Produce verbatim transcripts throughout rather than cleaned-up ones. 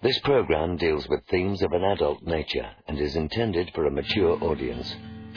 This program deals with themes of an adult nature and is intended for a mature audience.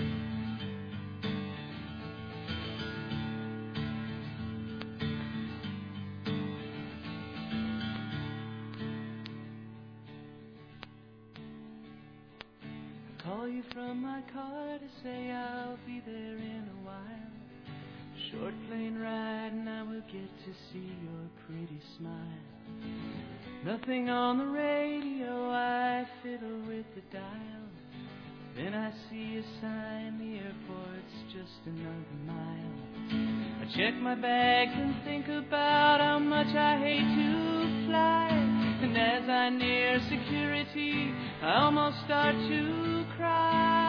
Call you from my car to say I'll be there in a while. Short plane ride and I will get to see your pretty smile. Nothing on the radio, I fiddle with the dial. Then I see a sign, the airport's just another mile. I check my bags and think about how much I hate to fly. And as I near security, I almost start to cry.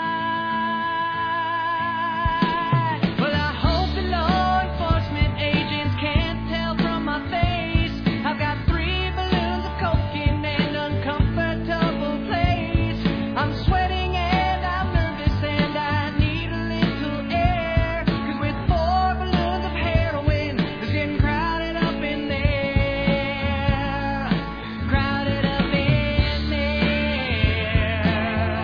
Well, I hope the law enforcement agents can't tell from my face. I've got three balloons of coke in an uncomfortable place. I'm sweating and I'm nervous and I need a little air. 'Cause with four balloons of heroin, it's getting crowded up in there. Crowded up in there.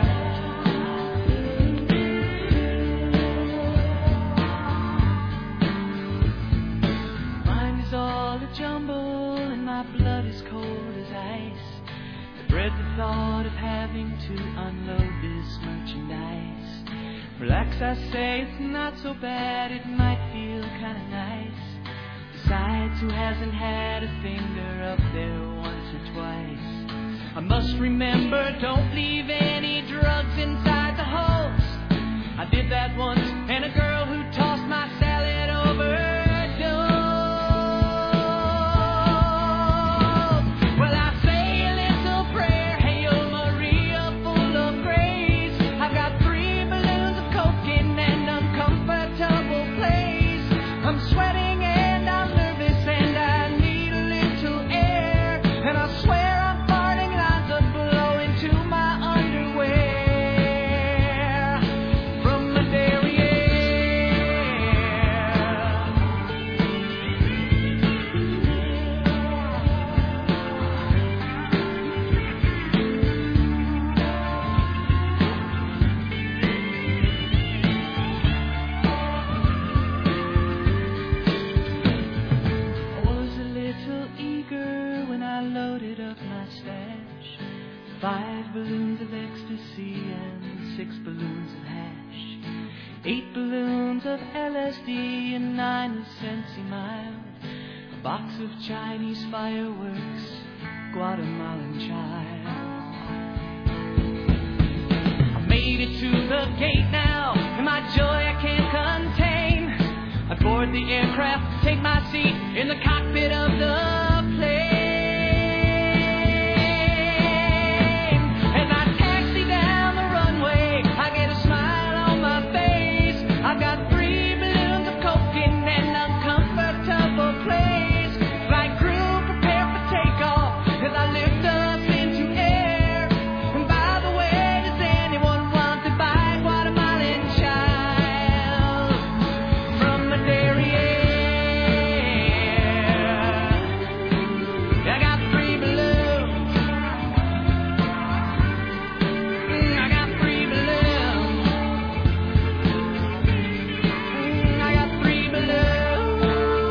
Mind is all a jumble and my blood is cold as ice. I dread the thought of having to unload this merchandise. Relax, I say, it's not so bad, it might feel kinda nice. Besides, who hasn't had a finger up there once or twice? I must remember, don't leave any drugs inside the host. I did that once, and a girl who tossed my salad overdosed. Well, I say a little prayer, Hail Maria, full of grace. I've got three balloons of coke in an uncomfortable place. I'm sweating and I'm nervous and I need a little air. And I swear I'm farting lines of blow into my underwear. From my derriere. I was a little eager when I loaded up my stash. Five balloons of ecstasy and six balloons of hash. Eight balloons of L S D and nine of Sensi mild. A box of Chinese fireworks, Guatemalan child. I made it to the gate now, and my joy I can't contain. I board the aircraft, take my seat in the cockpit of the plane. As I taxi down the runway, I get a smile on my face. I've got three balloons of coke in an uncomfortable place. Flight crew, prepare for takeoff as I lift us into air. And by the way, does anyone want to buy Guatemalan child from the derriere? I got three balloons. Mm, I got three balloons. Mm, I got three balloons.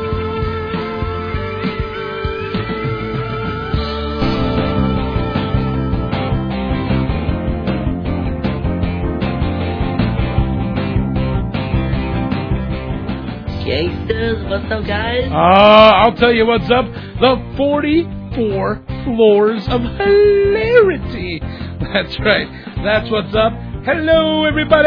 Gangsters, what's up, guys? Uh, I'll tell you what's up. The forty-four floors of hilarity. That's right. That's what's up. Hello, everybody.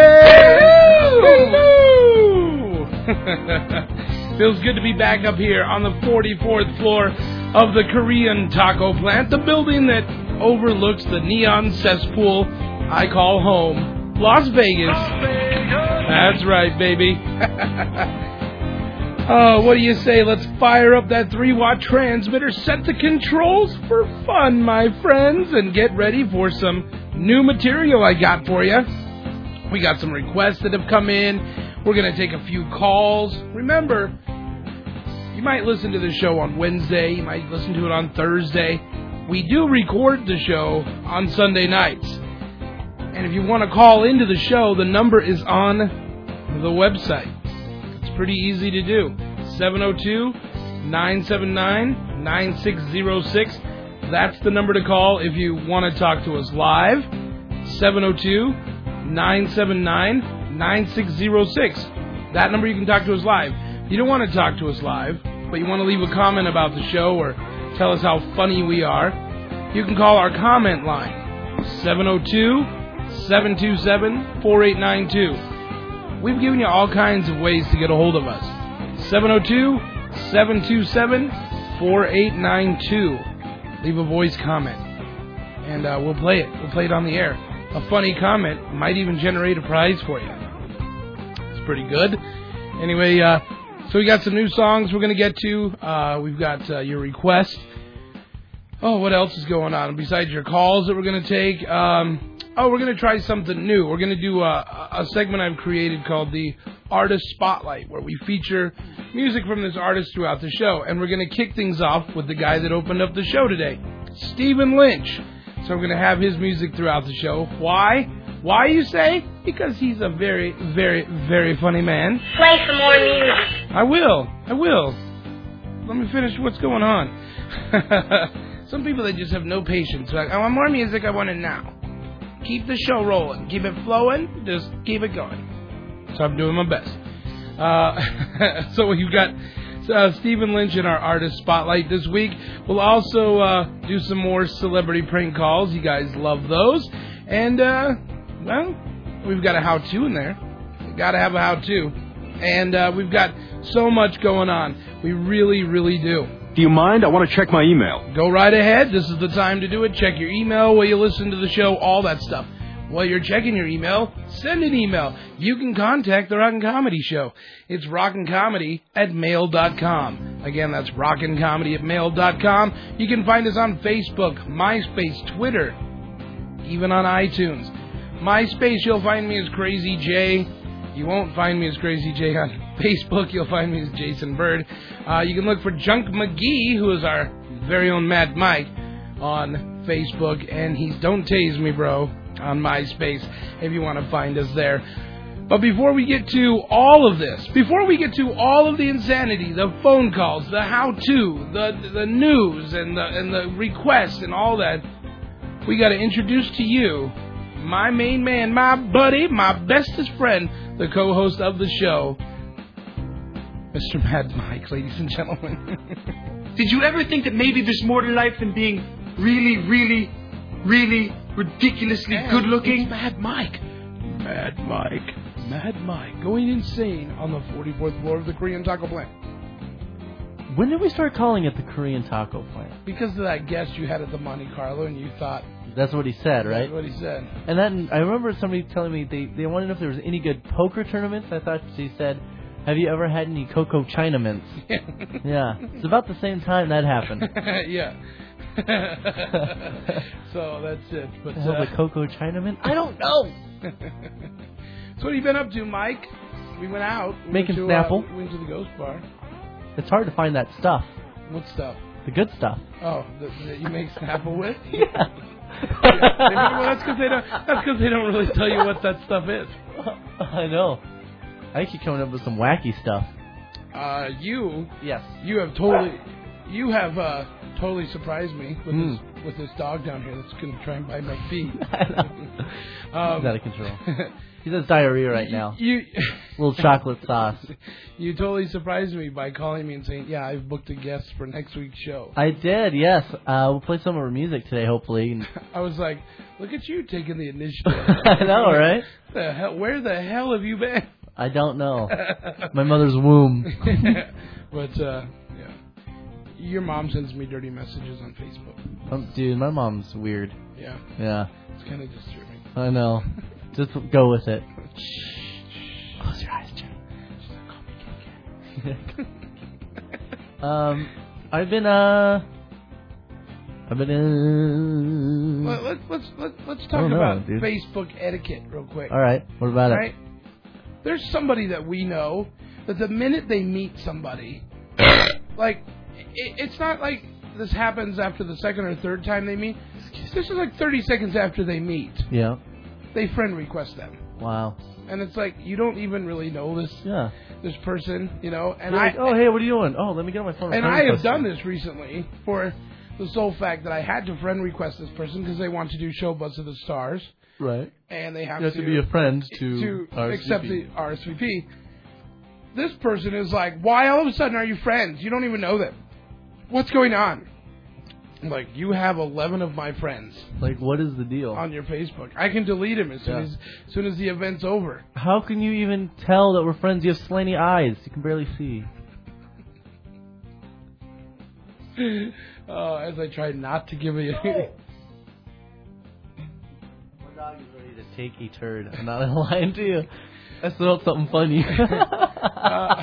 Hello. Feels good to be back up here on the forty-fourth floor of the Korean taco plant, the building that overlooks the neon cesspool I call home, Las Vegas. That's right, baby. Oh, what do you say? Let's fire up that three watt transmitter, set the controls for fun, my friends, and get ready for some new material I got for you. We got some requests that have come in. We're going to take a few calls. Remember, you might listen to the show on Wednesday. You might listen to it on Thursday. we do record the show on Sunday nights. And if you want to call into the show, the number is on the website. It's pretty easy to do. seven oh two, nine seven nine, nine six oh six. That's the number to call if you want to talk to us live. seven oh two, nine seven nine, nine six oh six. That number you can talk to us live. If you don't want to talk to us live, but you want to leave a comment about the show or tell us how funny we are, you can call our comment line. seven oh two, seven two seven, four eight nine two. We've given you all kinds of ways to get a hold of us. seven oh two, seven two seven, four eight nine two. Leave a voice comment, and uh, we'll play it. We'll play it on the air. A funny comment might even generate a prize for you. It's pretty good. Anyway, uh, so we got some new songs we're going to get to. Uh, we've got uh, your request. Oh, what else is going on? Besides your calls that we're going to take, um, oh, we're going to try something new. We're going to do a, a segment I've created called the Artist Spotlight, where we feature music from this artist throughout the show. And we're going to kick things off with the guy that opened up the show today, Stephen Lynch. So we're going to have his music throughout the show. Why? Why, you say? Because he's a very, very, very funny man. Play some more music. I will. I will. Let me finish what's going on. Some people, they just have no patience. Like, I want more music. I want it now. Keep the show rolling. Keep it flowing. Just keep it going. So I'm doing my best. Uh, so you've got uh, Stephen Lynch in our Artist Spotlight this week. We'll also uh, do some more celebrity prank calls. You guys love those. And, uh, well, we've got a how-to in there. We've got to have a how-to. And uh, we've got so much going on. We really, really do. Do you mind? I want to check my email. Go right ahead. This is the time to do it. Check your email while you listen to the show, all that stuff. While you're checking your email, send an email. You can contact the Rockin' Comedy Show. It's rockincomedy at mail dot com. Again, that's rockincomedy at mail dot com. You can find us on Facebook, MySpace, Twitter, even on iTunes. MySpace, you'll find me as Crazy J. You won't find me as Crazy J on Facebook. You'll find me as Jason Bird. Uh, you can look for Junk McGee, who is our very own Mad Mike, on Facebook. And he's Don't Tase Me, Bro, on MySpace, if you want to find us there. But before we get to all of this, before we get to all of the insanity, the phone calls, the how-to, the the news, and the and the requests and all that, we got to introduce to you my main man, my buddy, my bestest friend, the co-host of the show, Mister Mad Mike, ladies and gentlemen. Did you ever think that maybe there's more to life than being really, really, really ridiculously And good-looking? It's Mad Mike. Mad Mike. Mad Mike. Going insane on the forty-fourth floor of the Korean Taco Plant. When did we start calling it the Korean Taco Plant? Because of that guest you had at the Monte Carlo, and you thought... That's what he said, right? That's what he said. And then I remember somebody telling me they, they wanted to know if there was any good poker tournaments. I thought she said, have you ever had any Coco Chinamints? Yeah. It's about the same time that happened. Yeah. So that's it. But the hell, uh, the Coco Chinaman? I don't know. So what have you been up to, Mike? We went out. We Making went to, Snapple. Uh, we went to the Ghost Bar. It's hard to find that stuff. What stuff? The good stuff. Oh, that, that you make Snapple with? Yeah. Yeah. Well, that's because they don't. That's because they don't really tell you what that stuff is. I know. I think you're coming up with some wacky stuff. Uh, you. Yes. You have totally. You have uh, totally surprised me with Mm. this with this dog down here that's going to try and bite my feet. I know. um, He's out of control. He has diarrhea right now. You. Little chocolate sauce. You totally surprised me by calling me and saying, "Yeah, I've booked a guest for next week's show." I did, yes. Uh, we'll play some of her music today, hopefully. I was like, "Look at you taking the initiative." I know, right? The hell, where the hell have you been? I don't know. My mother's womb. But uh, yeah, your mom sends me dirty messages on Facebook. Um, dude, my mom's weird. Yeah, Yeah, it's kind of disturbing. I know. Just go with it. Close your eyes, Joe. She's like, "Call me Kit Kat." um, I've been uh, I've been in. Let, let's let's let's let's I talk don't know, about dude. Facebook etiquette real quick. All right, what about All it? right? There's somebody that we know that the minute they meet somebody, like it, it's not like this happens after the second or third time they meet. This is like thirty seconds after they meet. Yeah. They friend request them. Wow. And it's like, you don't even really know this yeah. this person, you know. And You're I, like, oh, hey, what are you doing? Oh, let me get on my phone. And I have done this recently for the sole fact that I had to friend request this person because they want to do Show Buzz of the Stars. Right. And they have, you have to, to be a friend to, to R S V P. accept the R S V P. This person is like, why all of a sudden are you friends? You don't even know them. What's going on? I'm like, you have eleven of my friends. Like, what is the deal? On your Facebook. I can delete him as soon, yeah. as, as soon as the event's over. How can you even tell that we're friends? You have slanty eyes. You can barely see. Oh, as I try not to give you... My dog is ready to take a turd. I'm not lying to you. I smelled something funny. uh,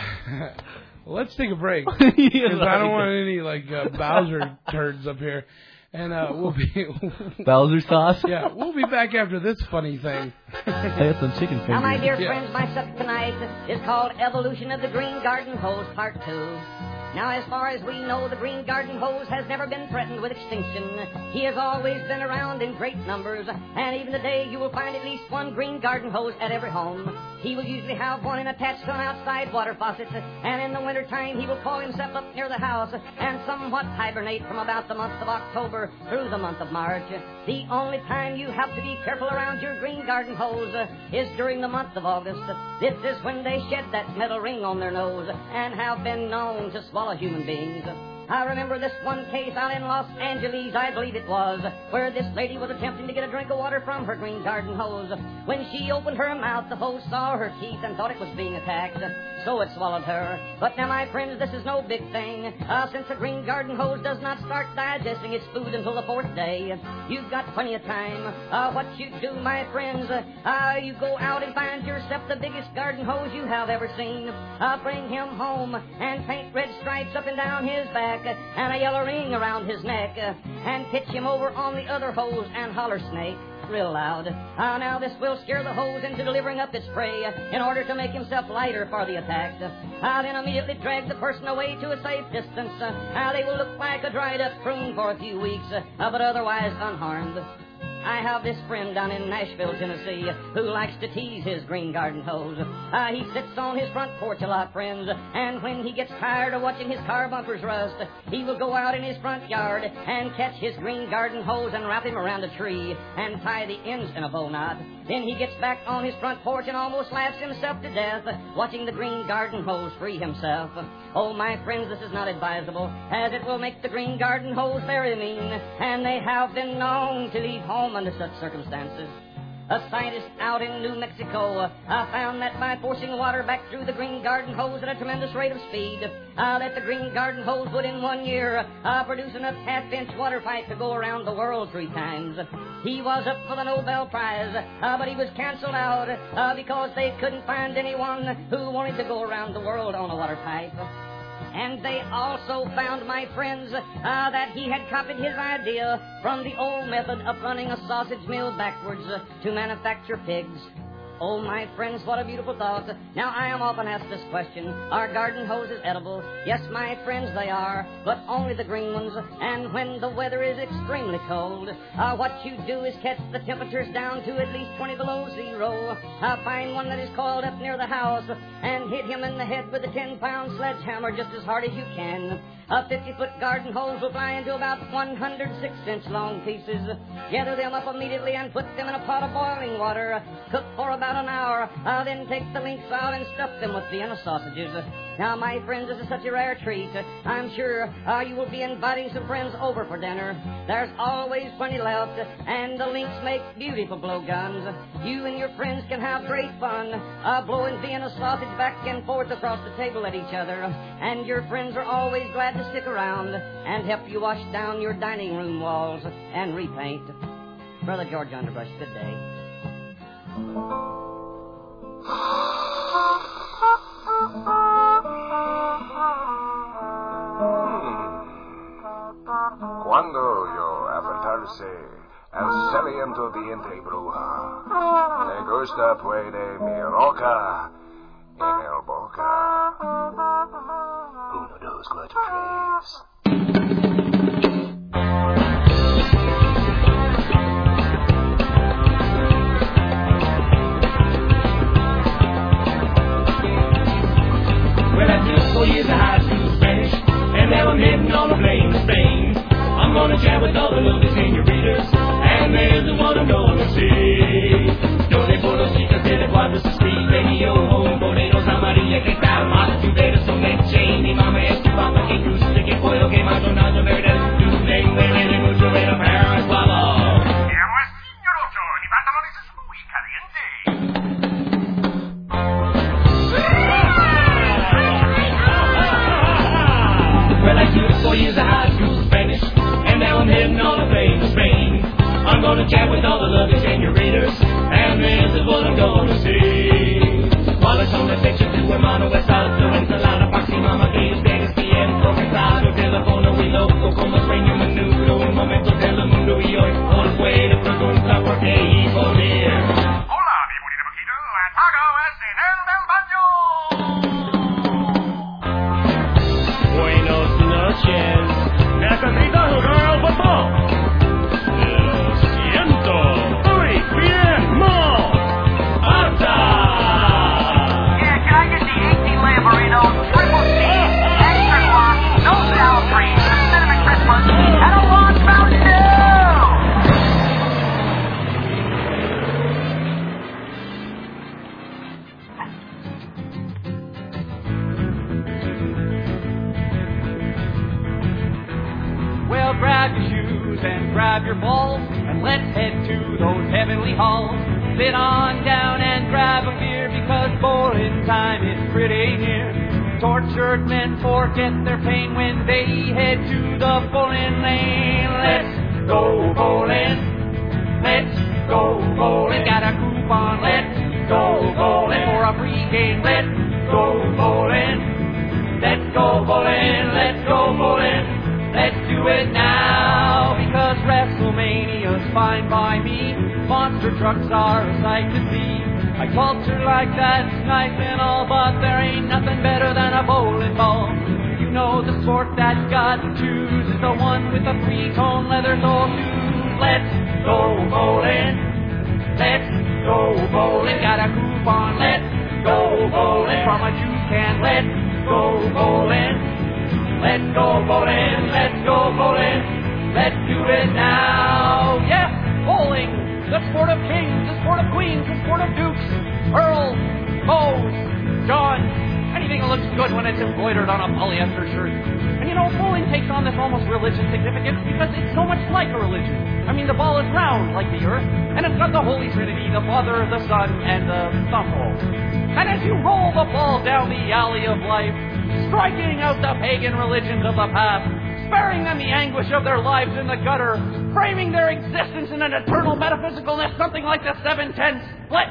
let's take a break. Because I don't want any, like, uh, Bowser turds up here. And uh, we'll be... Bowser sauce? Yeah, we'll be back after this funny thing. I got some chicken fingers. Now, my dear yeah. friends, my subject tonight is called Evolution of the Green Garden Hose, Part two. Now, as far as we know, the green garden hose has never been threatened with extinction. He has always been around in great numbers, and even today you will find at least one green garden hose at every home. He will usually have one attached to an outside water faucet, and in the wintertime he will coil himself up near the house and somewhat hibernate from about the month of October through the month of March. The only time you have to be careful around your green garden hose is during the month of August. This is when they shed that metal ring on their nose and have been known to swallow human beings. I remember this one case out in Los Angeles, I believe it was, where this lady was attempting to get a drink of water from her green garden hose. When she opened her mouth, the hose saw her teeth and thought it was being attacked, so it swallowed her. But now, my friends, this is no big thing, uh, since a green garden hose does not start digesting its food until the fourth day. You've got plenty of time. Uh, what you do, my friends, uh, you go out and find yourself the biggest garden hose you have ever seen. Uh, bring him home and paint red stripes up and down his back and a yellow ring around his neck, uh, and pitch him over on the other hose and holler snake real loud. Uh, now this will scare the hose into delivering up its prey uh, in order to make himself lighter for the attack. Uh, then immediately drag the person away to a safe distance. Uh, uh, they will look like a dried up prune for a few weeks, uh, uh, but otherwise unharmed. I have this friend down in Nashville, Tennessee, who likes to tease his green garden hose. Uh, he sits on his front porch a lot, friends, and when he gets tired of watching his car bumpers rust, he will go out in his front yard and catch his green garden hose and wrap him around a tree and tie the ends in a bow knot. Then he gets back on his front porch and almost laughs himself to death, watching the green garden hose free himself. Oh, my friends, this is not advisable, as it will make the green garden hose very mean, and they have been known to leave home under such circumstances. A scientist out in New Mexico uh, found that by forcing water back through the green garden hose at a tremendous rate of speed, uh, that the green garden hose would in one year uh, produce enough half-inch water pipe to go around the world three times. He was up for the Nobel Prize, uh, but he was canceled out uh, because they couldn't find anyone who wanted to go around the world on a water pipe. And they also found, my friends, uh, that he had copied his idea from the old method of running a sausage mill backwards uh, to manufacture pigs. Oh, my friends, what a beautiful thought. Now, I am often asked this question, are garden hoses edible? Yes, my friends, they are, but only the green ones. And when the weather is extremely cold, uh, what you do is catch the temperatures down to at least twenty below zero. Uh, find one that is coiled up near the house and hit him in the head with a ten-pound sledgehammer just as hard as you can. A fifty-foot garden hose will fly into about one hundred six-inch long pieces. Gather them up immediately and put them in a pot of boiling water. Cook for about an hour, uh, then take the links out and stuff them with Vienna sausages. Now, my friends, this is such a rare treat. I'm sure uh, you will be inviting some friends over for dinner. There's always plenty left, and the links make beautiful blowguns. You and your friends can have great fun, uh, blowing Vienna sausage back and forth across the table at each other. And your friends are always glad to stick around and help you wash down your dining room walls and repaint. Brother George Underbrush, good day. Cuando yo apretarse el celiento diente bruja, le gusta puede mi roca en el boca. Uno, dos, cuatro, tres. gonna chat with all the lovely señoritas, and this is what I'm gonna see. No le puedo chicas de Eduardo Street, baby, yo, home, boleros, amarilla, que tal, más, you better so leche, mi mama es tu papa, que cruce, que pollo, que madonado, verdad, tu name, me viene mucho, pero para swallow. Well, I took four years of high school Spanish, and now I'm heading on a plane to Spain. I'm gonna chat with all the lovely señoritas, and this is what I'm gonna see. While I show the picture to hermano Westalto, ensalada, paxi, mama, gays, vegas, tiempo, pesado, teléfono y loco, como sueño menudo, un momento del mundo y hoy, por fue de pregunta por qué y por qué. Hola, mi bonita poquito, la taco es en el del baño. Buenos noches. Necesito jugar al fútbol. Lo siento. Muy bien, Mo. ¡Hasta! Yeah, can I get the eighteen layer burrito, triple cheese, extra guac, no sour cream, cinnamon Christmas, and a large Mountain Dew? Well, grab your shoes and grab your balls, and let's head to those heavenly halls. Sit on down and grab a beer, because bowling time is pretty near. Tortured men forget their pain when they head to the bowling lane. Let's go bowling. Let's go bowling. Got a coupon. Let's go bowling for a free game. Let's go bowling. Let's go bowling. Let's go bowling. Let's do it now, because WrestleMania's fine by me. Monster trucks are a sight to see. A culture like that's nice and all, but there ain't nothing better than a bowling ball. You know the sport that's got to choose is the one with the three-tone leather sole shoes. Let's go bowling. Let's go bowling. Got a coupon. Let's go bowling from a juice can. Let's go bowling. Let's go bowling, let's go bowling, let's do it now. Yes, bowling, the sport of kings, the sport of queens, the sport of dukes, earls, bows, johns, anything that looks good when it's embroidered on a polyester shirt. And you know, bowling takes on this almost religious significance because it's so much like a religion. I mean, the ball is round like the earth, and it's got the Holy Trinity, the Father, the Son, and the thumb hole. And as you roll the ball down the alley of life, striking out the pagan religions of the past, sparing them the anguish of their lives in the gutter, framing their existence in an eternal metaphysicalness, something like the seven-tenths split.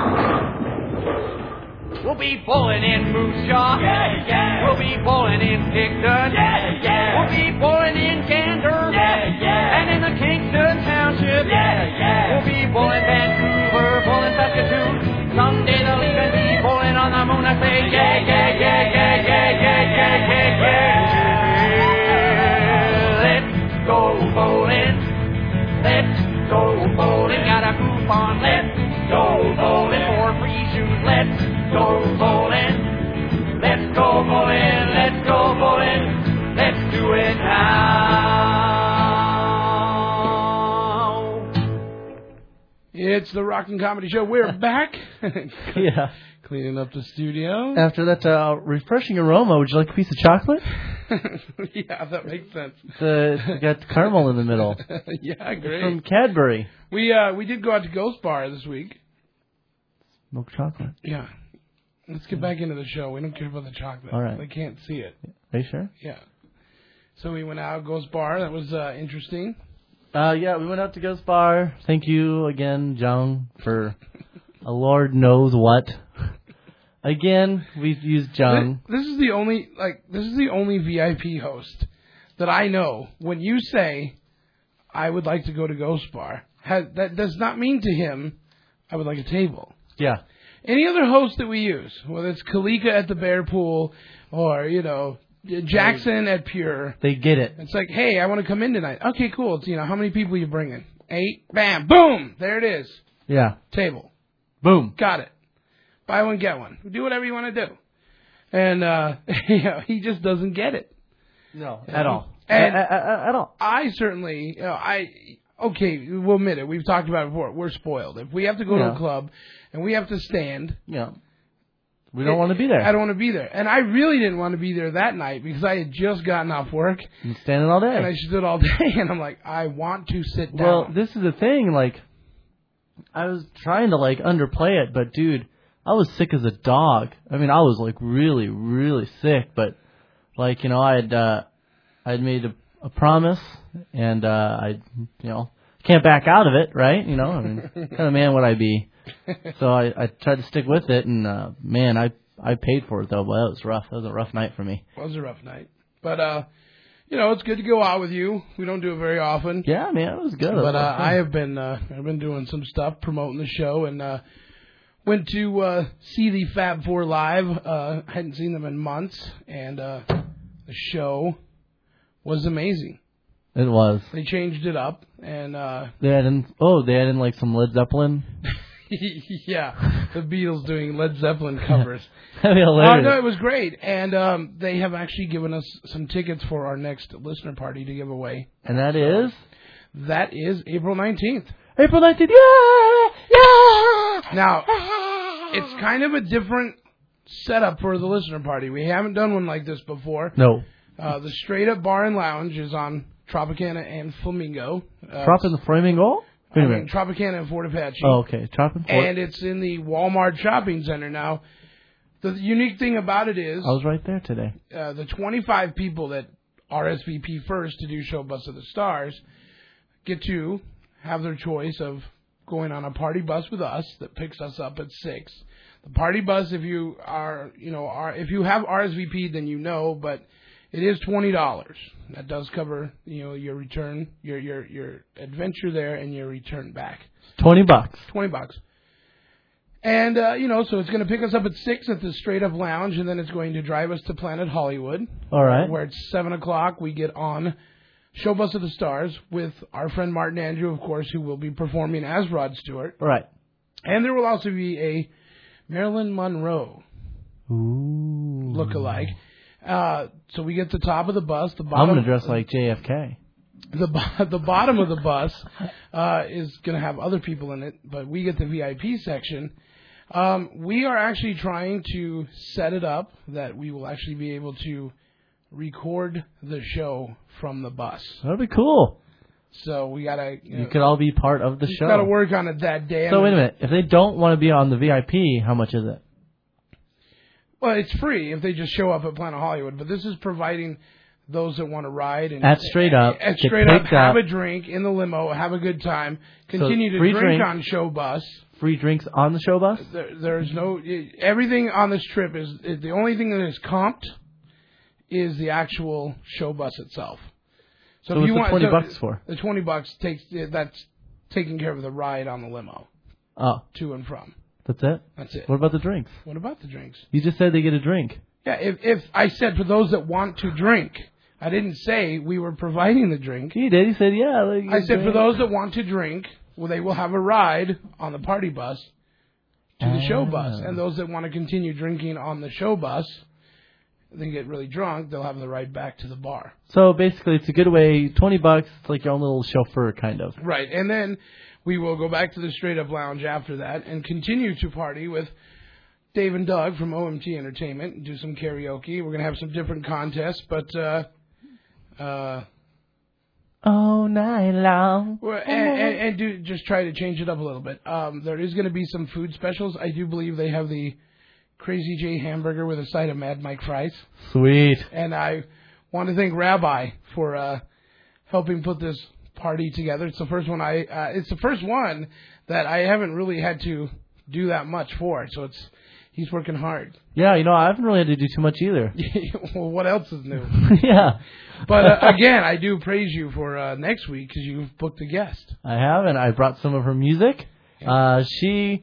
We'll be bowling in Moose Jaw. Yeah, yeah. We'll be bowling in Picton. Yeah, yeah. We'll be bowling in Gander. Yeah, yeah. And in the Kingston Township. Yeah, yeah. We'll be bowling Vancouver, bowling Saskatoon. Someday they'll even be bowling on the moon. I say, yeah, yeah, yeah, yeah, yeah, yeah, yeah, yeah, yeah. Let's go bowling. Let's go bowling. Got a coupon. Let's go bowling for free shoes. Let's go bowling. Let's go bowling. Let's go bowling. Let's do it now. It's the Rockin' Comedy Show. We're back. Yeah. Cleaning up the studio. After that uh, refreshing aroma, would you like a piece of chocolate? Yeah, that makes sense. It's, uh, it's got caramel in the middle. Yeah, great. It's from Cadbury. We uh we did go out to Ghost Bar this week. Milk chocolate. Yeah. Let's get back into the show. We don't care about the chocolate. All right. They can't see it. Are you sure? Yeah. So we went out, Ghost Bar. That was uh, interesting. Uh, yeah, we went out to Ghost Bar. Thank you again, Jung, for a Lord knows what. Again, we've used Jung. This, this is the only like this is the only V I P host that I know. When you say, "I would like to go to Ghost Bar," has, that does not mean to him, "I would like a table." Yeah. Any other host that we use, whether it's Kalika at the Bear Pool or, you know, Jackson at Pure. They get it. It's like, hey, I want to come in tonight. Okay, cool. It's, you know, how many people are you bringing? Eight. Bam. Boom. There it is. Yeah. Table. Boom. Got it. Buy one, get one. Do whatever you want to do. And, uh, you know, he just doesn't get it. No, at all. And at, at, at all. I certainly, you know, I okay, we'll admit it. We've talked about it before. We're spoiled. If we have to go Yeah. to a club and we have to stand, Yeah. We don't want to be there. I don't want to be there. And I really didn't want to be there that night because I had just gotten off work. And standing all day. And I stood all day, and I'm like, I want to sit down. Well, this is the thing, like, I was trying to, like, underplay it, but, dude, I was sick as a dog. I mean, I was, like, really, really sick, but, like, you know, I had, uh, I had made a, a promise, and, uh, I, you know, can't back out of it, right? You know, I mean, what kind of man would I be? So I, I tried to stick with it, and, uh, man, I, I paid for it, though, but that was rough. That was a rough night for me. It was a rough night. But, uh, you know, it's good to go out with you. We don't do it very often. Yeah, man, it was good. But uh, I have been uh, I've been doing some stuff promoting the show, and uh, went to uh, see the Fab Four live. Uh, hadn't seen them in months, and uh, the show was amazing. It was. They changed it up, and uh, They had in, oh, they had in, like, some Led Zeppelin. yeah, the Beatles doing Led Zeppelin covers. That'd be Uh, hilarious. no, it was great, and um, they have actually given us some tickets for our next listener party to give away. And that is? That is April nineteenth. April nineteenth, yeah! Yeah! Now, it's kind of a different setup for the listener party. We haven't done one like this before. No. Uh, the Straight Up Bar and Lounge is on Tropicana and Flamingo. Uh, Trop in the Flamingo? I Wait a mean, minute. Tropicana and Fort Apache. Oh, okay. Trop and Fort. And it's in the Walmart Shopping Center. Now, the unique thing about it is I was right there today. uh, the twenty-five people that R S V P first to do Show Bus of the Stars get to have their choice of going on a party bus with us that picks us up at six. The party bus, if you are, you know, are if you have R S V P, then you know, but it is twenty dollars. That does cover, you know, your return, your your your adventure there, and your return back. Twenty bucks. Twenty bucks. And, uh, you know, so it's going to pick us up at six at the Straight Up Lounge, and then it's going to drive us to Planet Hollywood. All right. Where it's seven o'clock, we get on Show Bus of the Stars with our friend Martin Andrew, of course, who will be performing as Rod Stewart. All right. And there will also be a Marilyn Monroe Ooh. look-alike. Uh, so we get to the top of the bus. The bottom, I'm going to dress like J F K. The bo- the bottom of the bus uh, is going to have other people in it, but we get the V I P section. Um, we are actually trying to set it up that we will actually be able to record the show from the bus. That'd be cool. So we gotta. You, know, You could all be part of the show. Gotta work on it that day. So I mean, wait a minute. If they don't want to be on the V I P, how much is it? Well, it's free if they just show up at Planet Hollywood, but this is providing those that want to ride and At Straight Up, at get Straight Up, picked have up. a drink in the limo, have a good time, continue to free drink, drink. on Show Bus. Free drinks on the show bus? There, there's no everything on this trip is, is the only thing that is comped is the actual show bus itself. So if what's you the want, twenty so bucks for? The twenty bucks takes that's taking care of the ride on the limo Oh, to and from. that's it? That's it. What about the drinks? What about the drinks? You just said they get a drink. Yeah, if if I said for those that want to drink, I didn't say we were providing the drink. He did. He said, yeah. Like, I said for those that want to drink, well, they will have a ride on the party bus to the show bus. Ah. And those that want to continue drinking on the show bus, they get really drunk, they'll have the ride back to the bar. So basically, it's a good way. Twenty bucks. It's like your own little chauffeur, kind of. Right, and then we will go back to the Straight Up Lounge after that and continue to party with Dave and Doug from O M T Entertainment and do some karaoke. We're going to have some different contests, but... Uh, uh, All night long. Well, and, and, and do just try to change it up a little bit. Um, there is going to be some food specials. I do believe they have the Crazy J hamburger with a side of Mad Mike fries. Sweet. And I want to thank Rabbi for uh, helping put this party together. It's the first one I. Uh, it's the first one that I haven't really had to do that much for. So it's he's working hard. Yeah, you know, I haven't really had to do too much either. Well, what else is new? Yeah. But uh, again, I do praise you for uh, next week because you've booked a guest. I have, and I brought some of her music. Uh, she,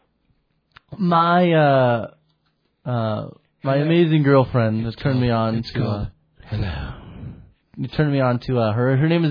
my, uh, uh, my Hello. amazing girlfriend It's turned called- me on it's to, uh, called Hello. you turned me on to, uh, her. Her name is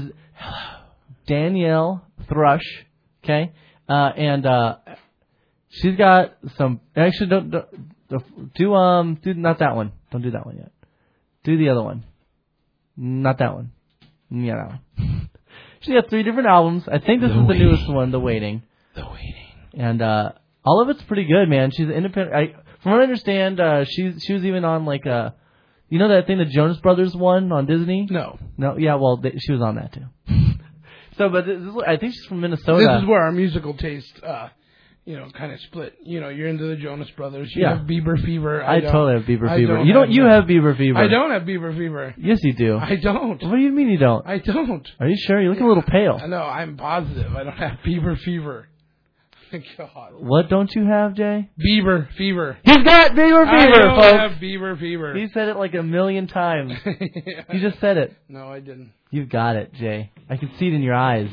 Danielle Thrush. Okay. Uh, and, uh, she's got some, actually don't, don't, do, um, do not that one. Don't do that one yet. Do the other one. Not that one. You know. She got three different albums. I think this The is the Waiting. newest one, The Waiting. The Waiting. And uh, all of it's pretty good, man. She's independent. I, from what I understand, uh, she's she was even on like a, you know that thing the Jonas Brothers won on Disney? No. No, yeah, well, they, she was on that too. So, but this is, I think she's from Minnesota. This is where our musical taste, uh, you know, kind of split. You know, you're into the Jonas Brothers. You Yeah. have Bieber Fever. I, I, don't. totally have Bieber I fever. don't You don't. have You that. have Bieber fever. I don't have Bieber Fever. Yes, you do. I don't. What do you mean you don't? I don't. Are you sure? You look a little pale. No, I'm positive. I don't have Bieber Fever. God. What don't you have, Jay? Bieber Fever. He's got Bieber I fever, don't folks. have Bieber Fever. He said it like a million times. You just said it. No, I didn't. You've got it, Jay. I can see it in your eyes.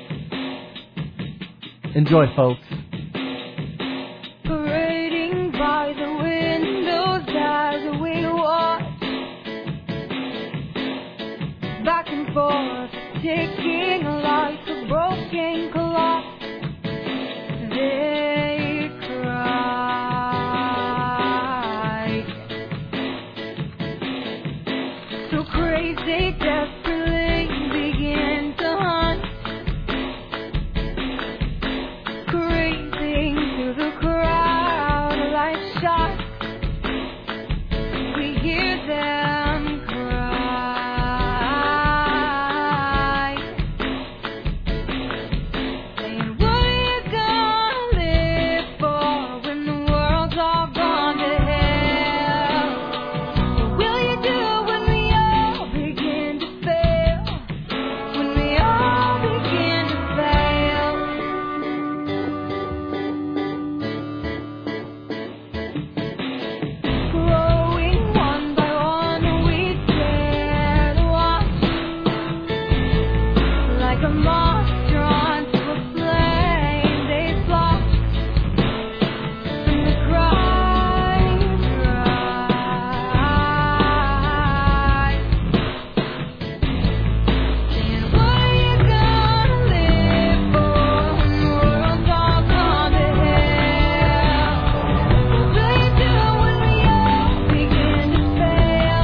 Enjoy, folks. Parading by the windows as we watch, back and forth, ticking like a broken clock. They cry, so crazy, desperately begin to hunt, crazing through the crowd like shots. We hear them cry, saying, what are you gonna live for when the world's all gone to hell? What will you do when we all begin to fail? When we all begin to fail? Growing one by one, we dare to watch, like a moth drawn to a flame. They flock from the crying cry, saying, what are you gonna live for when the world's all gone to hell? What will you do when we all begin to fail?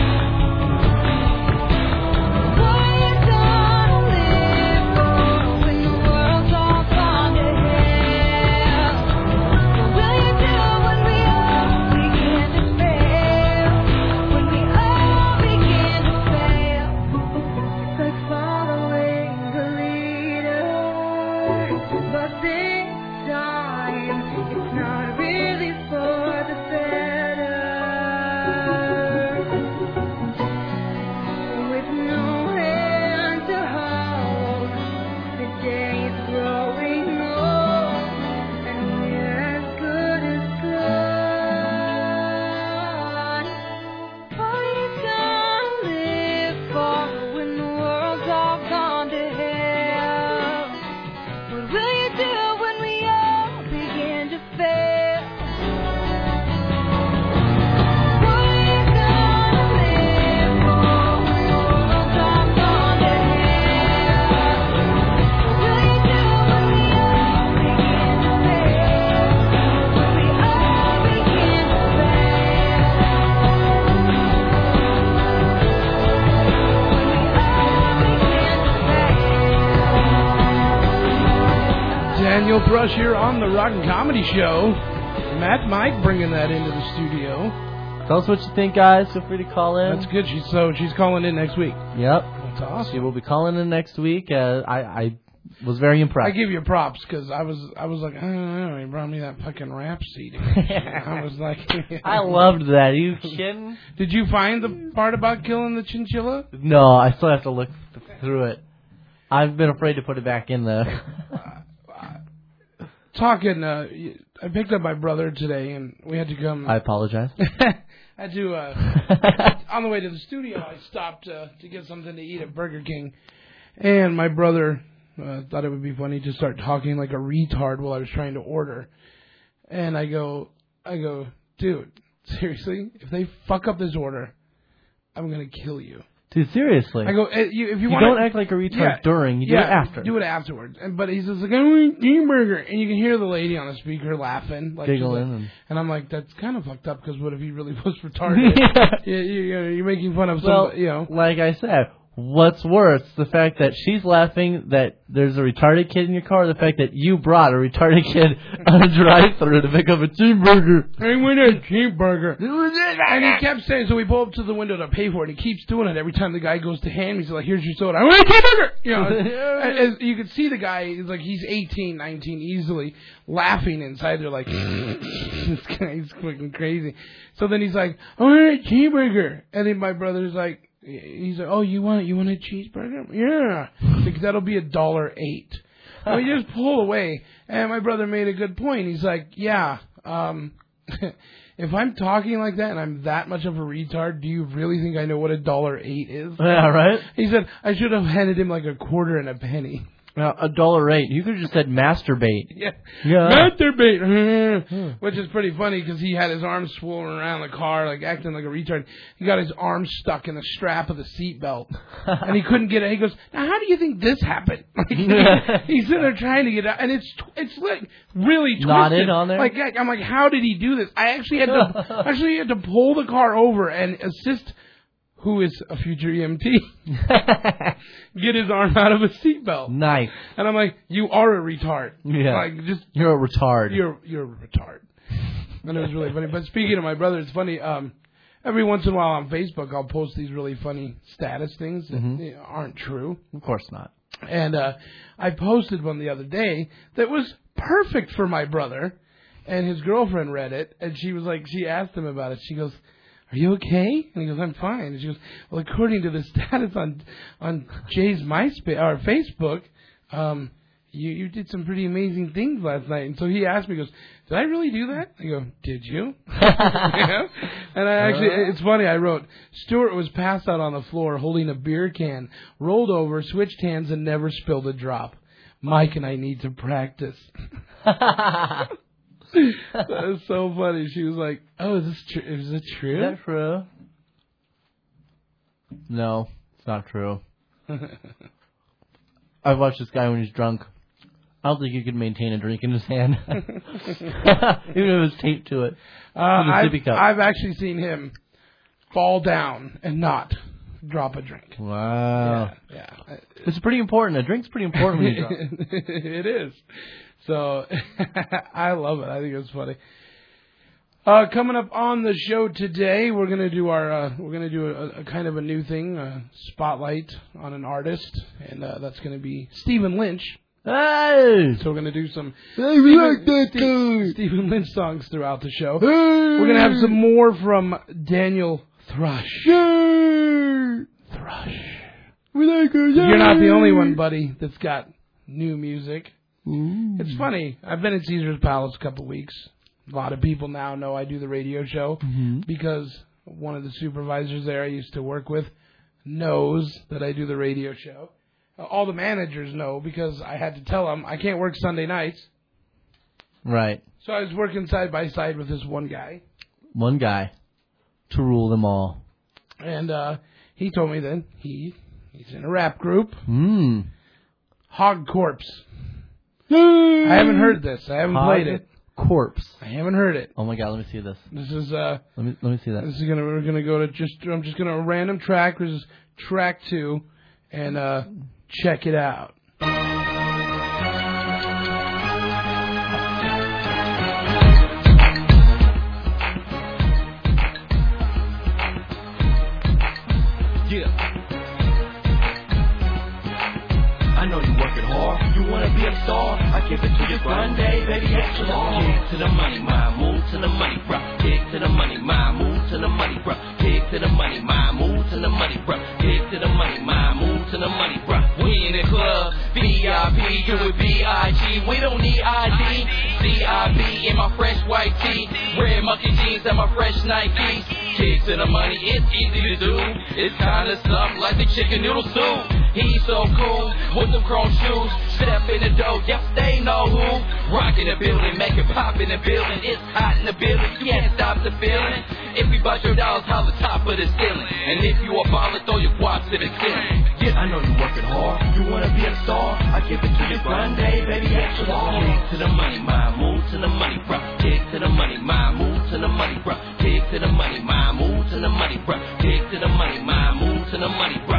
What are you gonna live for when the world's all gone to hell? What will you do when we all begin to fail? When we all begin to fail, it's like following the leader, but this time it's not really for the better. With no hand to hold, the day is growing old, and we're as good as gone. What are you gonna live for when the world's all gone to hell? What will you do when we all begin to fail? What are you gonna live for when the world's all gone to hell? What will you do when we all begin to fail? When we all begin to fail? Daniel Brush here on the Rock and Comedy Show. Matt Mike bringing that into the studio. Tell us what you think, guys. Feel free to call in. That's good. She's so she's calling in next week. Yep. That's awesome. She will be calling in next week. Uh, I, I was very impressed. I give you props because I was I was like, I don't know, he brought me that fucking rap C D. I was like, I loved that. Are you kidding? Did you find the part about killing the chinchilla? No, I still have to look th- through it. I've been afraid to put it back in the. Talking, uh, I picked up my brother today, and we had to come. I apologize. I had to, uh, on the way to the studio, I stopped uh, to get something to eat at Burger King, and my brother uh, thought it would be funny to start talking like a retard while I was trying to order. And I go, I go, dude, seriously, if they fuck up this order, I'm gonna kill you. Dude, seriously. I go, eh, you, if you, You want don't act like a retard yeah, during. You yeah, do it after. Do it afterwards. And but he says like, I want to eat a burger, and you can hear the lady on the speaker laughing, like she's Giggling. like- and- and I'm like, that's kind of fucked up because what if he really was retarded? Yeah. you, you, you're making fun of Well, somebody, you know. like I said, what's worse, the fact that she's laughing that there's a retarded kid in your car, or the fact that you brought a retarded kid on a drive-thru to pick up a cheeseburger? I want a cheeseburger. And he kept saying, so we pull up to the window to pay for it, and he keeps doing it every time the guy goes to hand me. He's like, here's your soda. I want a cheeseburger! You know, as, as you can see the guy, he's like, he's eighteen, nineteen, easily laughing inside. They're like, this guy's fucking crazy. So then he's like, I want a cheeseburger. And then my brother's like, he's like, oh, you want you want a cheeseburger? Yeah. Because that'll be a dollar eight. And we just pull away. And my brother made a good point. He's like, yeah, um, if I'm talking like that and I'm that much of a retard, do you really think I know what a dollar eight is? Yeah, right? He said, I should have handed him like a quarter and a penny. Uh, a dollar eight. You could have just said masturbate. Yeah. Yeah. Masturbate. Which is pretty funny because he had his arms swollen around the car, like acting like a retard. He got his arms stuck in the strap of the seatbelt. And he couldn't get it. He goes, now how do you think this happened? Like, he's sitting there trying to get out. And it's it's like really twisted. Knotted on there? Like, I'm like, how did he do this? I actually had to actually had to pull the car over and assist who is a future E M T, get his arm out of a seatbelt. Nice. And I'm like, you are a retard. Yeah. Like, just You're a retard. You're you're a retard. And it was really funny. But speaking of my brother, it's funny. Um, every once in a while on Facebook, I'll post these really funny status things that Mm-hmm. aren't true. Of course not. And uh, I posted one the other day that was perfect for my brother. And his girlfriend read it, and she was like, she asked him about it. She goes, are you okay? And he goes, I'm fine. And she goes, well, according to the status on on Jay's MySpace or Facebook, um, you you did some pretty amazing things last night. And so he asked me, he goes, did I really do that? I go, did you? Yeah. And I actually, it's funny. I wrote, Stuart was passed out on the floor holding a beer can, rolled over, switched hands, and never spilled a drop. Mike and I need to practice. That was so funny. She was like, "Oh, is this true? Is it true? Is that true?" No, it's not true. I've watched this guy when he's drunk. I don't think he could maintain a drink in his hand, even if it was taped to it. Uh, I've, I've actually seen him fall down and not drop a drink. Wow. Yeah, yeah. It's pretty important. A drink's pretty important when you're drunk. It is. So, I love it. I think it's funny. Uh, coming up on the show today, we're gonna do our uh, we're gonna do a, a kind of a new thing, a spotlight on an artist, and uh, that's gonna be Stephen Lynch. Hey! So we're gonna do some Hey, we like that guy. Stephen Lynch songs throughout the show. Hey! We're gonna have some more from Daniel Thrush. Hey! Thrush. We like her. You're not the only one, buddy, that's got new music. Ooh. It's funny. I've been at Caesar's Palace a couple of weeks. A lot of people now know I do the radio show Mm-hmm. because one of the supervisors there I used to work with knows that I do the radio show. All the managers know because I had to tell them I can't work Sunday nights. Right. So I was working side by side with this one guy. One guy to rule them all. And uh, he told me that he he's in a rap group. Hmm. Hog Corpse. I haven't heard this. I haven't Hog played it. Corpse. I haven't heard it. Oh my God! Let me see this. This is uh. Let me let me see that. This is gonna we're gonna go to just I'm just gonna random track. This is track two, and uh, check it out. Yeah. I know you working hard. You wanna be a star? I give it to you Sunday, baby, extra long. Kick to the money, my move to the money, bruh. Kick to the money, my move to the money, bruh. Kick to the money, my move to the money, bruh. Kick to the money, my move to the money, bruh. We in the club, V I P, do it B I G. We don't need I D. C I B in my fresh white tee, red monkey jeans and my fresh Nikes. Kick to the money, it's easy to do. It's kinda something like the chicken noodle soup. He's so cool with them chrome shoes. Step in the dough, yep, they know who. Rock in the building, make it pop in the building. It's hot in the building, you can't stop the feeling. If we bust your dolls, holler top of the ceiling. And if you a baller, throw your guaps to the ceiling. Yeah, I know you working hard. You wanna be a star? I give it to you Sunday, baby, extra long. Kick to the money, my move to the money, bruh. Kick to the money, my move to the money, bruh. Kick to the money, my move to the money, bruh. Kick to the money, my move to the money, bruh. I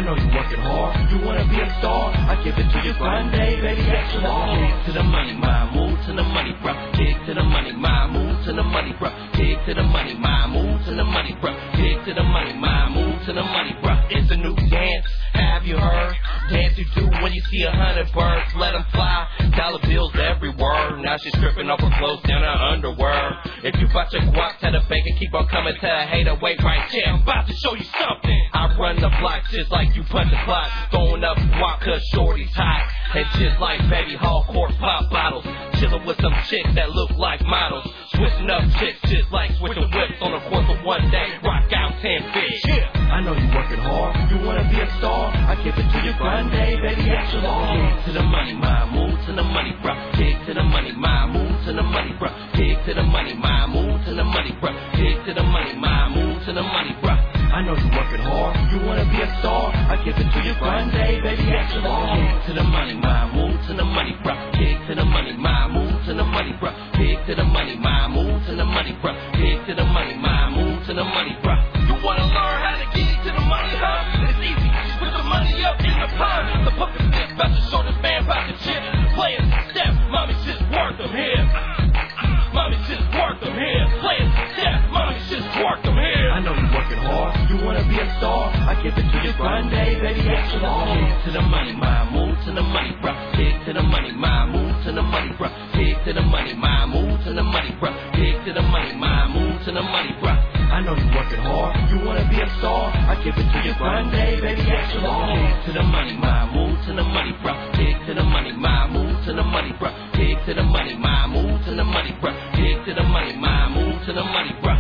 know you working hard. You wanna be a star? I give it to you Sunday, baby, extra long. Kick to the money, my move to the money, bruh. Kick to the money, my move to the money, bruh. Kick to the money, my move to the money, bruh. Kick to the money, my move to the money, bruh. It's a new dance. Have you heard? Dance you do when you see a hundred birds. Let them fly. Dollar bills everywhere. Now she's stripping off her clothes down her underwear. If you bought your guap to the bank and keep on coming to a hater, wait right here. I'm about to show you something. I run the block just like you punch the clock. Throwing up guap cause shorty's hot. And just like baby hall court pop bottles. Chillin' with some chicks that look like models. Switching up chicks just like switching whips on the course of one day. Rock out ten fish. Yeah. I know you working hard. You wanna be a star? I give it to you Sunday, baby, extra long. Kick to the money, my move to the money, bruh. Kick to the money, my move to the money, bruh. Kick to the money, my move to the money, bruh. Kick to the money, my move to the money, bruh. I know you working hard. You wanna be a star? I give it to you Sunday, baby, extra long. Kick to the money, my move to the money, bruh. Kick to the money, my move to the money, bruh. Kick to the money, my move to the money, bruh. Kick to the money, my move to the money, bruh. You wanna learn how to get to the money, huh? It's easy. Put the money up in the pond. The puppet stick about to show this man about the chip. Playing step, mommy just work them here. Mommy just work them here. Playing step, mommy just work them here. I know you working hard. You wanna be a star? I give it to you Sunday, baby, extra long. Kick to the money, my move to the money, bruh. Kick to the money, my move to the money, bruh. Kick to the money, my move to the money, bruh. Kick to the money, my move to the money, bruh. I know you working hard. You wanna be a star? I give it to you Sunday, baby, extra long. Kick to the money, my move to the money, bruh. Kick to the money, my move to the money, bruh. Kick to the money, my move to the money, bruh. Kick to the money, my move to the money, bruh.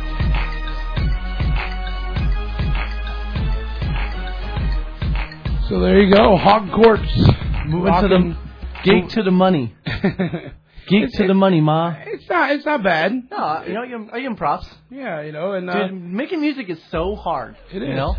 So there you go, Hog Courts. Moving to the geek to the money. Geek to the money, ma. It's not. It's not bad. No, you know, I give, I give him props. Yeah, you know, and uh, Dude, making music is so hard. It is. You know.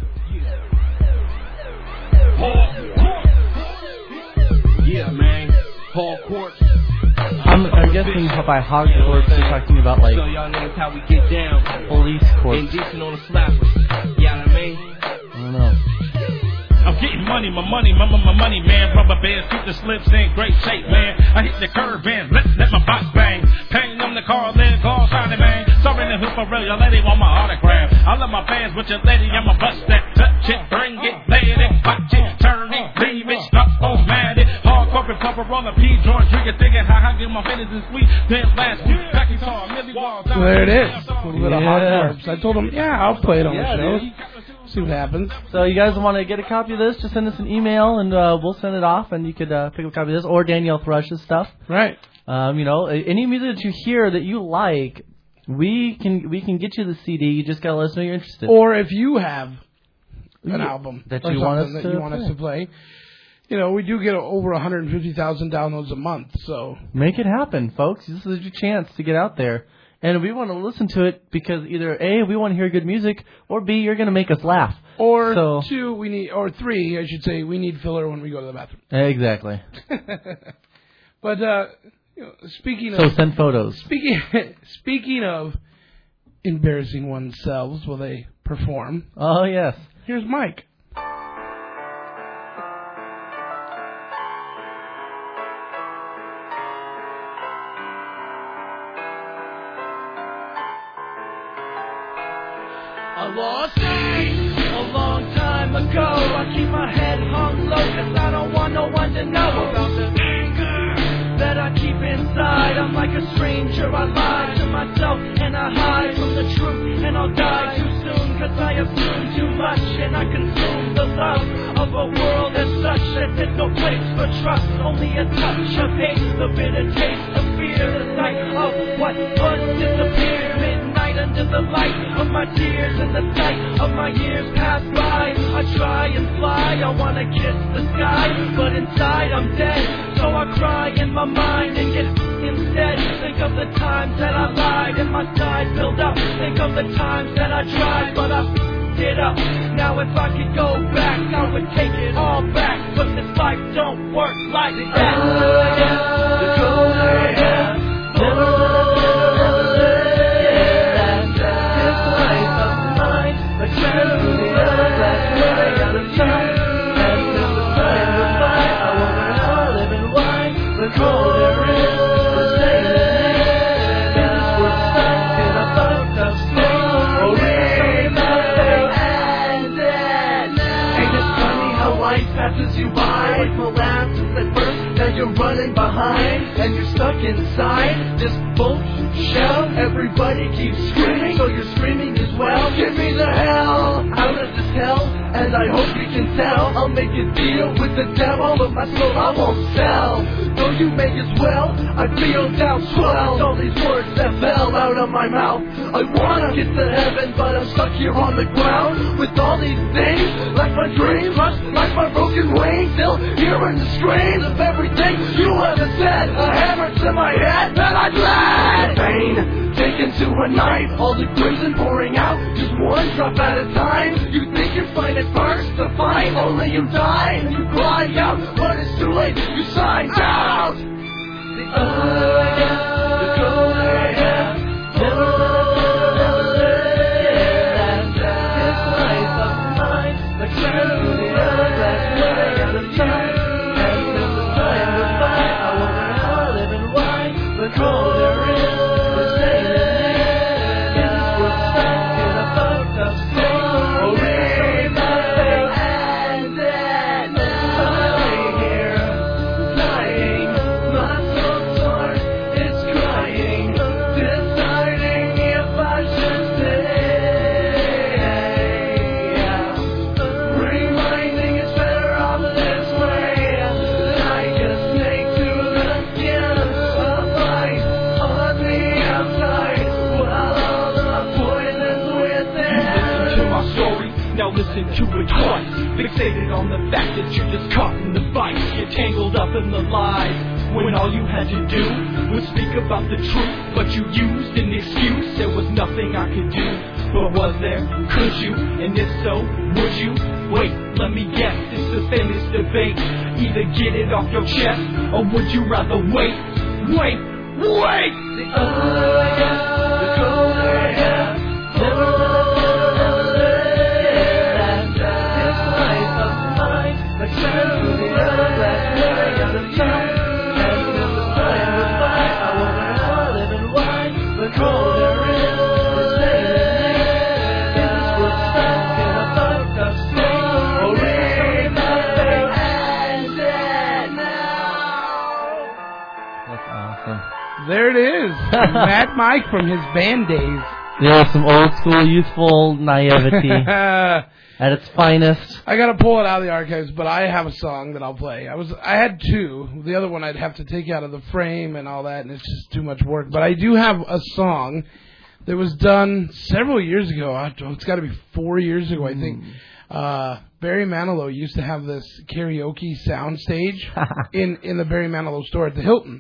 Yeah, man. Hog Courts. I'm, I'm guessing by hog courts you're talking about like So y'all niggas how we get down. police courts. Indecent on the slappers. You know what I mean? I don't know. I'm getting money, my money, my, my, my money, man. Rubber bands, keep the slips in great shape, man. I hit the curb and let, let my box bang. Pain on the car, leg all shiny, man. Sorry in the hoop for real, your lady want my autograph. I love my fans, but your lady, I'ma bust that. Touch it, bring it, lay it, watch it, turn it, leave it, stop, oh, mad it. Hard corporate pumper on the P joint, drinking, thinking how I get my fingers in sweet. Then last week, back in car, Millie Walls. So there it is. A little bit of Hog Yeah. Courts. I told him, yeah, I'll play it on Yeah, the show. dude. See what happens. So you guys want to get a copy of this? Just send us an email and uh, we'll send it off, and you could uh, pick up a copy of this or Danielle Thrush's stuff. Right. Um, you know, any music that you hear that you like, we can we can get you the C D. You just gotta let us know you're interested. Or if you have an Yeah, album that or you want something us that to you want us play. to play, you know, we do get over one hundred fifty thousand downloads a month. So Make it happen, folks. This is your chance to get out there. And we want to listen to it because either A, we want to hear good music, or B, you're going to make us laugh. Or So- two, we need, or three, I should say, we need filler when we go to the bathroom. Exactly. But uh, you know, speaking So of send photos. speaking speaking of embarrassing oneself while they perform, Oh, yes. here's Mike. I lost faith a long time ago. I keep my head hung low cause I don't want no one to know about the anger that I keep inside. I'm like a stranger, I lie to myself and I hide from the truth, and I'll die too soon cause I assume too much and I consume the love of a world as such that there's no place for trust, only a touch of hate, the bitter taste of fear, the sight of what was disappear. Midnight under the light of my tears and the sight of my years pass by. I try and fly, I wanna kiss the sky, but inside I'm dead. So I cry in my mind and get instead. Think of the times that I lied and my side filled up. Think of the times that I tried, but I f***ed it up. Now if I could go back, I would take it all back. But this life don't work like that. The cold I have, never this life of mine, like shadows, that's where I got a time. like molasses at first, now you're running behind, and you're stuck inside this bullshit shell. Everybody keeps screaming, so you're screaming as well. Get me the hell out of this hell, and I hope you can tell. I'll make a deal with the devil, but my soul I won't sell. Though you may as well, I feel down swell. All these words that fell out of my mouth. I wanna get to heaven, but I'm stuck here on the ground with all these things, like my dreams, like my broken wings. Still hearing the screams of everything you ever said. A hammer to my head that I bled. Pain taken to a knife, all the crimson pouring out, just one drop at a time. You think you're fine at first, to find only you die. You cry out, but it's too late. You sign out. The older I get, the colder I get. Never to it twice. Fixated on the fact that you're just caught in the vice. You're tangled up in the lies, when all you had to do was speak about the truth. But you used an excuse, there was nothing I could do. But was there? Could you? And if so, would you? Wait, let me guess, it's the famous debate. Either get it off your chest, or would you rather wait? Wait, wait! The older I get, the colder I get. Never There it is. Mad Mike from his band days. Yeah, some old school youthful naivety at its finest. I gotta pull it out of the archives, but I have a song that I'll play. I was I had two. The other one I'd have to take out of the frame and all that, and it's just too much work. But I do have a song that was done several years ago. It's got to be four years ago, I think. Uh, Barry Manilow used to have this karaoke sound stage in, in the Barry Manilow store at the Hilton.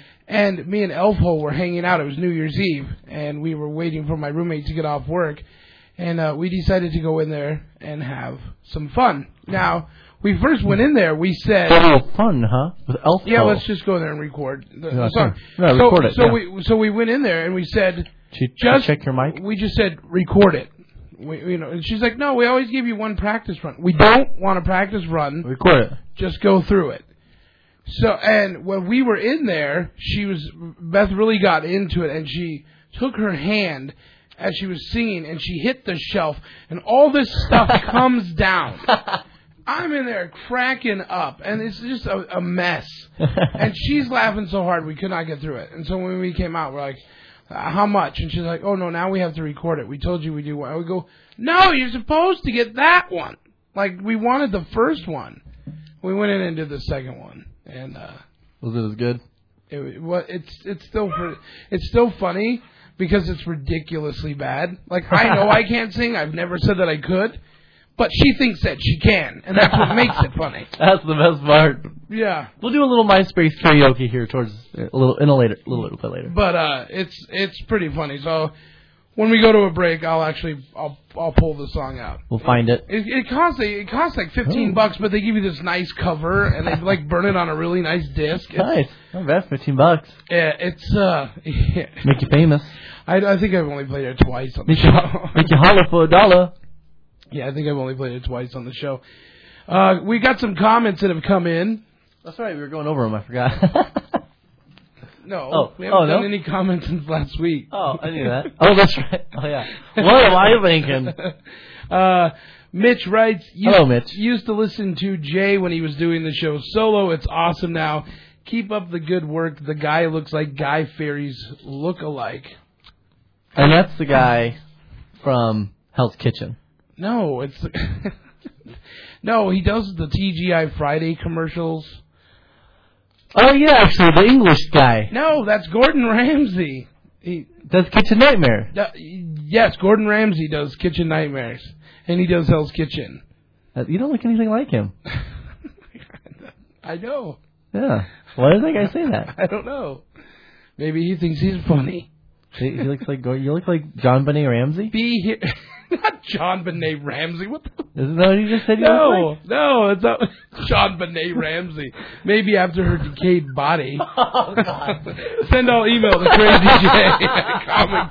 And me and Elfo were hanging out. It was New Year's Eve, and we were waiting for my roommate to get off work. And uh, we decided to go in there and have some fun. Now, we first went in there, we said... Oh, fun, huh? With Elfo. Yeah, let's just go there and record the, yeah, the song. Yeah, so, record it. So, yeah. we, so we went in there, and we said... She, just check your mic? We just said, record it. We, you know, and she's like, no, we always give you one practice run. We don't want a practice run. Record it. Just go through it. So, and when we were in there, she was, Beth really got into it, and she took her hand as she was singing, and she hit the shelf, and all this stuff comes down. I'm in there cracking up, and it's just a, a mess. And she's laughing so hard we could not get through it. And so when we came out, we're like, uh, how much? And she's like, oh, no, now we have to record it. We told you we do one. And we go, no, you're supposed to get that one. Like, we wanted the first one. We went in and did the second one. And uh, was it as good? It, well, it's it's still it's still funny because it's ridiculously bad. Like, I know I can't sing. I've never said that I could, but she thinks that she can, and that's what makes it funny. That's the best part. Yeah, we'll do a little MySpace karaoke here towards a little in a later, a little bit later. But uh, it's it's pretty funny. So when we go to a break, I'll actually I'll I'll pull the song out. We'll find it. It, it costs it costs like fifteen oh. bucks, but they give you this nice cover and they like burn it on a really nice disc. It's, nice, not bad, fifteen bucks. Yeah, it's uh, yeah. Make you famous. I, I think I've only played it twice on the make show. You, make you holler for a dollar. Yeah, I think I've only played it twice on the show. Uh, we got some comments that have come in. That's right, we were going over them. I forgot. No, oh, we haven't oh, done no? any comments since last week. Oh, I knew that. Oh, that's right. Oh, yeah. What am I thinking? uh, Mitch writes, used, Hello, Mitch. Used to listen to Jay when he was doing the show solo. It's awesome now. Keep up the good work. The guy looks like Guy Fieri's look-alike. And that's the guy from Hell's Kitchen. No, it's... no, he does the T G I Friday commercials. Oh, yeah, actually, the English guy. No, that's Gordon Ramsay. He does Kitchen Nightmare. Uh, yes, Gordon Ramsay does Kitchen Nightmares. And he does Hell's Kitchen. Uh, you don't look anything like him. I know. Yeah. Why does that guy say that? I don't know. Maybe he thinks he's funny. He, he looks like you look like John Benet Ramsey. Be here. Not John Benet Ramsey. What the? Isn't that what you just said? You No, look like? no, it's not John Benet Ramsey. Maybe after her decayed body. Oh God! Send all email to crazyj at comic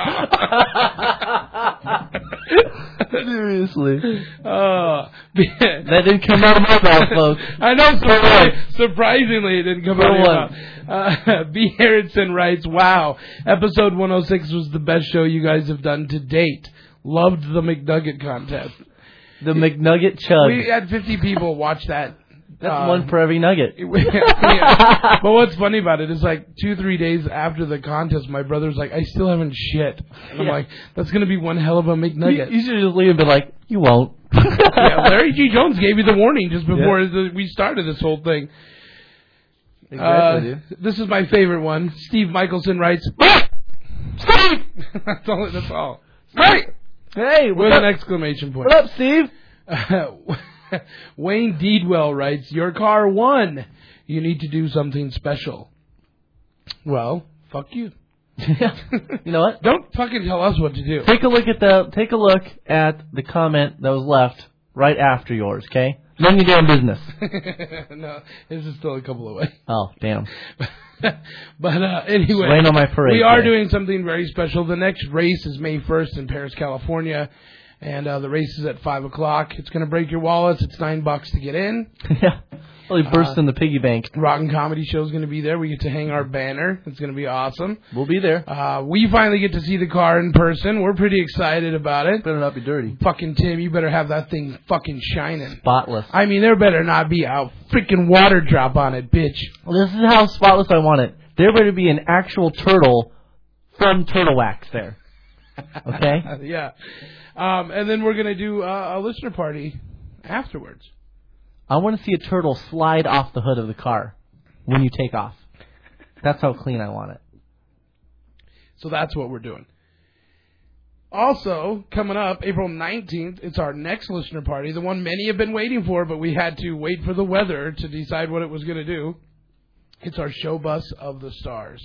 dot com. Seriously. Uh, that didn't come out of my mouth, folks. I know. Surpri- surprisingly, it didn't come out of your mouth. Uh, B. Harrison writes, "Wow, episode one oh six was the best show you guys have done to date. Loved the McNugget contest. The McNugget chug. We had fifty people watch that. That's uh, one for every nugget. Yeah. But what's funny about it is like two, three days after the contest, my brother's like, I still haven't shit. And I'm Yeah. like, that's going to be one hell of a McNugget. You, you should just leave and be like, you won't. Yeah, Larry G. Jones gave you the warning just before the, we started this whole thing. Exactly, Uh, dude. this is my favorite one. Steve Michelson writes, Steve! That's all. That's all. Right! Hey, With what an up? exclamation point. What up, Steve? Uh, Wayne Deedwell writes, your car won. You need to do something special. Well, fuck you. Yeah. You know what? Don't fucking tell us what to do. Take a look at the take a look at the comment that was left right after yours, okay? None of your damn business. No, this is still a couple away. Oh, damn. But uh, anyway, Rain on my parade we are today. doing something very special. The next race is May first in Paris, California. And uh, the race is at five o'clock. It's going to break your wallets. It's nine bucks to get in. Yeah. Well, he burst Uh, in the piggy bank. Rockin' Comedy Show is going to be there. We get to hang our banner. It's going to be awesome. We'll be there. Uh, we finally get to see the car in person. We're pretty excited about it. Better not be dirty. Fucking Tim, you better have that thing fucking shining. Spotless. I mean, there better not be a freaking water drop on it, bitch. Well, this is how spotless I want it. There better be an actual turtle from Turtle Wax there. Okay? Yeah. Um, and then we're going to do uh, a listener party afterwards. I want to see a turtle slide off the hood of the car when you take off. That's how clean I want it. So that's what we're doing. Also, coming up, April nineteenth, it's our next listener party, the one many have been waiting for, but we had to wait for the weather to decide what it was going to do. It's our show bus of the stars.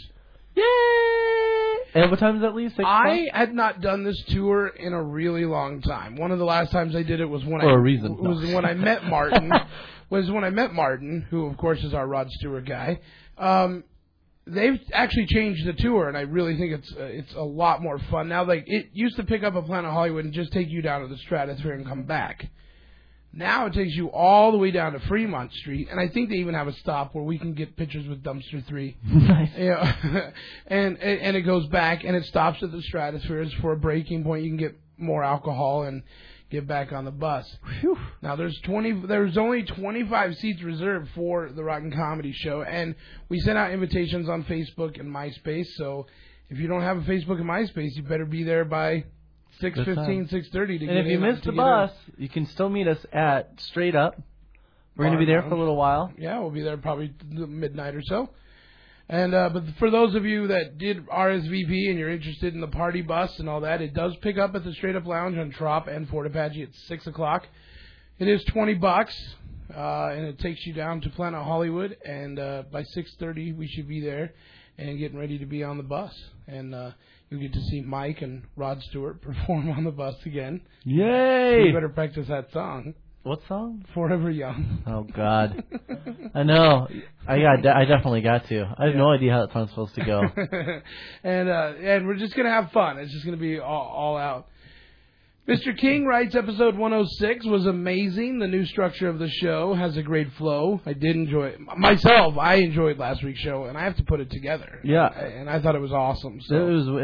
Yay! And what time does that leave? Six I had not done this tour in a really long time. One of the last times I did it was when For I a reason. was when I met Martin. was when I met Martin, who of course is our Rod Stewart guy. Um, they've actually changed the tour, and I really think it's uh, it's a lot more fun now. Like it used to pick up at Planet Hollywood and just take you down to the Stratosphere and come back. Now it takes you all the way down to Fremont Street, and I think they even have a stop where we can get pictures with Dumpster Three. Nice. Yeah, and, and and it goes back and it stops at the Stratospheres for a breaking point. You can get more alcohol and get back on the bus. Whew. Now there's twenty. There's only twenty-five seats reserved for the Rockin' Comedy Show, and we sent out invitations on Facebook and MySpace. So if you don't have a Facebook and MySpace, you better be there by six fifteen, six thirty to and get if you in, miss to the get bus, you can still meet us at Straight Up. We're going to be there for a little while. in. Yeah, we'll be there probably midnight or so. And uh, but for those of you that did R S V P and you're interested in the party bus and all that, it does pick up at the Straight Up Lounge on Trop and Fort Apache at six o'clock. It is twenty bucks, uh, and it takes you down to Planet Hollywood. And uh, by six thirty, we should be there and getting ready to be on the bus. And uh, you'll get to see Mike and Rod Stewart perform on the bus again. Yay! You better practice that song. What song? Forever Young. Oh, God. I know. I got. I definitely got to. I have no idea how that song's supposed to go. and uh, and we're just going to have fun. It's just going to be all, all out. Mister King writes, episode one oh six was amazing. The new structure of the show has a great flow. I did enjoy it. Myself, I enjoyed last week's show, and I have to put it together. Yeah. And I thought it was awesome. So. It was. It was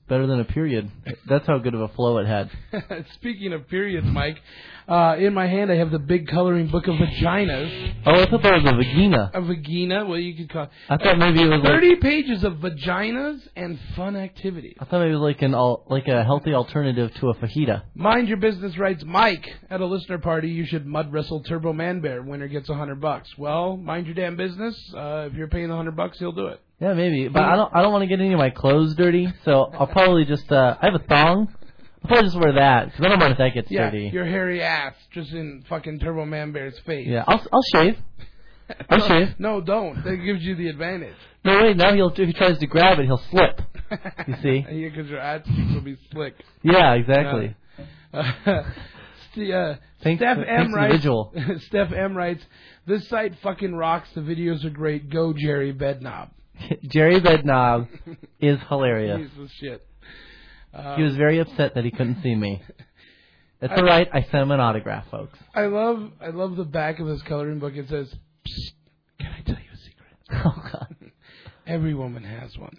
better than a period. That's how good of a flow it had. Speaking of periods, Mike, uh, in my hand I have the big coloring book of vaginas. Oh, I thought that was a vagina. A vagina? Well, you could call it. I thought maybe it was thirty like, pages of vaginas and fun activities. I thought maybe it was like an al- like a healthy alternative to a fajita. Mind Your Business writes, Mike, at a listener party, you should mud wrestle Turbo Man Bear. Winner gets a hundred bucks. Well, mind your damn business. Uh, if you're paying a hundred bucks, he'll do it. Yeah, maybe. But I don't I don't want to get any of my clothes dirty, so I'll probably just, uh, I have a thong. I'll probably just wear that, because I don't mind if that gets Yeah, dirty. your hairy ass just in fucking Turbo Man Bear's face. Yeah, I'll I'll shave. I'll shave. No, don't. That gives you the advantage. No, wait, now he'll, if he tries to grab it, he'll slip. You see? Yeah, because your ass cheeks will be slick. Yeah, exactly. Uh, uh, St- uh, Thanks- Steph thanks M to the writes, visual. Steph M writes, this site fucking rocks. The videos are great. Go, Jerry Bedknob. Jerry Bedknob is hilarious. Piece of shit. Uh, He was very upset that he couldn't see me. That's I- all right. I sent him an autograph, folks. I love I love the back of this coloring book. It says, Psst, can I tell you a secret? Oh, God. Every woman has one.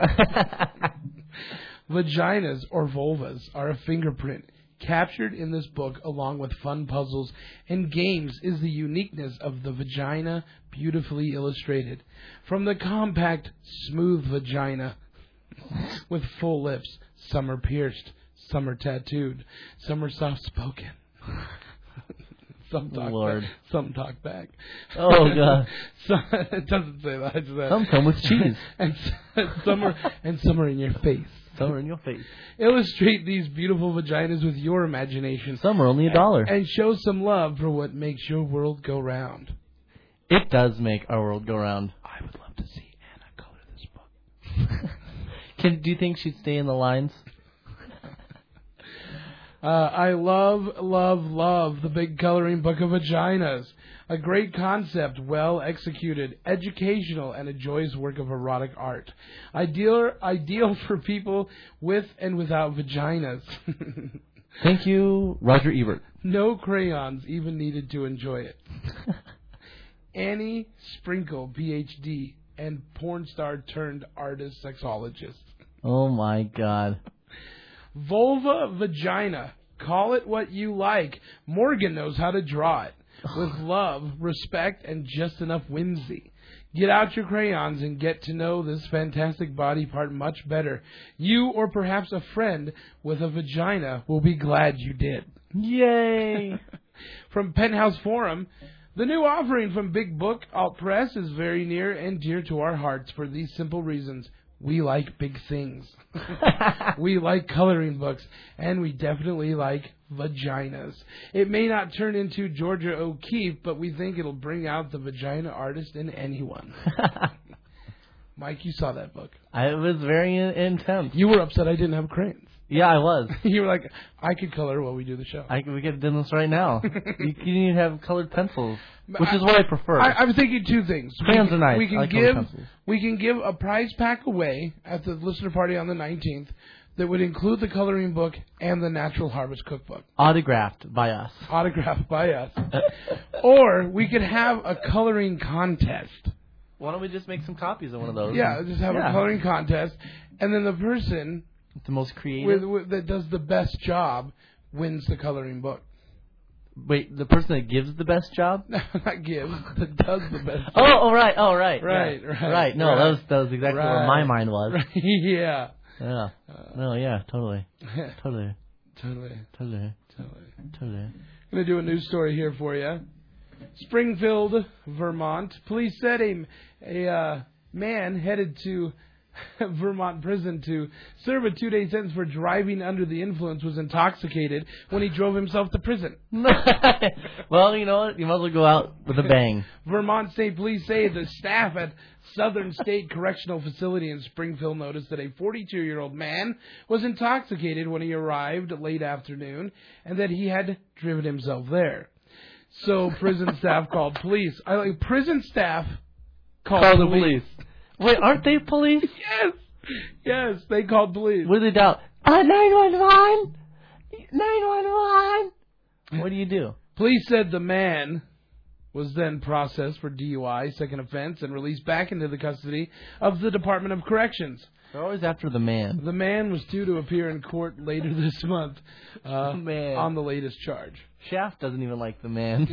Vaginas, or vulvas, are a fingerprint. Captured in this book, along with fun puzzles and games, is the uniqueness of the vagina, beautifully illustrated. From the compact, smooth vagina with full lips, some are pierced, some are tattooed, some are soft-spoken. Some talk Lord. back. Some talk back. Oh, God. Some, it doesn't say that. It's that. Some come with cheese. and some are and some are in your face. Some are in your face. Illustrate these beautiful vaginas with your imagination. Some are only a dollar. And, and show some love for what makes your world go round. It does make our world go round. I would love to see Anna color this book. Can, do you think she'd stay in the lines? Uh, I love, love, love the big coloring book of vaginas. A great concept, well executed, educational, and a joyous work of erotic art. Ideal, ideal for people with and without vaginas. Thank you, Roger Ebert. No crayons even needed to enjoy it. Annie Sprinkle, P H D, and porn star turned artist sexologist. Oh, my God. Vulva vagina. Call it what you like. Morgan knows how to draw it. With love, respect, and just enough whimsy. Get out your crayons and get to know this fantastic body part much better. You, or perhaps a friend with a vagina, will be glad you did. Yay! From Penthouse Forum, the new offering from Big Book Alt Press is very near and dear to our hearts for these simple reasons. We like big things. We like coloring books, and we definitely like vaginas. It may not turn into Georgia O'Keeffe, but we think it'll bring out the vagina artist in anyone. Mike, you saw that book. I, it was very in- intense. You were upset I didn't have crayons. Yeah, I was. You were like, I could color while we do the show. I, we could have done this right now. you can even have colored pencils, which is what I prefer. I, I'm thinking two things. Crayons we, are nice. We can I like colored give pencils. we can give a prize pack away at the listener party on the nineteenth that would include the coloring book and the Natural Harvest Cookbook. Autographed by us. Autographed by us. Or we could have a coloring contest. Why don't we just make some copies of one of those? Yeah, just have yeah. a coloring contest, and then the person the most creative with, with, that does the best job wins the coloring book. Wait, the person that gives the best job? Not gives, that does the best job. Oh, oh, right, oh, right, right, yeah. right, right. No, right. that was that was exactly right. where my mind was. Right. Yeah. Yeah. No, yeah, totally, totally, totally, totally, totally, totally. I'm gonna do a news story here for you. Springfield, Vermont. Police said a a uh, man headed to Vermont prison to serve a two-day sentence for driving under the influence was intoxicated when he drove himself to prison. Well, you know what? You might as well go out with a bang. Vermont State Police say the staff at Southern State Correctional Facility in Springfield noticed that a forty-two-year-old man was intoxicated when he arrived late afternoon and that he had driven himself there. So prison staff called police. I like prison staff called Call police. the police. Wait, aren't they police? Yes. Yes, they called police. What do they dial? Uh, nine one one! nine one one! What do you do? Police said the man was then processed for D U I, second offense, and released back into the custody of the Department of Corrections. They're always after the man. The man was due to appear in court later this month uh, Man. on the latest charge. Shaft doesn't even like the man.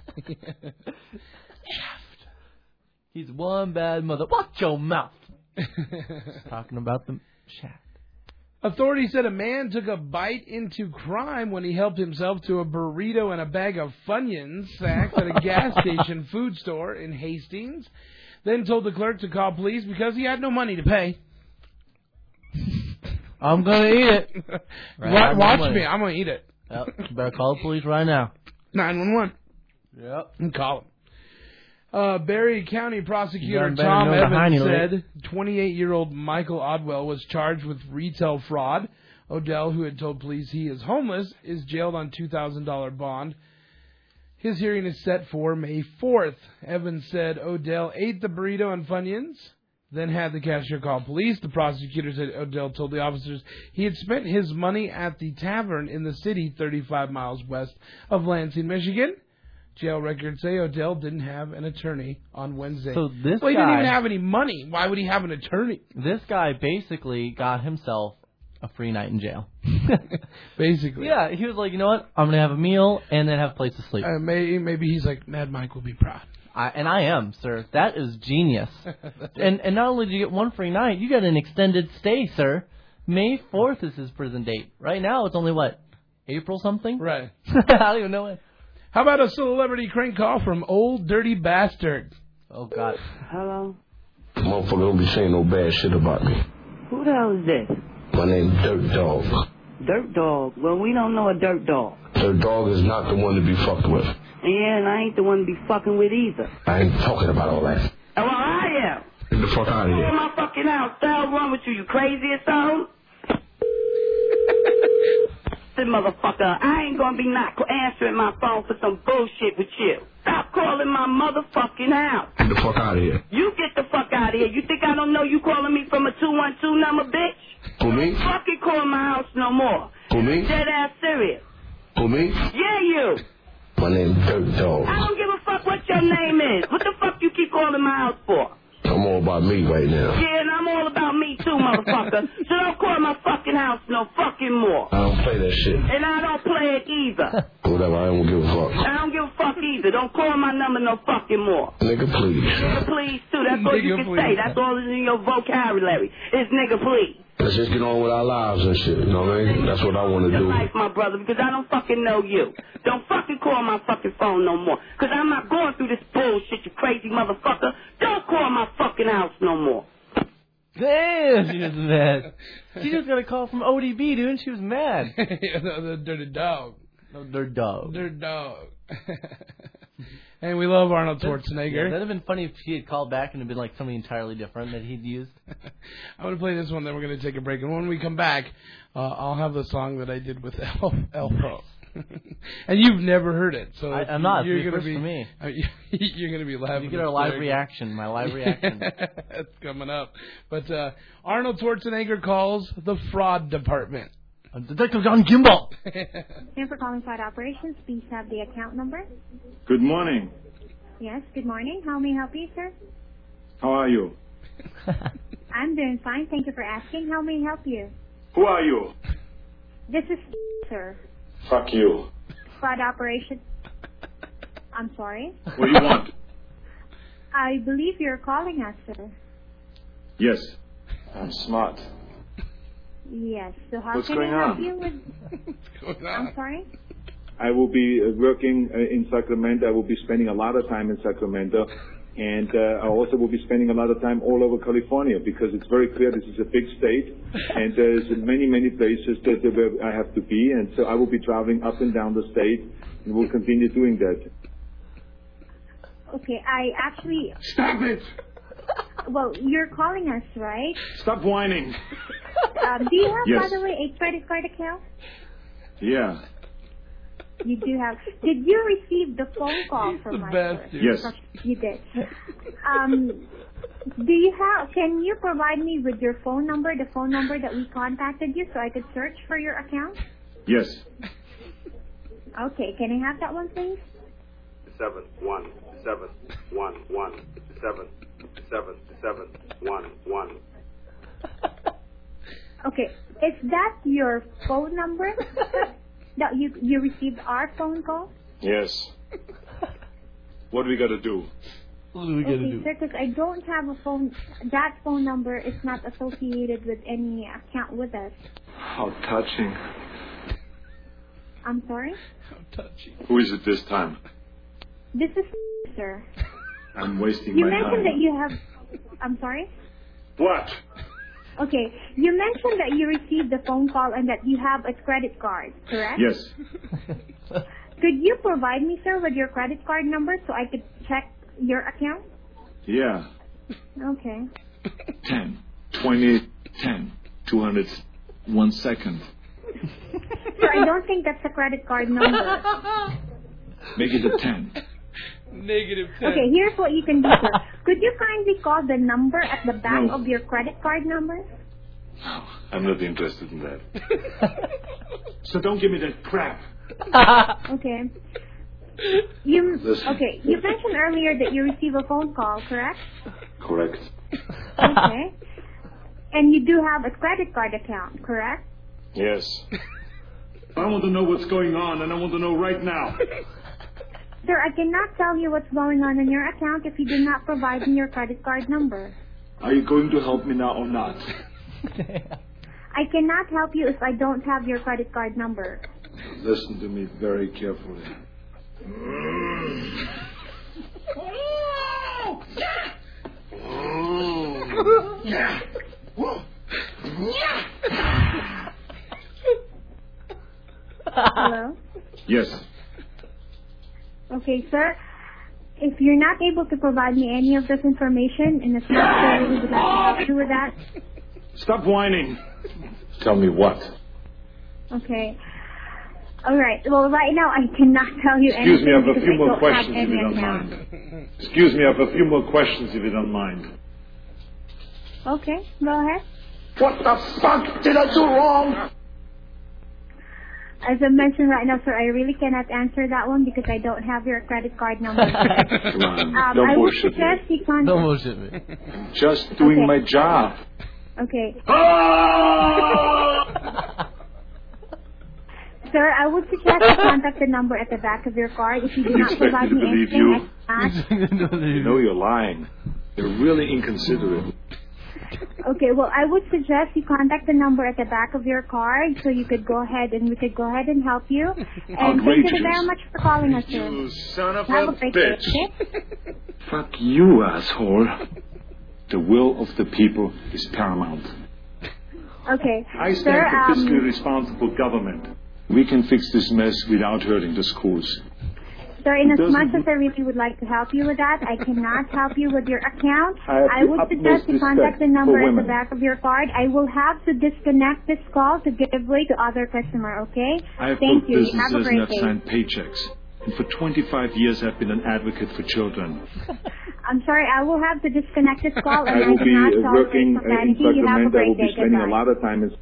Shaft. He's one bad mother. Watch your mouth. Talking about the Shaft. Authorities said a man took a bite into crime when he helped himself to a burrito and a bag of Funyuns sacks at a gas station food store in Hastings. Then told the clerk to call police because he had no money to pay. I'm gonna eat it. Right, Wa- I'm watch gonna- me, I'm gonna eat it. Yep. You better call the police right now. nine one one. Yep. And call him. Uh, Berry County Prosecutor You better Tom know the Evans hiney leg. said twenty-eight-year-old Michael Odwell was charged with retail fraud. Odell, who had told police he is homeless, is jailed on two thousand dollars bond. His hearing is set for May fourth. Evans said Odell ate the burrito and Funyuns, then had the cashier call police. The prosecutor said Odell told the officers he had spent his money at the tavern in the city thirty-five miles west of Lansing, Michigan. Jail records say Odell didn't have an attorney on Wednesday. So this well, he guy, didn't even have any money. Why would he have an attorney? This guy basically got himself a free night in jail. Basically. Yeah, he was like, you know what? I'm going to have a meal and then have a place to sleep. Uh, maybe, maybe he's like, Mad Mike will be proud. I, and I am, sir. That is genius. and and not only do you get one free night, you get an extended stay, sir. May fourth is his prison date. Right now, it's only, what, April something? Right. I don't even know it. How about a celebrity crank call from Old Dirty Bastard? Oh, God. Hello? Motherfucker don't be saying no bad shit about me. Who the hell is this? My name's Dirt Dog. Dirt Dog. Well, we don't know a Dirt Dog. Dirt Dog is not the one to be fucked with. Yeah, and I ain't the one to be fucking with either. I ain't talking about all that. Oh, well, I am. Get the fuck out of Go in here. my fucking house. The hell wrong with you? You crazy or something? Listen, motherfucker, I ain't gonna be not answering my phone for some bullshit with you. Stop calling my motherfucking house. Get the fuck out of here. You get the fuck out of here. You think I don't know you calling me from a two one two number, bitch? For me? Don't fucking call my house no more. For me? Dead ass serious. For me? Yeah, you. My name's Dirt Dog. I don't give a fuck what your name is. What the fuck you keep calling my house for? I'm all about me right now. Yeah, and I'm all about me too, motherfucker. So don't call my fucking house no fucking more. I don't play that shit. And I don't play it either. Whatever, I don't give a fuck. I don't give a fuck either. Don't call my number no fucking more. Nigga, please. Nigga, please, too. That's all you Nigga, can please. say. That's all that's in your vocabulary. Is nigga, please. Let's just get on with our lives and shit, you know what I mean? That's what I want to Your do. life, my brother, because I don't fucking know you. Don't fucking call my fucking phone no more. Because I'm not going through this bullshit, you crazy motherfucker. Don't call my fucking house no more. Damn, she was mad. She just got a call from O D B, dude, and she was mad. Yeah, the, the dirty dog. No, dirt dog. Dirt dog. And we love Arnold Yeah, Schwarzenegger. that'd have been funny if he had called back and it'd been like something entirely different that he'd used. I'm going to play this one, then we're going to take a break. And when we come back, uh, I'll have the song that I did with El- Elfo. And you've never heard it. so I, I'm not. You're It's the gonna first be, for me. uh, You're going to be laughing. You get our live reaction, my live reaction. That's coming up. But uh, Arnold Schwarzenegger calls the fraud department. Detective John Kimball. Thank you for calling Flight Operations. Please have the account number. Good morning. Yes, good morning. How may I help you, sir? How are you? I'm doing fine. Thank you for asking. How may I help you? Who are you? This is sir. Fuck you. Flight Operations. I'm sorry. What do you want? I believe you're calling us, sir. Yes. I'm smart. Yes. So how What's can going I help on? you with... I'm sorry? I will be uh, working uh, in Sacramento. I will be spending a lot of time in Sacramento. And uh, I also will be spending a lot of time all over California because it's very clear this is a big state. And there's many, many places that uh, where I have to be. And so I will be traveling up and down the state and will continue doing that. Okay, I actually... Stop it! Well, you're calling us, right? Stop whining. Um, do you have, Yes. by the way, a credit card account? Yeah. You do have. Did you receive the phone call from the us? best, sir? dude. Yes. You did. Um, do you have? Can you provide me with your phone number, the phone number that we contacted you, so I could search for your account? Yes. Okay. Can I have that one, please? Seven one seven, one, one, seven, seven, seven, one, one. Okay, is that your phone number? That you you received our phone call? Yes. What do we got to do? What do we Okay, sir, because I don't have a phone. That phone number is not associated with any account with us. How touching. I'm sorry? How touchy. Who is it this time? This is sir. I'm wasting You my mentioned time. that you have... I'm sorry? What? Okay, you mentioned that you received the phone call and that you have a credit card, correct? Yes. Could you provide me, sir, with your credit card number so I could check your account? Yeah. Okay. ten, twenty, ten, two hundred, one second. Sir, I don't think that's a credit card number. Make it a ten. Negative ten. Okay, here's what you can do, sir. Could you kindly call the number at the back No. of your credit card number? I'm not interested in that. So don't give me that crap. Okay. You Listen. okay? You mentioned earlier that you receive a phone call, correct? Correct. Okay. And you do have a credit card account, correct? Yes. I want to know what's going on, and I want to know right now. Sir, I cannot tell you what's going on in your account if you do not provide me your credit card number. Are you going to help me now or not? I cannot help you if I don't have your credit card number. Listen to me very carefully. Hello? Yes. Okay, sir. If you're not able to provide me any of this information, and it's not fair, we would like to help you with that. Stop whining. Tell me what. Okay. All right. Well, right now I cannot tell you Excuse anything me, I have a because few I more don't questions have if you any don't account. mind. Excuse me, I have a few more questions if you don't mind. Okay, go ahead. What the fuck did I do wrong? As I mentioned right now, sir, I really cannot answer that one because I don't have your credit card number. Come on, um, don't I would bullshit me. suggest you contact... Don't bullshit me. Just doing Okay. my job. Okay. Sir, I would suggest you contact the number at the back of your card. If you do You not expect provide me to me believe anything, you? I cannot. You know you're lying. You're really inconsiderate. Okay, well, I would suggest you contact the number at the back of your card so you could go ahead and we could go ahead and help you. And thank Outrageous. you very much for calling us, sir. You son of Have a a great day, bitch. okay? Fuck you, asshole. The will of the people is paramount. Okay. I stand Sir, for fiscally um, responsible government. We can fix this mess without hurting the schools. sir, in as Doesn't- much as I really would like to help you with that, I cannot help you with your account. I have I the would utmost suggest you contact respect the number for at the women. back of your card. I will have to disconnect this call to give way to other customer, okay? I have Thank built you. Have a businesses and great I've day. signed paychecks. And for twenty-five years I've been an advocate for children. I'm sorry, I will have to disconnect this call and I I, will do be not uh, tolerate working uh, in profanity. You have a Sacramento. I will great be day. spending a Goodbye. lot of time in...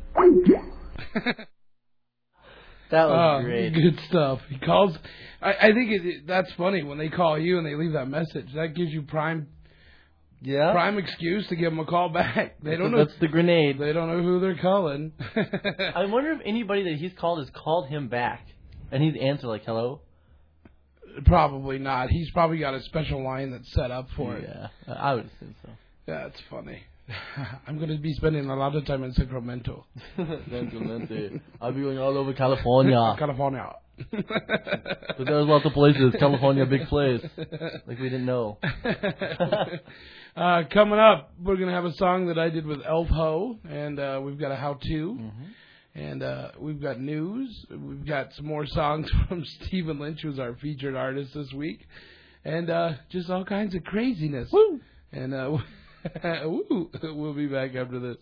That was Oh, great. Good stuff. He calls. I, I think it, it, that's funny when they call you and they leave that message. That gives you prime, Yeah. prime excuse to give them a call back. They don't know. That's the grenade. They don't know who they're calling. I wonder if anybody that he's called has called him back, and he's answered like, "Hello." Probably not. He's probably got a special line that's set up for it. Yeah, I would assume so. That's funny. I'm going to be spending a lot of time in Sacramento. Sacramento. I'll be going all over California. California. But there's lots of places. California, big place. Like we didn't know. uh, coming up, we're going to have a song that I did with Elf Ho, and uh, we've got a how-to. Mm-hmm. And uh, we've got news. We've got some more songs from Stephen Lynch, who's our featured artist this week. And uh, just all kinds of craziness. Woo! And uh, woo, we'll be back after this.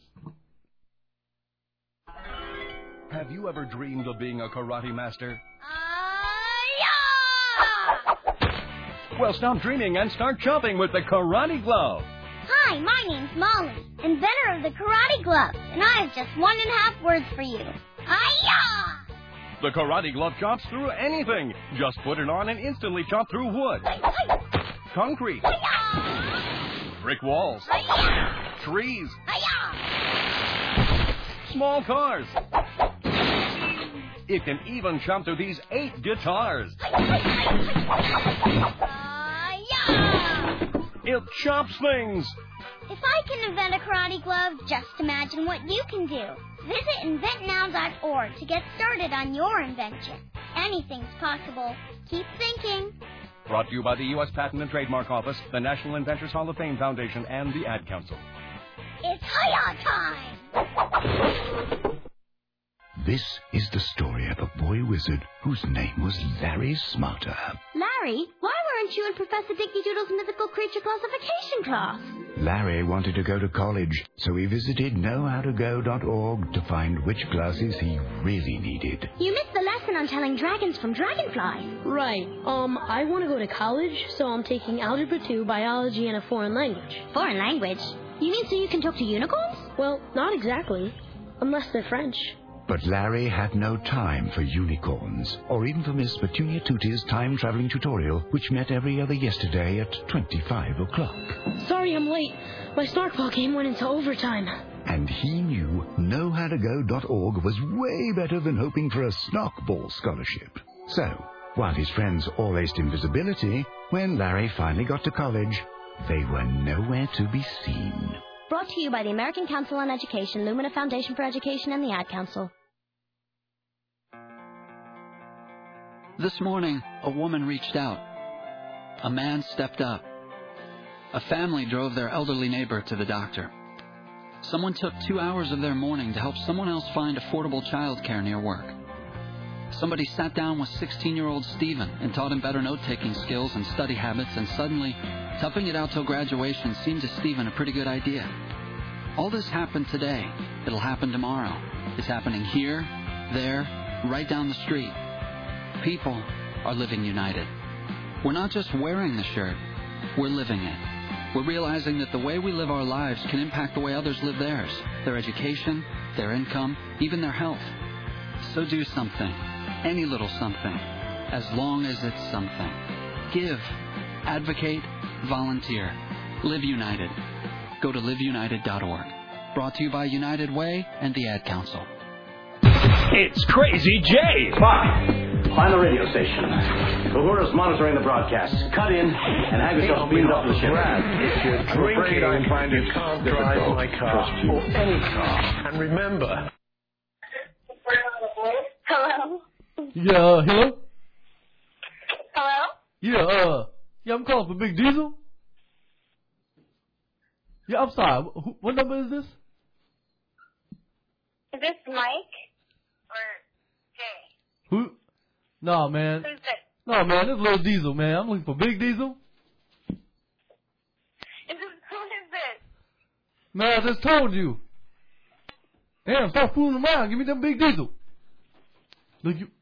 Have you ever dreamed of being a karate master? Well, stop dreaming and start chopping with the Karate Glove. Hi, my name's Molly, inventor of the Karate Glove, and I have just one and a half words for you. Hi-ya! The Karate Glove chops through anything. Just put it on and instantly chop through wood, concrete, brick walls, trees, small cars. It can even jump to these eight guitars. It chops things. If I can invent a karate glove, just imagine what you can do. Visit invent now dot org to get started on your invention. Anything's possible. Keep thinking. Brought to you by the U S Patent and Trademark Office, the National Inventors Hall of Fame Foundation, and the Ad Council. It's Hiya time! This is the story of a boy wizard whose name was Larry Smarter. Larry, why weren't you in Professor Dicky Doodle's mythical creature classification class? Larry wanted to go to college, so he visited know how to go dot org to find which classes he really needed. You missed the lesson on telling dragons from dragonflies. Right. Um, I want to go to college, so I'm taking Algebra two, Biology, and a foreign language. Foreign language? You mean so you can talk to unicorns? Well, not exactly. Unless they're French. But Larry had no time for unicorns, or even for Miss Petunia Tootie's time-traveling tutorial, which met every other yesterday at twenty-five o'clock. Sorry I'm late. My Snarkball game went into overtime. And he knew know how to go dot org was way better than hoping for a Snarkball scholarship. So, while his friends all aced invisibility, when Larry finally got to college, they were nowhere to be seen. Brought to you by the American Council on Education, Lumina Foundation for Education, and the Ad Council. This morning, a woman reached out. A man stepped up. A family drove their elderly neighbor to the doctor. Someone took two hours of their morning to help someone else find affordable childcare near work. Somebody sat down with sixteen-year-old Stephen and taught him better note-taking skills and study habits, and suddenly, toughing it out till graduation seemed to Stephen a pretty good idea. All this happened today. It'll happen tomorrow. It's happening here, there, right down the street. People are living united. We're not just wearing the shirt, we're living it. We're realizing that the way we live our lives can impact the way others live theirs, their education, their income, even their health. So do something, any little something, as long as it's something. Give, advocate, volunteer. Live United. Go to live united dot org. Brought to you by United Way and the Ad Council. It's Crazy J. Bob, find the radio station. Uhura's monitoring the broadcast. Cut in and have yourself beamed up to the ship. If you're drinking, I find it can't drive my car or any car. And remember. Hello? Yeah, hello? Hello? Yeah, uh, yeah, I'm calling for Big Diesel. Yeah, I'm sorry. Wh- What number is this? Is this Mike or Jay? Who? No, man. Who's this? No, man, this is Lil Diesel, man. I'm looking for Big Diesel. Is this, who is this? Man, I just told you. Damn, stop fooling around. Give me them Big Diesel. Look, you.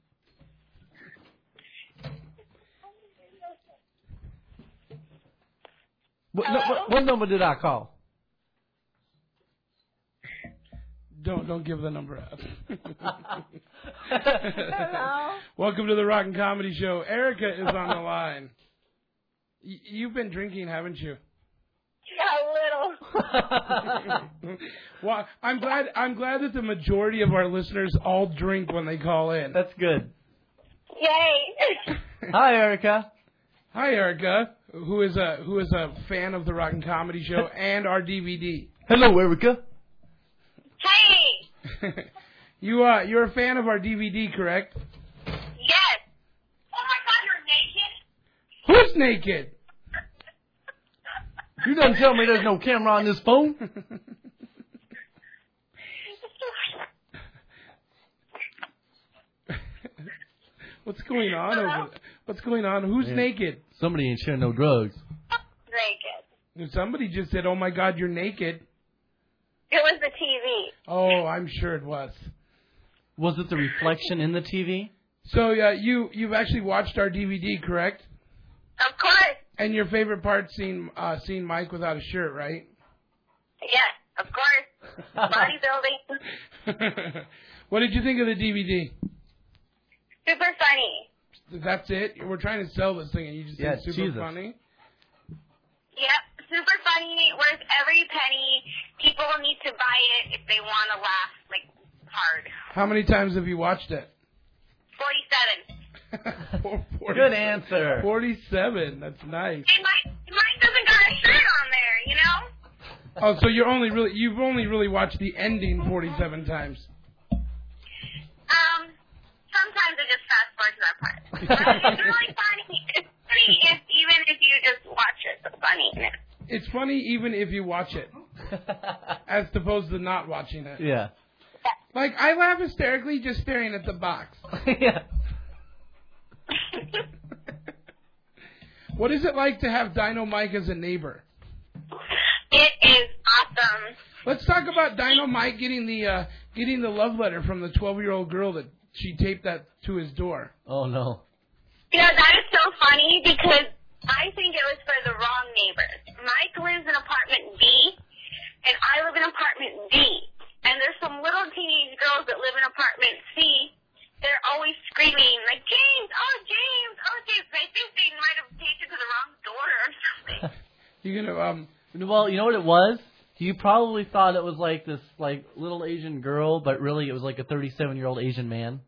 What, no, what, what number did I call? Don't don't give the number out. Hello? Welcome to the Rock and Comedy Show. Erica is on the line. Y- you've been drinking, haven't you? Yeah, a little. Well, I'm glad I'm glad that the majority of our listeners all drink when they call in. That's good. Yay. Hi, Erica. Hi, Erica, who is a who is a fan of the Rock and Comedy Show and our D V D. Hello, Erica. Hey. you uh you're a fan of our D V D, correct? Yes. Oh my God, you're naked. Who's naked? You done tell me there's no camera on this phone? What's going on over there? What's going on? Who's Man. naked? Somebody ain't sharing no drugs. Naked. Somebody just said, "Oh my God, you're naked." It was the T V. Oh, I'm sure it was. Was it the reflection in the T V? So uh, you you've actually watched our D V D, correct? Of course. And your favorite part, seeing uh, seeing Mike without a shirt, right? Yes, of course. Bodybuilding. What did you think of the D V D? Super funny. That's it? We're trying to sell this thing, and you just Yeah, think super Jesus. funny? Yep, super funny, worth every penny. People need to buy it if they want to laugh, like, hard. How many times have you watched it? forty-seven. Good answer. forty-seven. That's nice. Hey, Mike, Mike doesn't got a shirt on there, you know? Oh, so you're only really you've only really watched the ending forty-seven times. Um, sometimes I just fast forward to that part. But it's really funny. It's funny if, even if you just watch it. It's funny. It's funny even if you watch it, as opposed to not watching it. Yeah. Like, I laugh hysterically just staring at the box. Yeah. What is it like to have Dino Mike as a neighbor? It is awesome. Let's talk about Dino Mike getting the uh, getting the love letter from the twelve-year-old girl that she taped that to his door. Oh, no. You know, that is so funny because I think it was for the wrong neighbors. Mike lives in apartment B, and I live in apartment D. And there's some little teenage girls that live in apartment C. They're always screaming, like, James, oh, James, oh, James. And I think they might have taped it to the wrong door or something. You're gonna um. Well, you know what it was? You probably thought it was like this like little Asian girl, but really it was like a thirty-seven-year-old Asian man.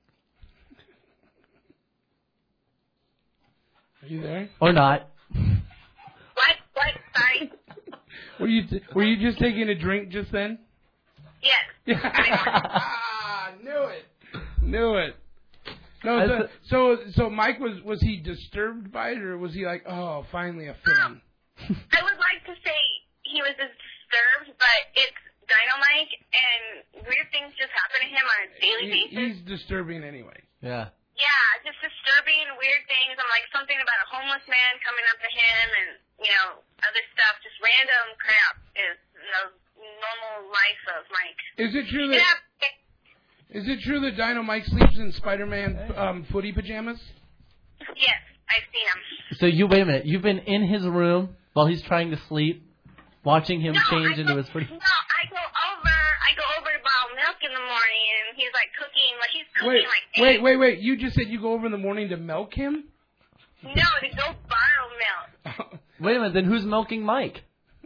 Are you there? Or not. What? What? Sorry. Were you t- were you just taking a drink just then? Yes. ah, knew it. Knew it. No, I so, th- so so Mike was was he disturbed by it, or was he like, oh, finally a fan? I would like to say he was just disturbed, but it's Dynamite, and weird things just happen to him on a daily He, basis. he's disturbing anyway. Yeah. Yeah, just disturbing, weird things. I'm like something about a homeless man coming up to him, and you know other stuff, just random crap is the normal life of Mike. Is it true that Yeah. is it true that Dino Mike sleeps in Spider-Man um, footy pajamas? Yes, I've seen him. So you wait a minute. You've been in his room while he's trying to sleep, watching him No, change I into go, his footy. No, I go over. I go over to borrow milk in the morning, and he's like cooking. Like he's cooking Wait, like wait, wait, wait! You just said you go over in the morning to milk him? No, to go borrow milk. Wait a minute. Then who's milking Mike?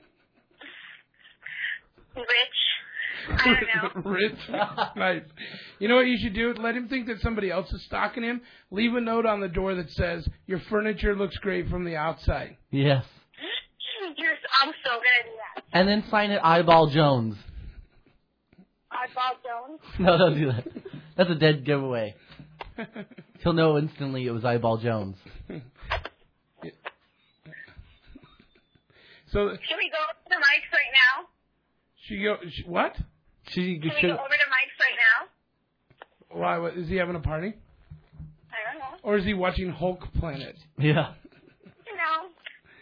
Rich. I don't know. Rich. Nice. You know what you should do? Let him think that somebody else is stalking him. Leave a note on the door that says, your furniture looks great from the outside. Yes. You're, I'm so gonna do that. And then sign it Eyeball Jones. Eyeball Jones. No, don't do that. That's a dead giveaway. He'll know instantly it was Eyeball Jones. So Should we go over to Mike's right now? she go. She, what? She Can we should. go over to Mike's right now? Why? What, is he having a party? I don't know. Or is he watching Hulk Planet? Yeah. No.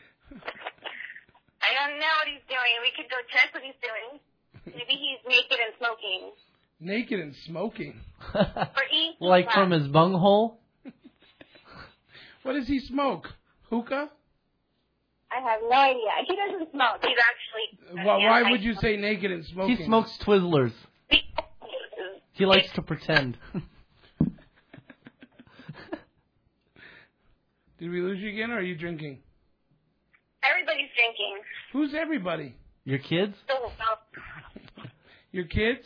I don't know what he's doing. We could go check what he's doing. Maybe he's naked and smoking. Naked and smoking. Or eating. Like from his bunghole? What does he smoke? Hookah? I have no idea. He doesn't smoke. He's actually. Why, yeah, why I would you smoke. say naked and smoking? He smokes Twizzlers. He likes to pretend. Did we lose you again, or are you drinking? Everybody's drinking. Who's everybody? Your kids? So, uh, Your kids?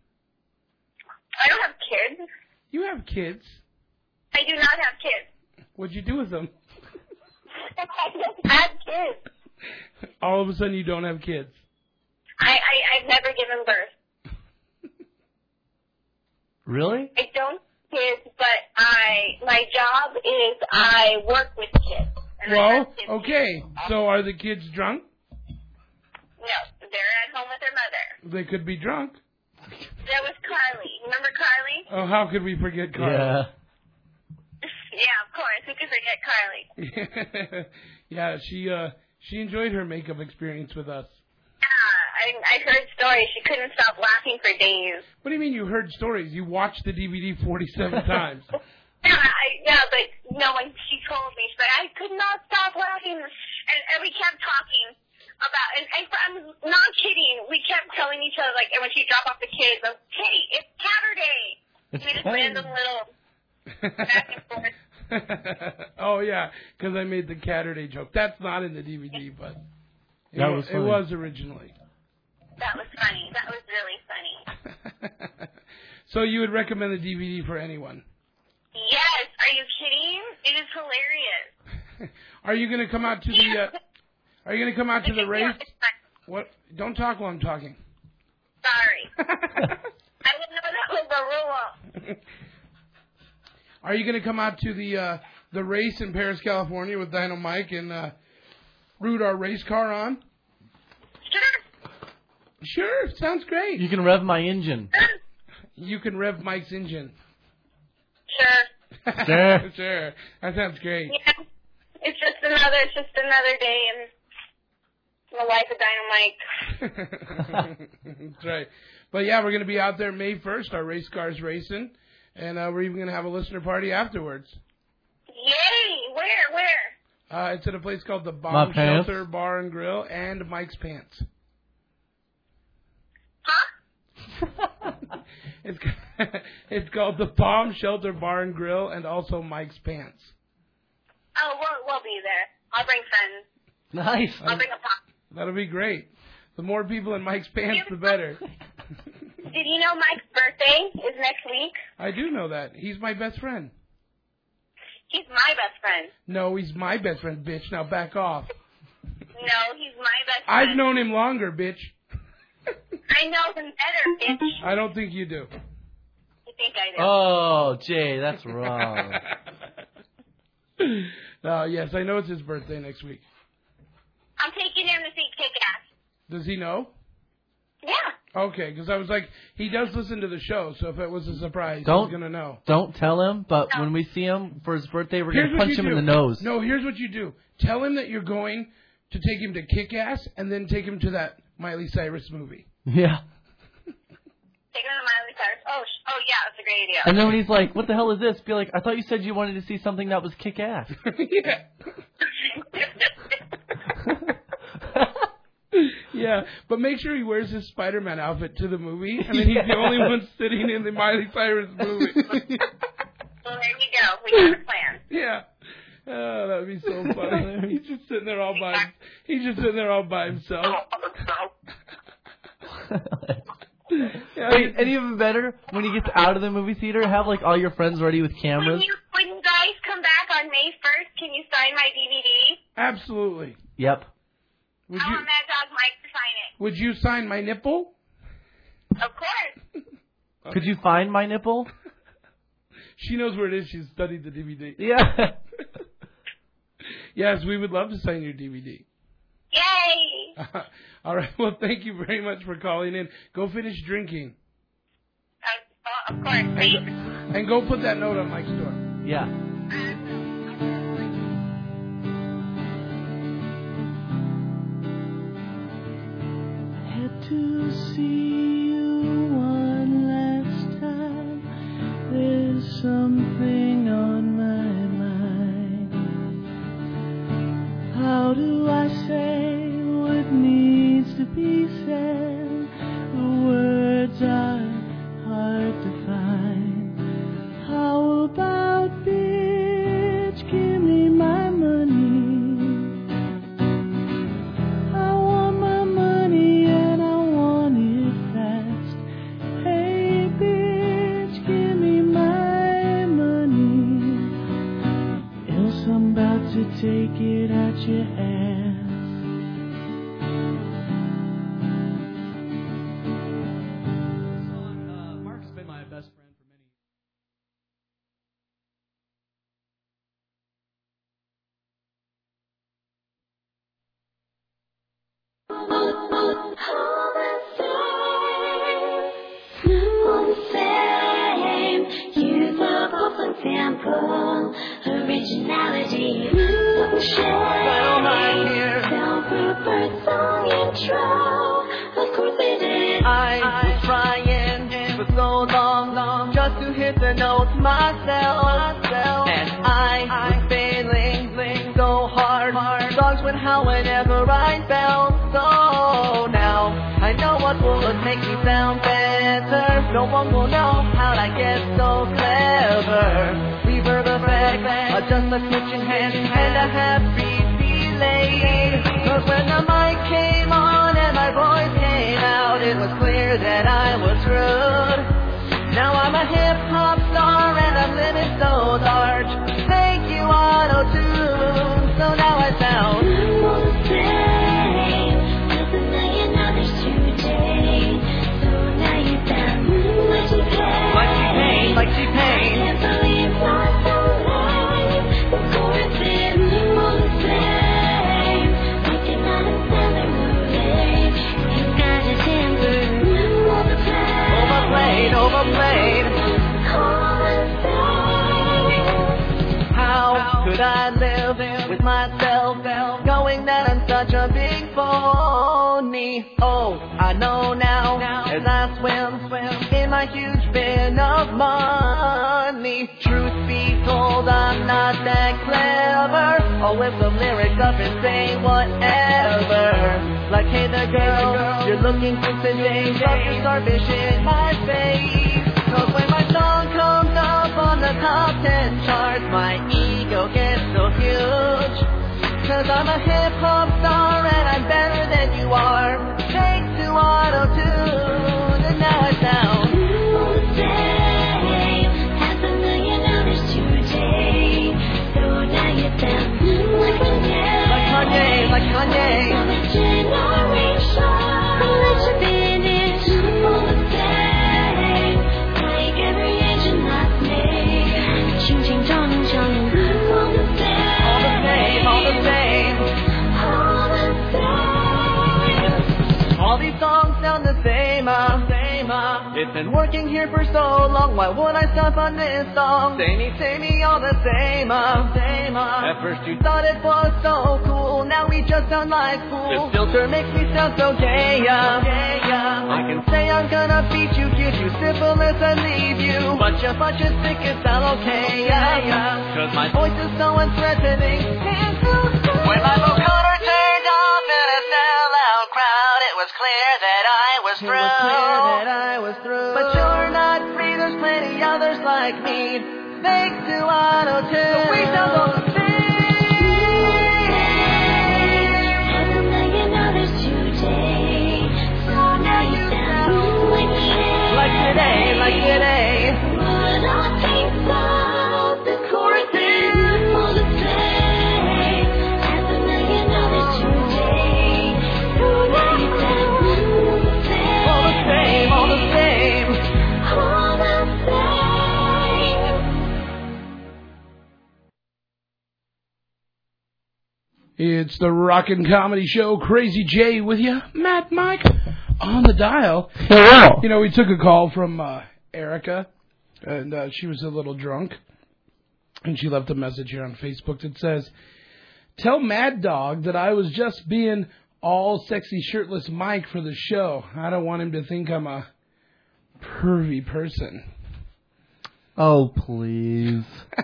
I don't have kids. You have kids. I do not have kids. What'd you do with them? I don't have kids. All of a sudden, you don't have kids. I, I, I've never given birth. Really? I don't have kids, but I my job is I work with kids. And I Well, have kids. okay. So are the kids drunk? No, they're at home with their mother. They could be drunk. That was Carly. Remember Carly? Oh, how could we forget Carly? Yeah. Yeah, of course. Who could forget Carly? Yeah, she uh she enjoyed her makeup experience with us. Yeah, I, I heard stories. She couldn't stop laughing for days. What do you mean you heard stories? You watched the D V D forty-seven times. Yeah, I, yeah, but no, when she told me, she's like, I could not stop laughing, and, and we kept talking about, and, and I'm not kidding, we kept telling each other, like, and when she dropped off the kids, like, hey, it's Saturday. It's we just Saturday. random little back and forth. Oh, yeah, because I made the Catterday joke. That's not in the D V D, but it, That wa- was it funny. was originally. That was funny. That was really funny. So you would recommend the D V D for anyone? Yes. Are you kidding? It is hilarious. Are you going to come out to the? Uh, are you going to come out to the race? What? Don't talk while I'm talking. Sorry. I didn't know that was the rule. Are you going to come out to the uh, the race in Paris, California, with Dino Mike and uh, root our race car on? Sure. Sure. Sounds great. You can rev my engine. You can rev Mike's engine. Sure. Sure. Sure. That sounds great. Yeah. It's just another, it's just another day in the life of Dino Mike. That's right. But yeah, we're going to be out there May first. Our race car's racing, and uh, we're even going to have a listener party afterwards. Yay! Where? Where? Uh, it's at a place called the My Bomb Pants. Shelter Bar and Grill and Mike's Pants. it's it's called the Bomb Shelter Bar and Grill and also Mike's Pants. Oh, we'll, we'll be there. I'll bring friends. Nice. I'll bring a pop. That'll be great. The more people in Mike's Pants, the better. Did you know Mike's birthday is next week? I do know that. He's my best friend. He's my best friend. No, he's my best friend, bitch. Now back off. No, he's my best friend. I've known him longer, bitch. I know him better, bitch. I don't think you do. You think I do? Oh, Jay, that's wrong. Uh, yes, I know it's his birthday next week. I'm taking him to see Kick-Ass. Does he know? Yeah. Okay, because I was like, he does listen to the show, so if it was a surprise, Don't he's going to know. Don't tell him, but when we see him for his birthday, we're Here's gonna what punch you him do. in the nose. No, here's what you do. Tell him that you're going to take him to Kick-Ass, and then take him to that Miley Cyrus movie. Yeah. Take him to Miley Cyrus. Oh, sh- oh yeah, that's a great idea. And then when he's like, "What the hell is this?" Be like, "I thought you said you wanted to see something that was kick-ass." Yeah. Yeah, but make sure he wears his Spider-Man outfit to the movie, and then he's the only one sitting in the Miley Cyrus movie. Well, there you go. We got a plan. Yeah. Oh, that would be so funny. He's just sitting there all by he's just sitting there all by himself. Yeah, Wait, and even better, when he gets out of the movie theater, have like all your friends ready with When cameras. you, when you guys come back on May first, can you sign my D V D? Absolutely. Yep. Would I you want Mad Dog Mike to sign would you sign my nipple? it. Of course. Could you find my nipple? She knows where it is. She's studied the D V D. Yeah. Yes, we would love to sign your D V D. Yay! All right. Well, thank you very much for calling in. Go finish drinking. Uh, of course, please. And go put that note on Mike's door. Yeah. Had to see you one last time. There's something on my mind. How do I say what needs to be said? The words are hard to find. How about bitch, give me my money. I want my money and I want it fast. Hey bitch, give me my money. Else I'm about to take it out your ass. Mark's been my best friend for many years. Sample, originality, so shade, self-preferred song intro, of course they did. I was trying for so long, long just to hit the notes myself, and I was failing so hard. Songs would howl whenever I fell. So now I know what will make me sound better. No one will know how I get so clever. Reverb perfect. Uh, just a kitchen hand and a happy delay. But when the mic came on and my voice came out, it was clear that I was screwed. Now I'm a hip-hop star and I'm living so large. Thank you, Auto-Tune. So now I sound all the same as a million others today. So now you sound like T-Pain. like T-Pain, like T-Pain. Can't believe what's alive. The chorus is all the same. Like another celebrate. You got a temper. Overplayed, overplayed. How could I live with myself knowing that I'm such a big phony? Oh, I know now as I swim in my huge bin of money. Truth be told, I'm not that clever. I'll whip some lyrics up and say whatever. Like, hey there girl, you're looking for today. Drop your starfish in my face. Cause when my song comes up on the top ten charts, my ego gets so huge. Cause I'm a hip-hop star and I'm better than you are. Thanks to Auto-Tune, and now I sound all the same as a million others today. So now you sound like Kanye. Like Kanye, like Kanye. From a generation, let you finish. All the same, like every age and last name. Ching ching chong chong. All the same, all the same, all the same. all the same. All these songs sound the same, uh, same, uh. It's been working here for so long, why would I stop on this song? Say me, say me all the same, uh, same, uh. At first you thought it was so cool, now we just sound like fools. This filter makes me sound so gay, uh, gay, uh. I can say I'm gonna beat you, give you syphilis and leave you, but you're bunch of sick, it's all okay, yeah, yeah. Cause my voice is so unthreatening, and so when my vocoder turned off in a sellout crowd, it was clear that I was through. It was clear that I was through. But you're not free, there's plenty others like me. Thanks to Auto-Tune. So we sound all the same. As a million others today. So now you sound like today. Like today, like today. But I think about the chorus is all the same. As a million others today. So now you sound all the same. All the same, all the same. All the same. It's the Rockin' Comedy Show. Crazy Jay with you. Matt Mike on the dial. Wow. You know, we took a call from uh, Erica, and uh, she was a little drunk. And she left a message here on Facebook that says, tell Mad Dog that I was just being all sexy shirtless Mike for the show. I don't want him to think I'm a pervy person. Oh, please.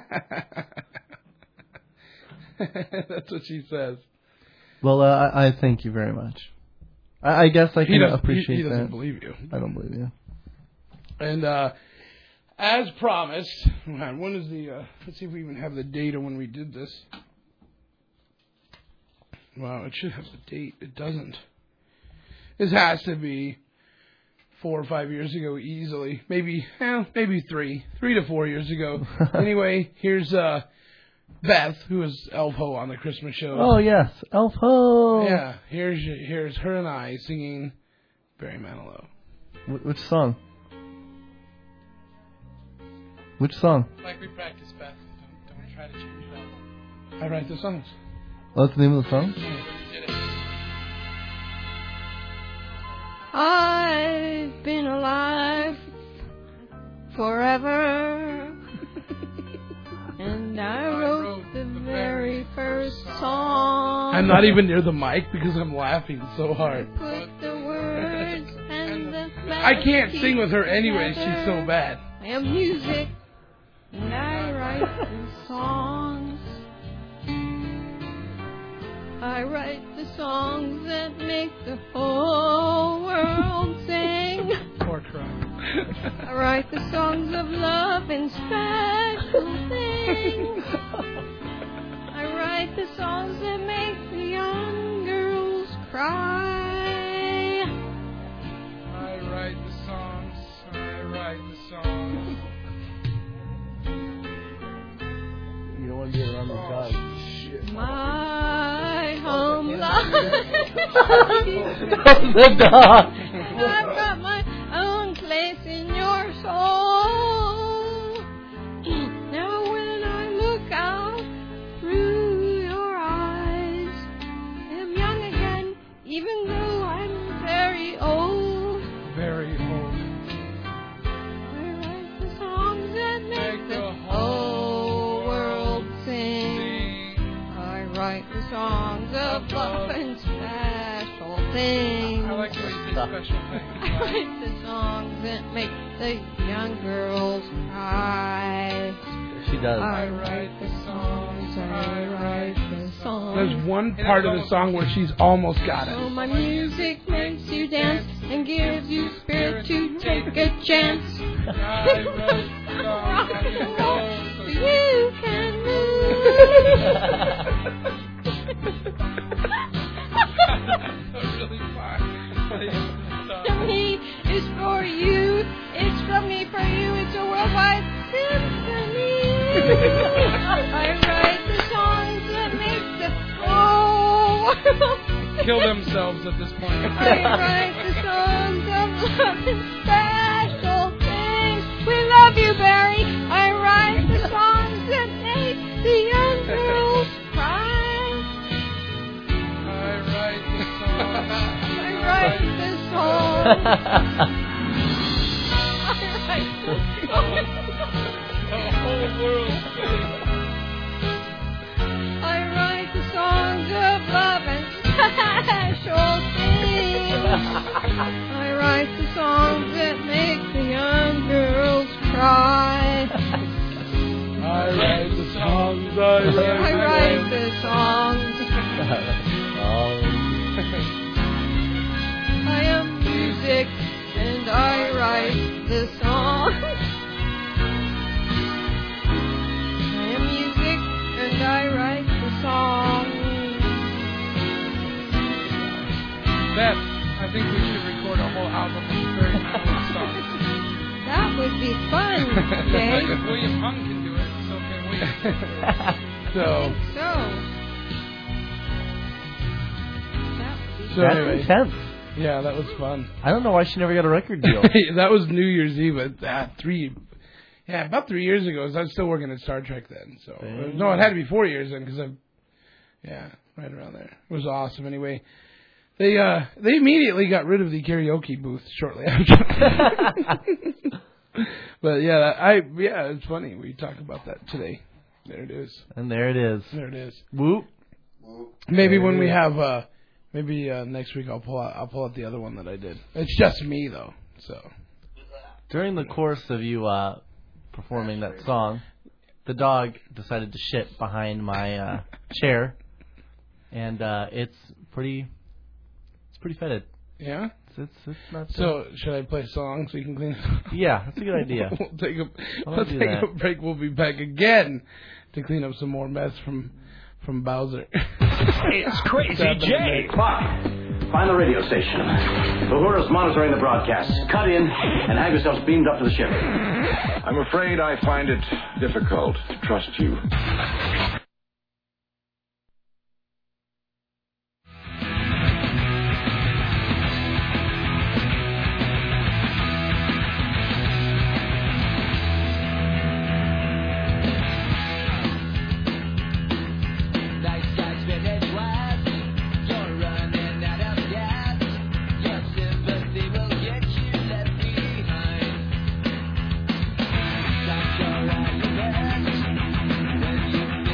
That's what she says. Well, uh, I, I thank you very much. I, I guess I He can doesn't- appreciate he- he doesn't that. believe you. I don't believe you. And uh, as promised, when is the? Uh, let's see if we even have the date of when we did this. Wow, it should have the date. It doesn't. This has to be four or five years ago, easily. Maybe, eh, maybe three, three to four years ago. Anyway, here's uh, Beth, who is Elf Ho on the Christmas show. Oh, yes. Elf Ho. Yeah, here's here's her and I singing Barry Manilow. Wh- which song? Which song? Like we practice, Beth. Don't, don't try to change it up. I write the songs. What's the name of the song? I've been alive forever, and I wrote the very first song. I'm not even near the mic because I'm laughing so hard. Put the words and the I can't sing with her anyway. She's so bad. I am music, and I write the songs. I write the songs that make the whole world sing. Poor cry. I write the songs of love and special things. I write the songs that make the young girls cry. I write the songs. I write the songs. You don't want to be around the dog. My home life. The dog. I've got my own place in your soul. Now when I look out through your eyes, I'm young again, even though I'm very old. Very old. I write the songs that make the whole world sing. I write the songs of love and special things. I like the way you say special things. I write the songs that make the young girls cry. She does. I write the songs, I write the songs. There's one part of the song where she's almost got So it. my music makes you dance and gives you spirit to take a chance. I wrote Rock and roll, so you can That's really fun. To me, it's for you. It's from me for you. It's a worldwide symphony. I write the songs that make the whole world Kill themselves at this point. I write the songs of love and special things. We love you, Barry. I write the songs that make the young girls cry. I write the songs. I write the songs. I write the songs. The whole world sings. I write the songs of love and special things. I write the songs that make the young girls cry. I write the songs. I I write, write the songs. I am music and I write the songs. I am music and I write the songs. Beth, I think we should record a whole album of very talented songs. That would be fun, Jay. If William Hung can do it, so can we. So, So, so That's anyway, intense. yeah, that was fun. I don't know why she never got a record deal. That was New Year's Eve at uh, three. Yeah, about three years ago. I was still working at Star Trek then. So Dang. no, it had to be four years then because I, yeah, right around there. It was awesome. Anyway, they uh they immediately got rid of the karaoke booth shortly after. But yeah, I yeah, it's funny we talk about that today. There it is. And there it is. There it is. Whoop. Maybe There when it we is. have uh maybe uh, next week I'll pull out I'll pull out the other one that I did. It's just me though. So During the course of you uh, performing that song, the dog decided to shit behind my uh, chair, and uh, it's pretty, it's pretty fetid. yeah. It's it's, it's not So should I play a song so you can clean it up? Yeah, that's a good idea. we'll take a I'll we'll do take that. a break. We'll be back again to clean up some more mess from from Bowser. It's Crazy Jay. Five. Find the radio station. Uhura's monitoring the broadcast. Cut in and have yourselves beamed up to the ship. I'm afraid I find it difficult to trust you. When you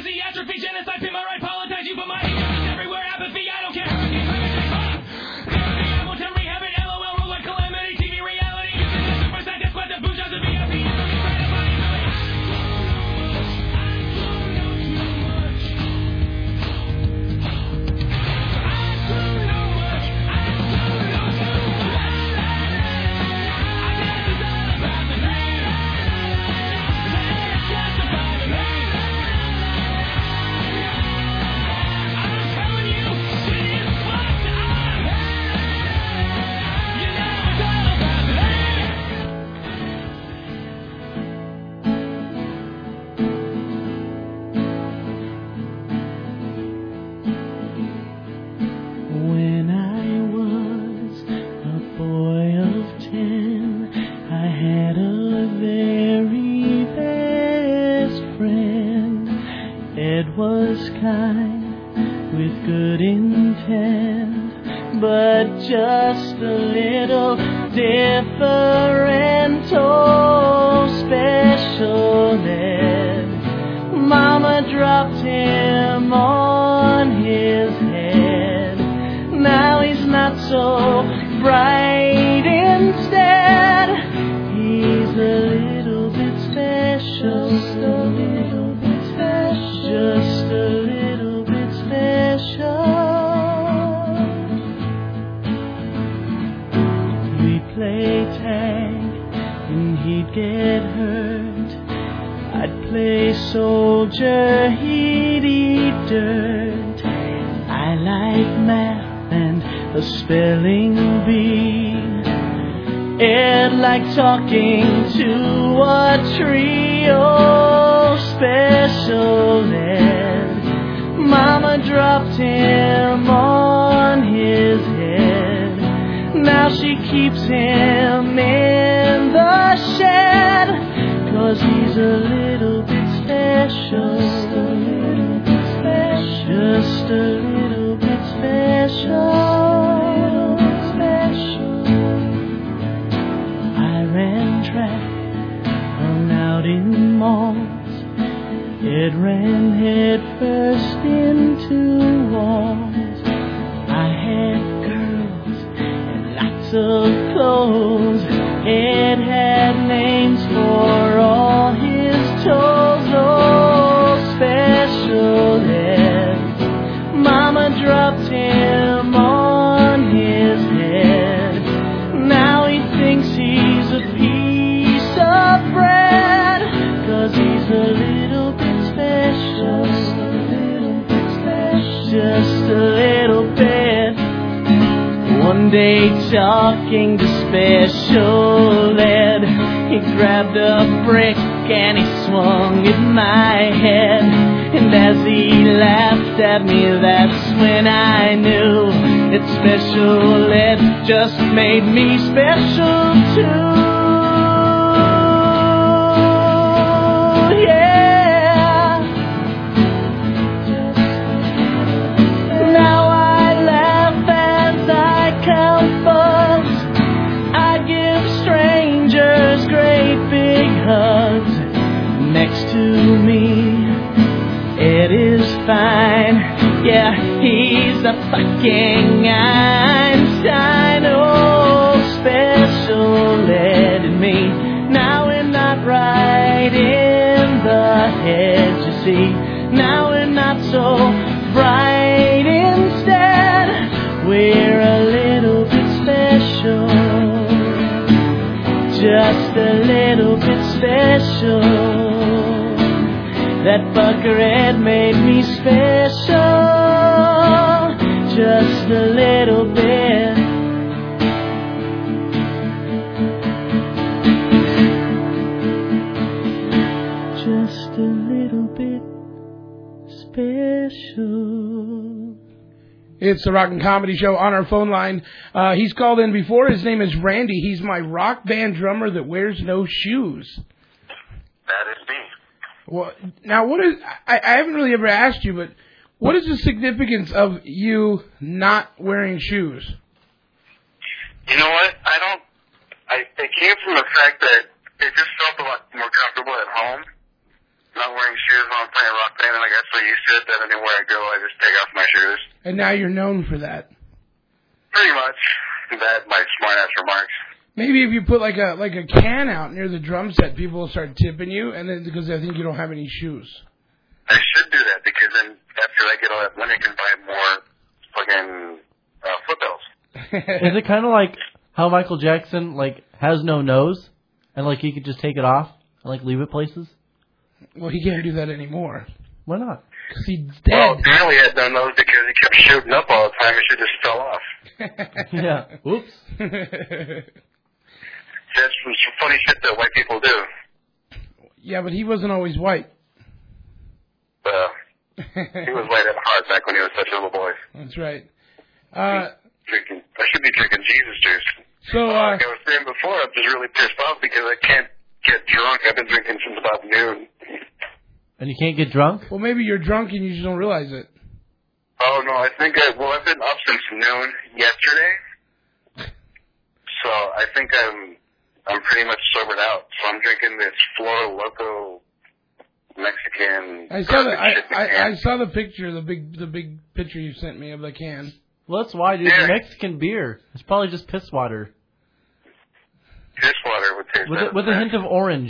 Prophecy, atrophy, genocide, pin my right, politics, you put my ignorance everywhere, apathy, I don't care. Hurricane, hurricane, fuck. I will to rehab it, LOL, roll like calamity, T V reality. Super sad, that's what the bourgeois of V I P. When I was a boy of ten, I had a very best friend. Ed was kind with good intent, but just a little different. Oh, special Ed. Mama dropped him on his head. Now he's not so bright instead. He's a little bit special. Just a little bit special. Just a little bit special. We play tag and he'd get hurt. I'd play soldier, he'd eat dirt. I like math and a spelling bee. Ed like talking to a tree. Oh, special Ed. Mama dropped him on his head. Now she keeps him in the shed, 'cause he's a little bit special. Just a little bit special. Just a little bit special. Special. I ran track, hung out in malls. It ran head first into walls. I had girls and lots of clothes. It had names for all his toes. Oh, special Ed. Mama dropped him on his head. Now he thinks he's a piece of bread, 'cause he's a little bit special. Just a little bit special. Just a little bit. One day talking to special Ed, he grabbed a brick and he swung at my head. And as he laughed at me, that's when I knew that special Ed just made me special too. Yeah. Now I laugh as I count bugs. I give strangers great big hugs. Next to me, it is fine. Yeah, he's a fucking Einstein. Oh, special Ed and me. Now we're not right in the head, you see. Now we're not so bright instead. We're a little bit special. Just a little bit special. That fucker Ed made me special. Just a little bit. Just a little bit special. It's the Rock and Comedy Show on our phone line. Uh, he's called in before. His name is Randy. He's my rock band drummer that wears no shoes. That is me. Well, now what is? I, I haven't really ever asked you, but what is the significance of you not wearing shoes? You know what? I don't. I it came from the fact that it just felt a lot more comfortable at home, not wearing shoes when I'm playing rock band, and I got so used to it that anywhere I go, I just take off my shoes. And now you're known for that. Pretty much. That, my smart-ass remarks. Maybe if you put like a like a can out near the drum set, people will start tipping you, and then because they think you don't have any shoes. I should do that, because then after I get all that money, I can buy more fucking uh, footballs. Is it kind of like how Michael Jackson like has no nose, and like he could just take it off and like leave it places? Well, he can't do that anymore. Why not? Because he's Well, dead. apparently he had no nose because he kept shooting up all the time. It should just fell off. Yeah. Oops. That's some funny shit that white people do. Yeah, but he wasn't always white. Uh, he was white at heart back when he was such a little boy. That's right. Uh, Drinking, I should be drinking Jesus juice. so, uh, Like I was saying before, I'm just really pissed off because I can't get drunk. I've been drinking since about noon. And you can't get drunk? well, maybe you're drunk and you just don't realize it. Oh no, I think I well I've been up since noon yesterday, so I think I'm I'm pretty much sobered out. So I'm drinking this Flor Loco Mexican. I saw the garbage I, shit in the I, can. I saw the picture, the big the big picture you sent me of the can. Well, that's why, dude. Yeah. Mexican beer. It's probably just piss water. Piss water would taste With better a, with a than hint of orange.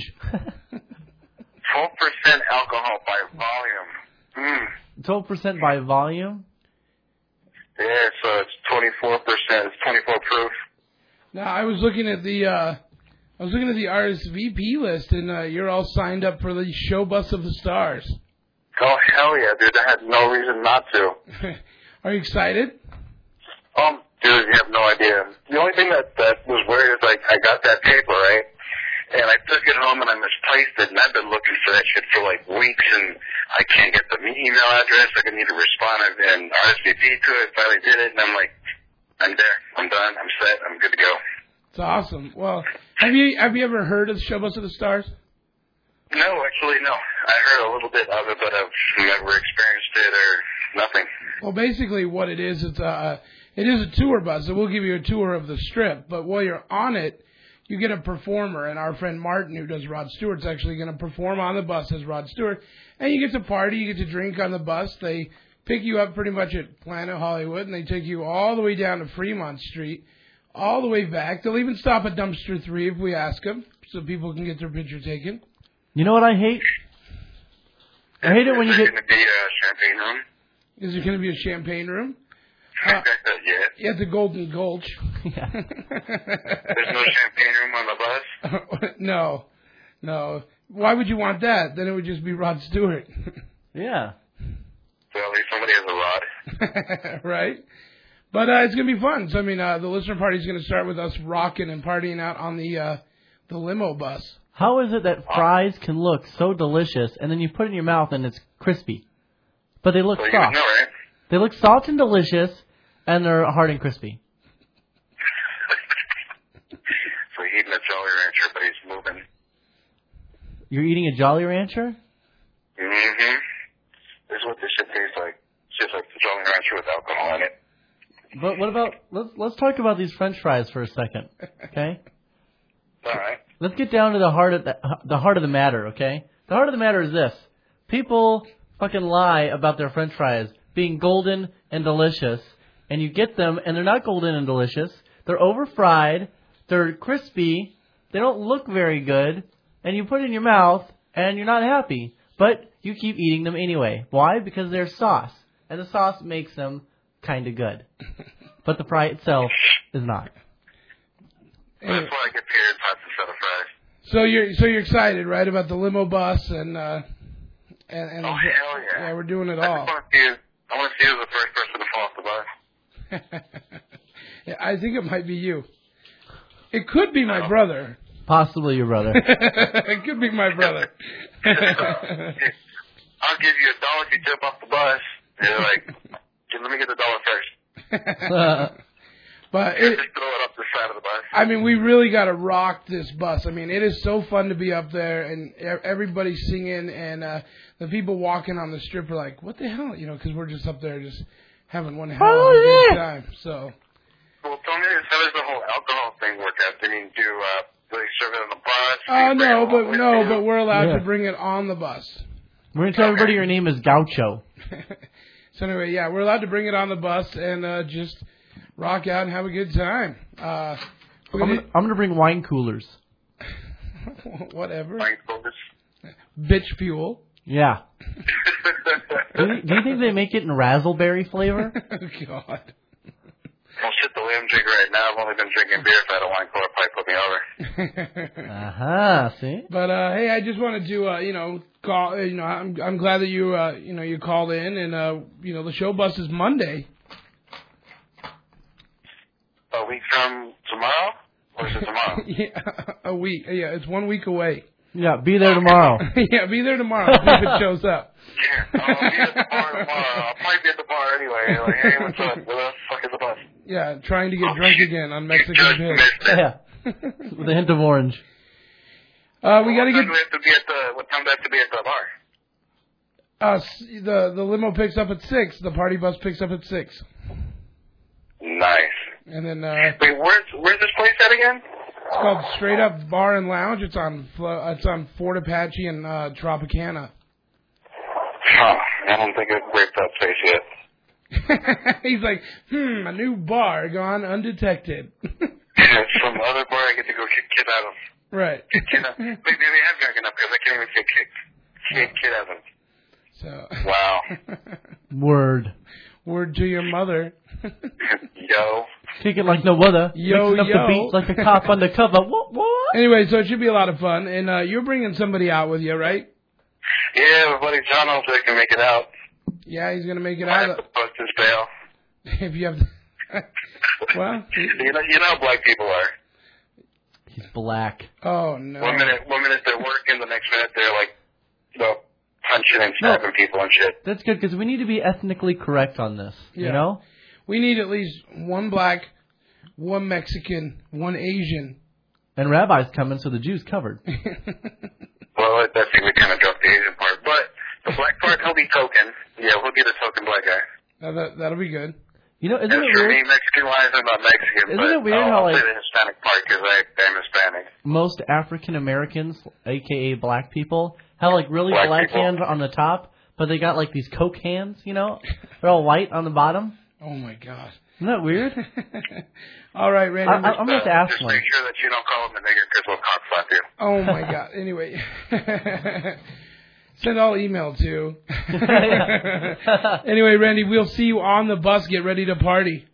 twelve percent alcohol by volume. Mm. twelve percent by volume? Yeah, so it's twenty-four percent. It's twenty-four proof. Now I was looking at the uh, I was looking at the R S V P list, and uh, you're all signed up for the show bus of the stars. Oh hell yeah, dude! I had no reason not to. Are you excited? Um, dude, you have no idea. The only thing that that was weird is like I got that paper right, and I took it home and I misplaced it, and I've been looking for that shit for like weeks, and I can't get the email address. Like I need to respond and R S V P to it. Finally did it, and I'm like, I'm there. I'm done. I'm set. I'm good to go. It's awesome. Well, have you have you ever heard of the show bus of the stars? No, actually, no. I heard a little bit of it, but I've never experienced it or nothing. Well, basically, what it is, it's a it is a tour bus. So we'll give you a tour of the strip, but while you're on it, you get a performer, and our friend Martin, who does Rod Stewart's actually going to perform on the bus as Rod Stewart, and you get to party, you get to drink on the bus. They pick you up pretty much at Planet Hollywood, and they take you all the way down to Fremont Street, all the way back. They'll even stop at Dumpster three if we ask them, so people can get their picture taken. You know what I hate? I hate it when you Is there get... going to be a champagne room? Is there going to be a champagne room? Uh, yeah. at the Golden Gulch. Yeah. There's no champagne room on the bus? No. No. Why would you want that? Then it would just be Rod Stewart. Yeah. So at least somebody has a rod. Right? But uh, it's going to be fun. So, I mean, uh, the listener party is going to start with us rocking and partying out on the uh, the limo bus. How is it that fries can look so delicious, and then you put it in your mouth and it's crispy? But they look Well, you soft. would know, right? They look soft and delicious, and they're hard and crispy. So you're eating a Jolly Rancher, but he's moving. You're eating a Jolly Rancher? Mm-hmm. This is what this shit tastes like. It's just like the Jolly Rancher with alcohol in it. But what about... Let's, let's talk about these French fries for a second, okay? All right. Let's get down to the heart of the, the heart of the matter, okay? The heart of the matter is this. People fucking lie about their French fries being golden and delicious, and you get them, and they're not golden and delicious. They're over-fried. They're crispy. They don't look very good. And you put it in your mouth, and you're not happy. But you keep eating them anyway. Why? Because they're sauce. And the sauce makes them kind of good. But the fry itself is not. That's why I get period pots instead of fries. So you're so you're excited, right, about the limo bus and uh, and, and Oh, hell yeah. yeah, we're doing it I all. just want to see you, I want to see you as the first person to fall off the bus. Yeah, I think it might be you. It could be my brother. Possibly your brother. It could be my brother. I'll give you a dollar if you jump off the bus. And you're like, "Dude, let me get the dollar first." But You it, just throw it up the side of the bus. I mean, we really got to rock this bus. I mean, it is so fun to be up there, and e- everybody's singing, and uh, the people walking on the strip are like, "What the hell?" You know, because we're just up there just having one hell of Oh, a good yeah. time. So. Well, tell me, how does the whole alcohol thing work out? I mean, do uh, do they serve it on the bus? Do Oh you bring it no, all but with no, you? but we're allowed Yeah. to bring it on the bus. We're going to tell everybody your name is Gaucho. So anyway, yeah, we're allowed to bring it on the bus and uh, just rock out and have a good time. Uh, I'm gonna, I'm gonna bring wine coolers. Whatever. Wine coolers. Bitch fuel. Yeah. do, you, do you think they make it in razzleberry flavor? Oh, God. Well, shit, the way I'm drinking right now, I've only been drinking beer. If I had a wine cooler, probably put me over. Uh-huh, see? But, uh, hey, I just wanted to, uh, you know, call, uh, you know, I'm I'm glad that you, uh, you know, you called in, and, uh, you know, the show bus is Monday. A week from tomorrow? Or is it tomorrow? Yeah, a week. Yeah, it's one week away. Yeah, be there tomorrow. Yeah, be there tomorrow. See if it shows up. Yeah, I'll be at the bar tomorrow. I'll probably be at the bar anyway. Like, hey, what's up? Where the fuck is the bus? Yeah, trying to get drunk again on Mexican Piss. Yeah, with a hint of orange. Uh, we got to get. What time do we have to be at the? What time do we have to be at the bar? Uh, s- the the limo picks up at six. The party bus picks up at six. Nice. And then uh, Wait, where's where's this place at again? it's called Straight Up Bar and Lounge. It's on Flo- it's on Fort Apache and uh, Tropicana. Huh, I don't think I've raped that place yet. He's like, hmm, a new bar gone undetected. It's some other bar I get to go kick kid out of. Right. Kick kid out. Maybe they have drunk enough because I can't even say kick. Kick kid out of. So. Wow. Word. Word to your mother. Yo. Kick it like no other. Yo, Mixing up yo. the beat like a cop undercover. What, what? Anyway, so it should be a lot of fun. And uh, you're bringing somebody out with you, right? Yeah, my buddy John hopefully can make it out. Yeah, he's going to make it I out. have to post his bail. If you have... Well... You know, you know how black people are. He's black. Oh, no. One minute, one minute they're working, the next minute they're like, you know, punching and stabbing people and shit. That's good because we need to be ethnically correct on this. Yeah. You know? We need at least one black, one Mexican, one Asian. And Rabbi's coming, so the Jews covered. Well, I think we kind of dropped the Asian part, but the black part, he'll be token. Yeah, we'll be the token black guy. Now that, that'll be good. You know, isn't As it for weird? me, Mexican-wise, I'm not Mexican, Isn't but it weird I'll, how, I'll like- say the Hispanic part because I'm Hispanic. Most African Americans, aka black people, have like really Black black people. hands on the top, but they got like these Coke hands, you know? They're all white on the bottom. Oh, my God. Isn't that weird? All right, Randy. I, I, I'm going to have to ask Just one. make sure that you don't call him a nigger because we'll cock slap you. Oh, my God. Anyway. Send all email to. Anyway, Randy, we'll see you on the bus. Get ready to party.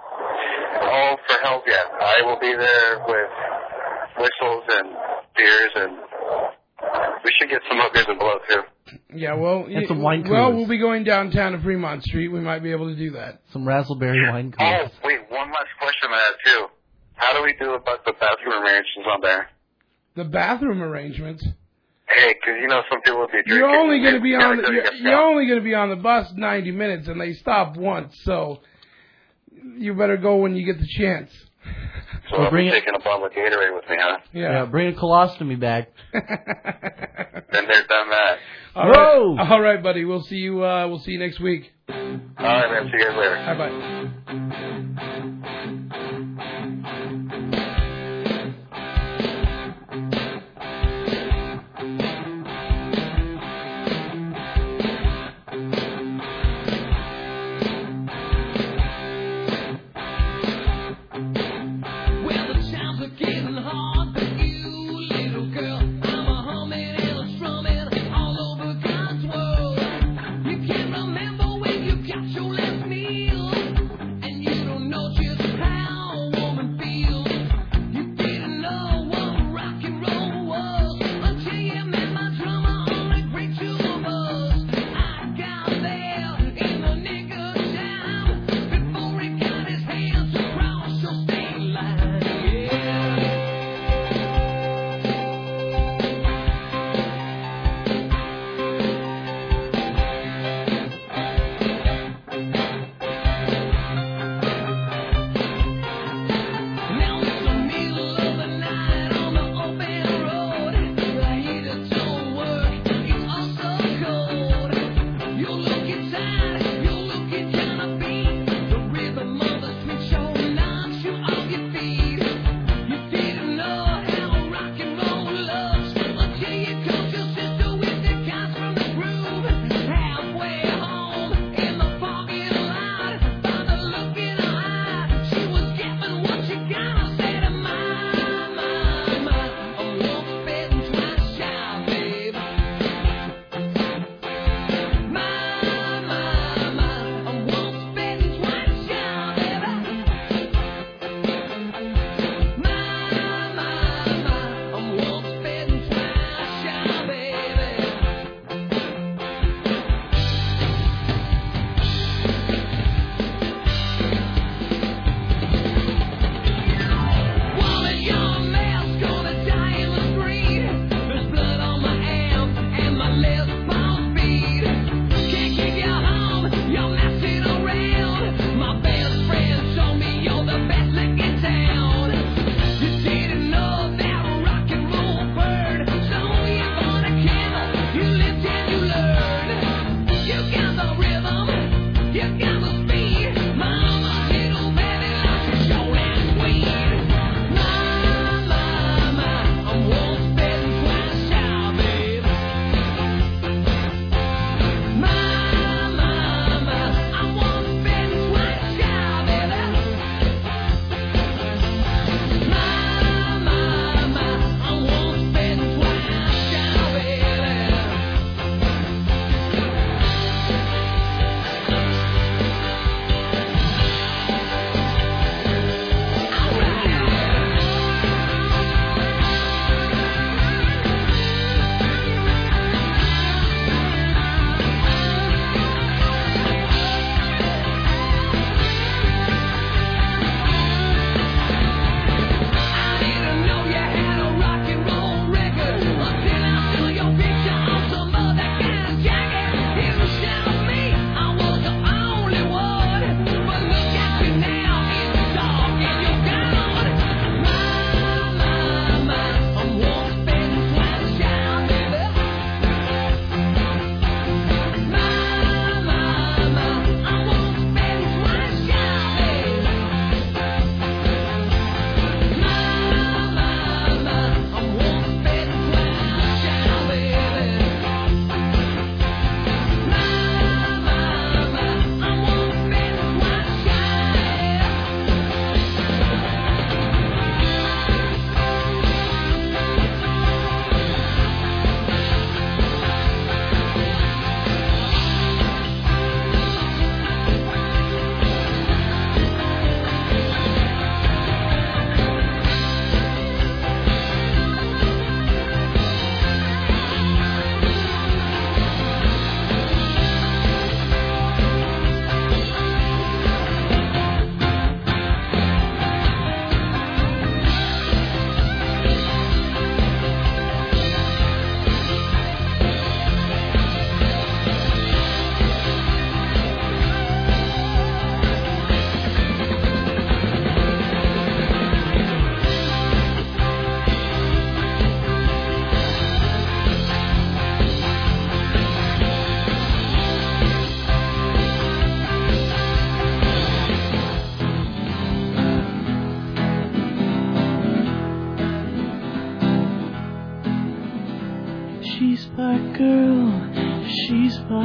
Oh, for hell yeah. I will be there with whistles and beers, and we should get some hookers and blow, too. Yeah, well, And some wine well, coolers. we'll be going downtown to Fremont Street. We might be able to do that. Some raspberry wine Oh, coolers. wait, one last question I have, too. How do we do about the bathroom arrangements on there? The bathroom arrangements. Hey, because you know some people will be drinking. You're only going to be Yeah, on. The, gotta you're, get you're only going to be on the bus ninety minutes, and they stop once. So you better go when you get the chance. So Well, I'll bring be it- taking a bottle of Gatorade with me, huh? Yeah. Yeah, bring a colostomy bag. Been there, done that. All Whoa! right, all right, buddy. We'll see you. Uh, we'll see you next week. All right, man. See you guys later. Bye bye. Well, the times are getting hard for you, little girl. I'm a humming and a strumming all over God's world. You can't remember when you got your last meal, and you don't know just how a woman feels. You didn't know what rock and roll was until you met my drummer on the great tour bus. I got there in the nick of time before he got his hands across your state line. Now it's the middle of the night on the open road. The heater don't work, it's all so cold. You're looking tired, you're looking kinda beat. The rhythm of the switch show knocks you off your feet. You didn't know how rock and roll looks until you caught your sister with the guys from the groove.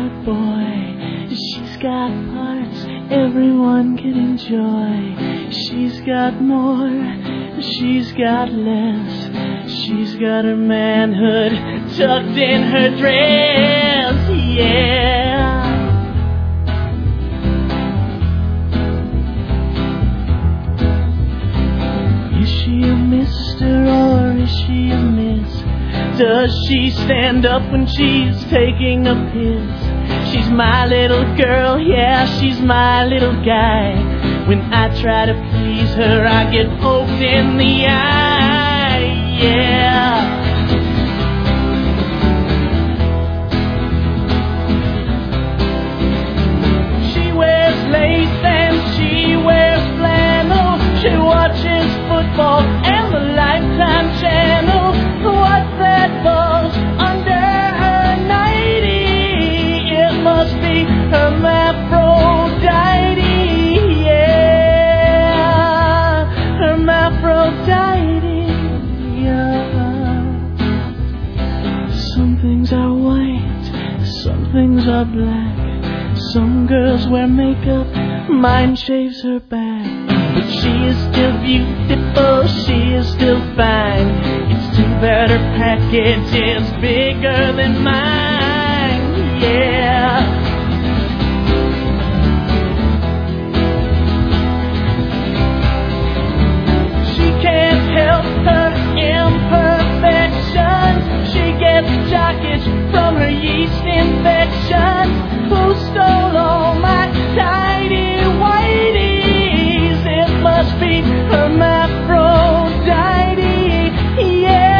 good boy. She's got parts everyone can enjoy. She's got more, she's got less. She's got her manhood tucked in her dress, yeah. Is she a mister or is she a miss? Does she stand up when she's taking a piss? She's my little girl, yeah, she's my little guy. When I try to please her, I get poked in the eye, yeah. She wears lace and she wears flannel. She watches football and the Lifetime channel. What's that buzz under her nightie? It must be hermaphrodite, yeah. Hermaphrodite, yeah. Some things are white, some things are black. Some girls wear makeup, mine shaves her back. But she is still beautiful, she is still fine. It's too bad her package is bigger than mine, yeah. She can't help her imperfections. She gets jackets from her yeast infection. Who stole all my tidy whities? It must be hermaphrodite, yeah.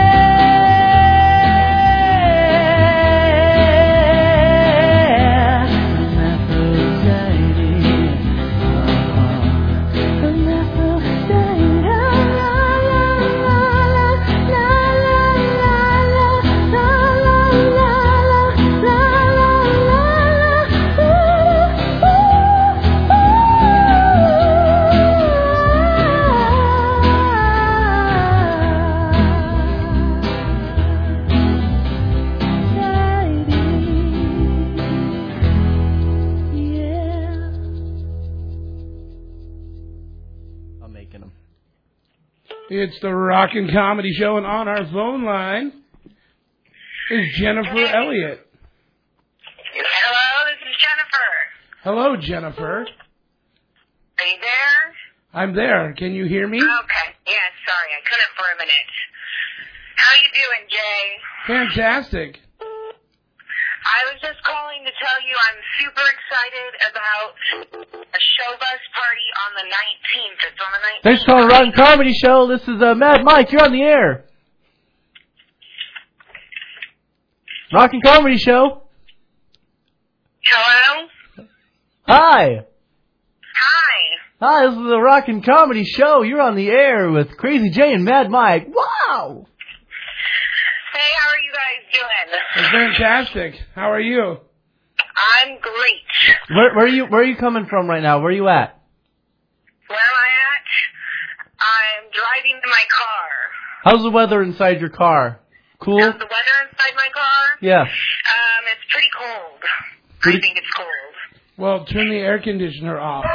It's the Rockin' Comedy Show, and on our phone line is Jennifer Elliott. Hello, this is Jennifer. Hello, Jennifer. Are you there? I'm there. Can you hear me? Okay. Yeah, sorry, I couldn't for a minute. How you doing, Jay? Fantastic. I was just calling to tell you I'm super excited about a show bus party on the nineteenth. It's on the nineteenth. Thanks for calling Rotten Comedy Show. This is uh, Mad Mike. You're on the air. Rockin' Comedy Show. Hello? Hi. Hi. Hi, this is the Rockin' Comedy Show. You're on the air with Crazy Jay and Mad Mike. Wow. Hey, how are you guys doing? It's fantastic. How are you? I'm great. Where, where are you? Where are you coming from right now? Where are you at? Where am I at? I'm driving to my car. How's the weather inside your car? Cool? How's the weather inside my car? Yeah. Um, it's pretty cold. Pretty- I think it's cold. Well, turn the air conditioner off.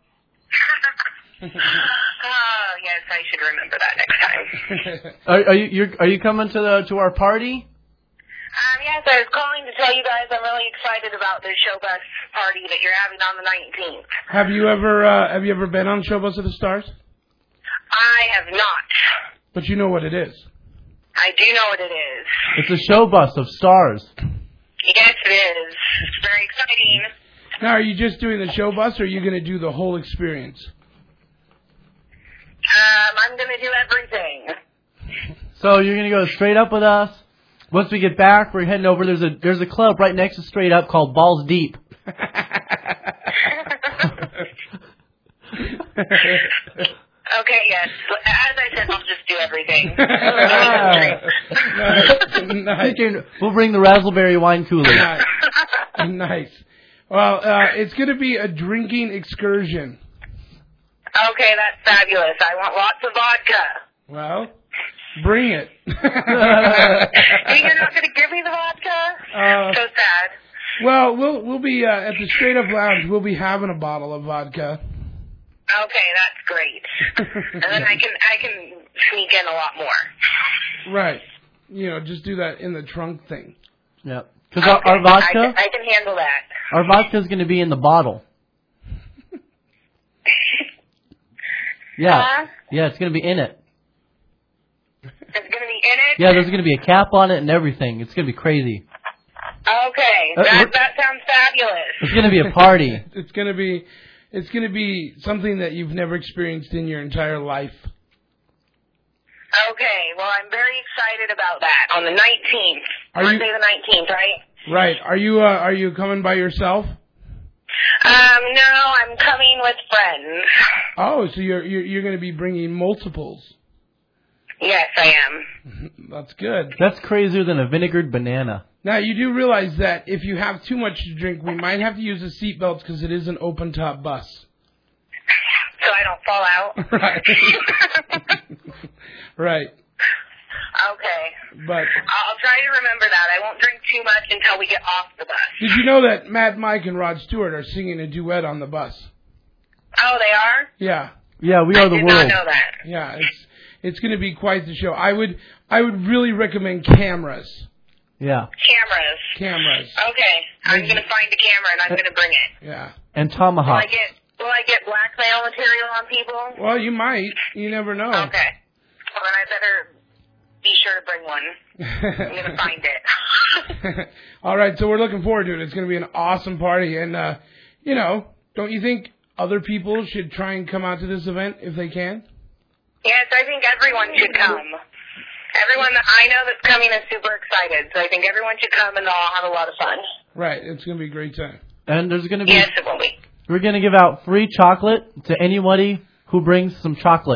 Oh, yes, I should remember that next time. Are, are you? You're, are you coming to the to our party? Um, yes, I was calling to tell you guys I'm really excited about the show bus party that you're having on the nineteenth. Have you ever uh, have you ever been on Showbus of the Stars? I have not. But you know what it is. I do know what it is. It's a show bus of stars. Yes, it is. It's very exciting. Now, are you just doing the show bus, or are you going to do the whole experience? Um, I'm going to do everything. So you're gonna go straight up with us. Once we get back, we're heading over. There's a there's a club right next to Straight Up called Balls Deep. Okay, yes. As I said, I'll just do everything. Nice. We'll bring the raspberry wine cooler. Nice. Nice. Well, uh, it's going to be a drinking excursion. Okay, that's fabulous. I want lots of vodka. Well, bring it. You're not going to give me the vodka? Uh, so sad. Well, we'll we'll be uh, at the Straight Up Lounge. We'll be having a bottle of vodka. Okay, that's great. And then I can I can sneak in a lot more. Right. You know, just do that in the trunk thing. Yeah. Because our, our vodka, I can, I can handle that. our vodka's going to be in the bottle. Yeah. Huh? Yeah, it's going to be in it. It's going to be in it? Yeah, there's going to be a cap on it and everything. It's going to be crazy. Okay, Uh, that we're- that sounds fabulous. It's going to be a party. It's going to be it's going to be something that you've never experienced in your entire life. Okay, well, I'm very excited about that on the nineteenth. Are you- Monday the nineteenth, right? Right. Are you uh, are you coming by yourself? Um, no, I'm coming with friends. Oh, so you're you're, you're going to be bringing multiples. Yes, I am. That's good. That's crazier than a vinegared banana. Now, you do realize that if you have too much to drink, we might have to use the seatbelts because it is an open-top bus. So I don't fall out? Right. Right. Okay. But I'll try to remember that. I won't drink too much until we get off the bus. did you know that Mad Mike and Rod Stewart are singing a duet on the bus? Oh, they are? Yeah. Yeah, we are the I did not world. know that. Yeah, it's it's going to be quite the show. I would I would really recommend cameras. Yeah. Cameras. Cameras. Okay. I'm going to find a camera and I'm going to bring it. Yeah. And Will I tomahawk. get Will I get blackmail material on people? Well, you might. You never know. Okay. Well, then I better be sure to bring one. I'm going to find it. All right, so we're looking forward to it. It's going to be an awesome party. And, uh, you know, don't you think other people should try and come out to this event if they can? Yes, I think everyone should come. Everyone that I know that's coming is super excited, so I think everyone should come and they'll all have a lot of fun. Right, it's going to be a great time. And there's going to be, Yes, it will be. we're going to give out free chocolate to anybody who brings some chocolate.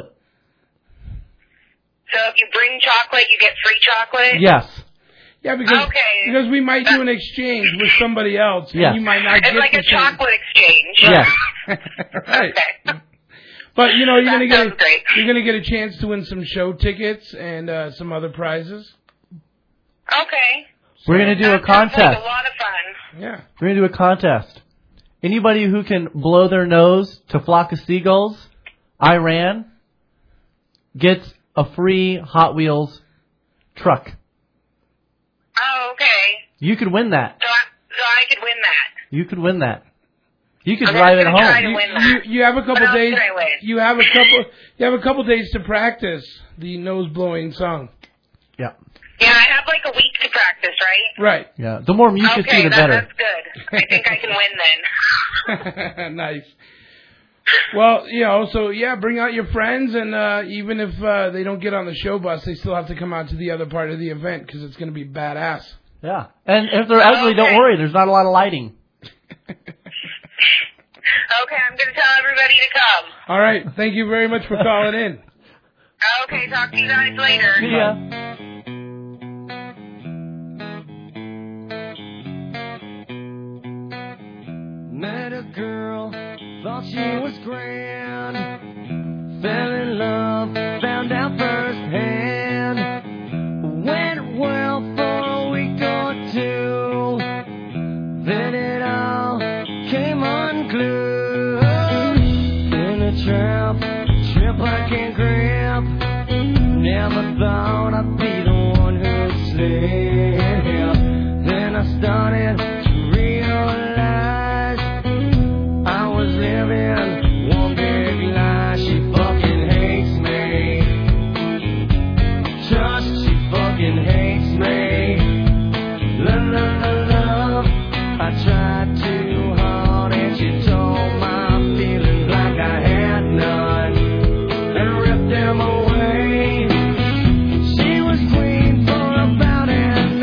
So if you bring chocolate, you get free chocolate? Yes. Yeah, because Okay. because we might do an exchange with somebody else, Yes. and you might not It's get like the a same. chocolate exchange. Yes. Right. But you know, you're That gonna get sounds a, great. you're gonna get a chance to win some show tickets and uh, some other prizes. Okay. We're going to do a That sounds like contest. a lot of fun. Yeah. We're going to do a contest. Anybody who can blow their nose to Flock of Seagulls, Iran, gets a free Hot Wheels truck. Oh, okay. You could win that. So I, so I could win that. You could win that. You could I'm drive it gonna try to home. win You, that. you have a couple What else days. can I win? You have a couple. You have a couple days to practice the nose blowing song. Yeah. Yeah, I have like a week to practice, right? Right. Yeah. The more mucus Okay, you, the that, better. that's good. I think I can win then. Nice. Well, you know, so yeah, bring out your friends, and uh, even if uh, they don't get on the show bus, they still have to come out to the other part of the event because it's going to be badass. Yeah. And if they're ugly, don't Okay. worry. There's not a lot of lighting. Okay, I'm going to tell everybody to come. All right. Thank you very much for calling in. Okay, talk to you guys later. See ya. Met a girl, thought she was grand. Fell in love, found out firsthand. Went well for a week or two. Then it all came unglued. In a trap, trip I can't grip. Never thought I'd be the one who'd slip. Then I started to realize I was living one big lie. She fucking hates me. Trust, she fucking hates me. Love, love, love, love. I tried too hard and she told my feelings like I had none and ripped them away. She was queen for about an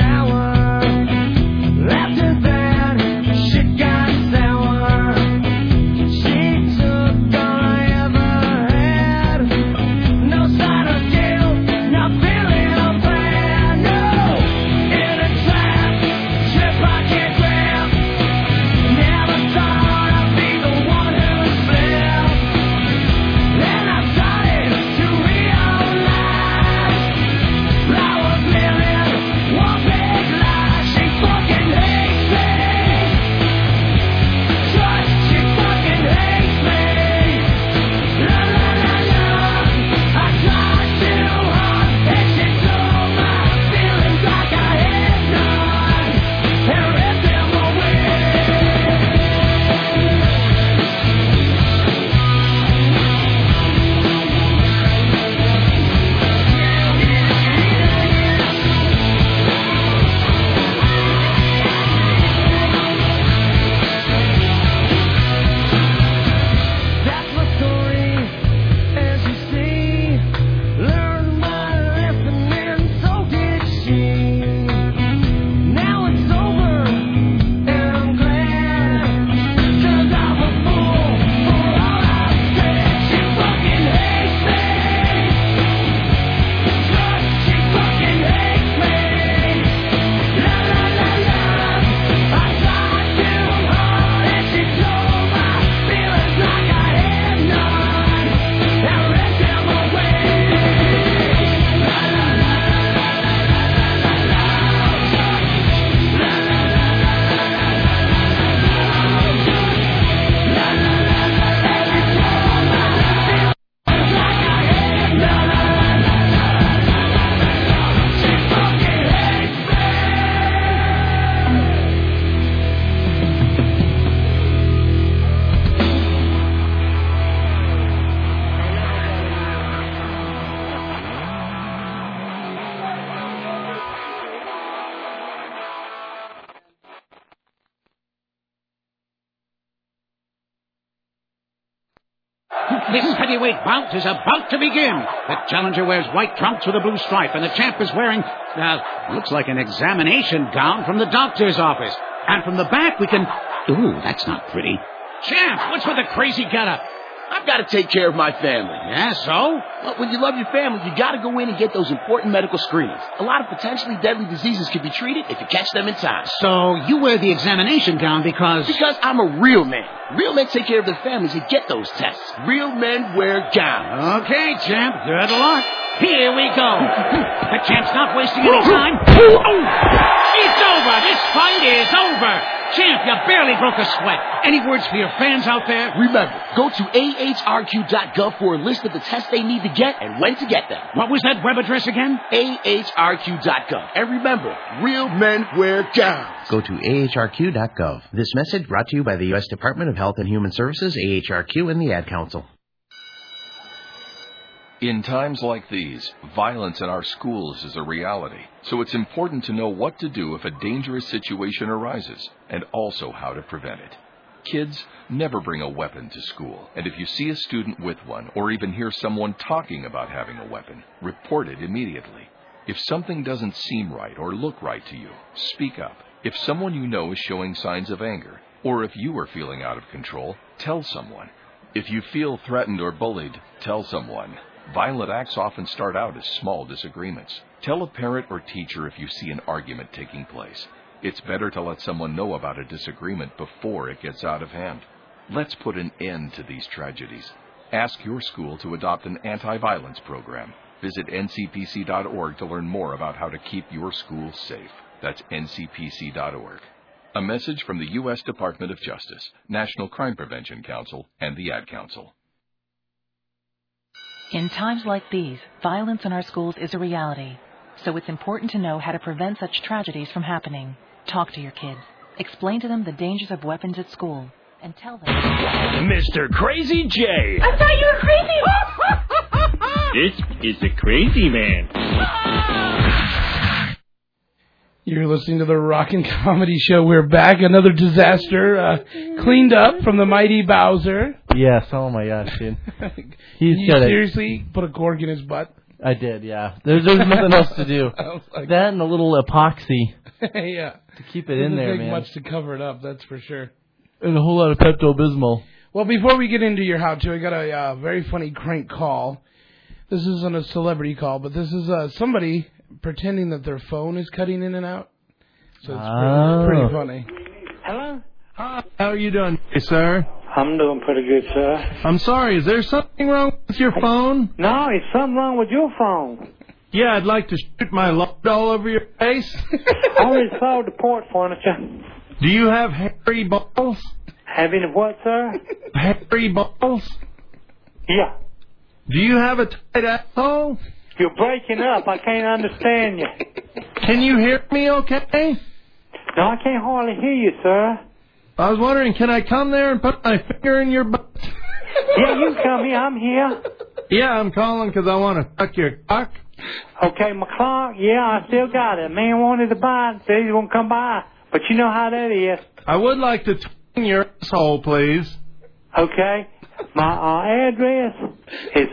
This heavyweight bout is about to begin. The challenger wears white trunks with a blue stripe, and the champ is wearing, uh, looks like an examination gown from the doctor's office. And from the back, we can... Ooh, that's not pretty. Champ, what's with the crazy getup? I've got to take care of my family. Yeah, so? Well, when you love your family, you got to go in and get those important medical screenings. A lot of potentially deadly diseases can be treated if you catch them in time. So you wear the examination gown because... Because I'm a real man. Real men take care of their families and get those tests. Real men wear gowns. Okay, champ. Good luck. Here we go. The champ's not wasting any time. It's over. This fight is over. Champ, you barely broke a sweat. Any words for your fans out there? Remember, go to A H R Q dot gov for a list of the tests they need to get and when to get them. What was that web address again? A H R Q dot gov. And remember, real men wear gowns. Go to A H R Q dot gov. This message brought to you by the U S Department of Health and Human Services, A H R Q, and the Ad Council. In times like these, violence in our schools is a reality, so it's important to know what to do if a dangerous situation arises, and also how to prevent it. Kids, never bring a weapon to school, and if you see a student with one, or even hear someone talking about having a weapon, report it immediately. If something doesn't seem right or look right to you, speak up. If someone you know is showing signs of anger, or if you are feeling out of control, tell someone. If you feel threatened or bullied, tell someone. Violent acts often start out as small disagreements. Tell a parent or teacher if you see an argument taking place. It's better to let someone know about a disagreement before it gets out of hand. Let's put an end to these tragedies. Ask your school to adopt an anti-violence program. Visit N C P C dot org to learn more about how to keep your school safe. That's N C P C dot org. A message from the U S Department of Justice, National Crime Prevention Council, and the Ad Council. In times like these, violence in our schools is a reality, so it's important to know how to prevent such tragedies from happening. Talk to your kids. Explain to them the dangers of weapons at school, and tell them... Mister Crazy J! I thought you were crazy! This is a crazy man. You're listening to the Rockin' Comedy Show. We're back. Another disaster. Uh, cleaned up from the mighty Bowser. Yes, oh my gosh, dude. He's you got it. seriously put a cork in his butt? I did, yeah. There's, there's nothing else to do. Like, that and a little epoxy. Yeah. To keep it in there, Doesn't take man. much to cover it up, that's for sure. And a whole lot of Pepto-Bismol. Well, before we get into your how-to, I got a uh, very funny crank call. This isn't a celebrity call, but this is uh, somebody pretending that their phone is cutting in and out. So it's Oh. pretty, pretty funny. Hello? Hi, how are you doing, sir? I'm doing pretty good, sir. I'm sorry, is there something wrong with your phone? No, it's something wrong with your phone. Yeah, I'd like to shoot my load all over your face. I already sold the port furniture. Do you have hairy balls? Having what, sir? Hairy balls? Yeah. Do you have a tight asshole? You're breaking up. I can't understand you. Can you hear me okay? No, I can't hardly hear you, sir. I was wondering, can I come there and put my finger in your butt? Yeah, you can come here. I'm here. Yeah, I'm calling because I want to suck your cock. Okay, my clock. Yeah, I still got it. Man wanted to buy it. Said he won't come by. But you know how that is. I would like to twang your asshole, please. Okay. My uh, address is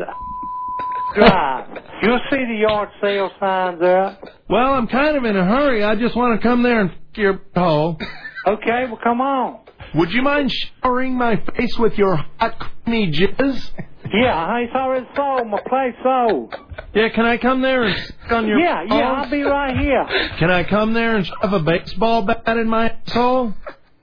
Drive. You'll see the yard sale signs there. Well, I'm kind of in a hurry. I just want to come there and f*** your hole. Okay, well, come on. Would you mind showering my face with your hot, creamy jizz? Yeah, it's already sold. My place sold. Yeah, can I come there and stick on your Yeah, balls? yeah, I'll be right here. Can I come there and shove a baseball bat in my asshole?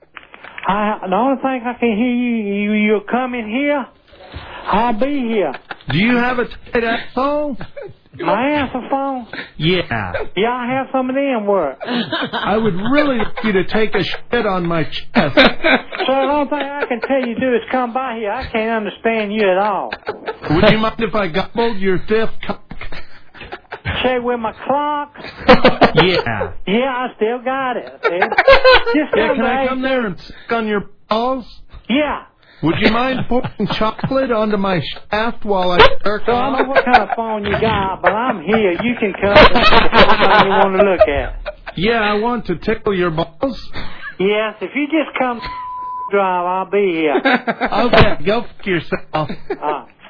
I, the only thing I can hear you, you, you're coming here. I'll be here. Do you have a tight asshole? My answer phone? Yeah. Yeah, I have some of them work. I would really like you to take a shit on my chest. So the only thing I can tell you to do is come by here. I can't understand you at all. Would you mind if I gobbled your stiff cock? Say with my clock? Yeah. Yeah, I still got it. See? Just Yeah, come can I back. come there and stick on your balls? Yeah. Would you mind pouring chocolate onto my shaft while I jerk So I off? don't know what kind of phone you got, but I'm here. You can come and look at anything you want to look at. Yeah, I want to tickle your balls. Yes, if you just come drive, I'll be here. Okay, go f*** yourself. Uh,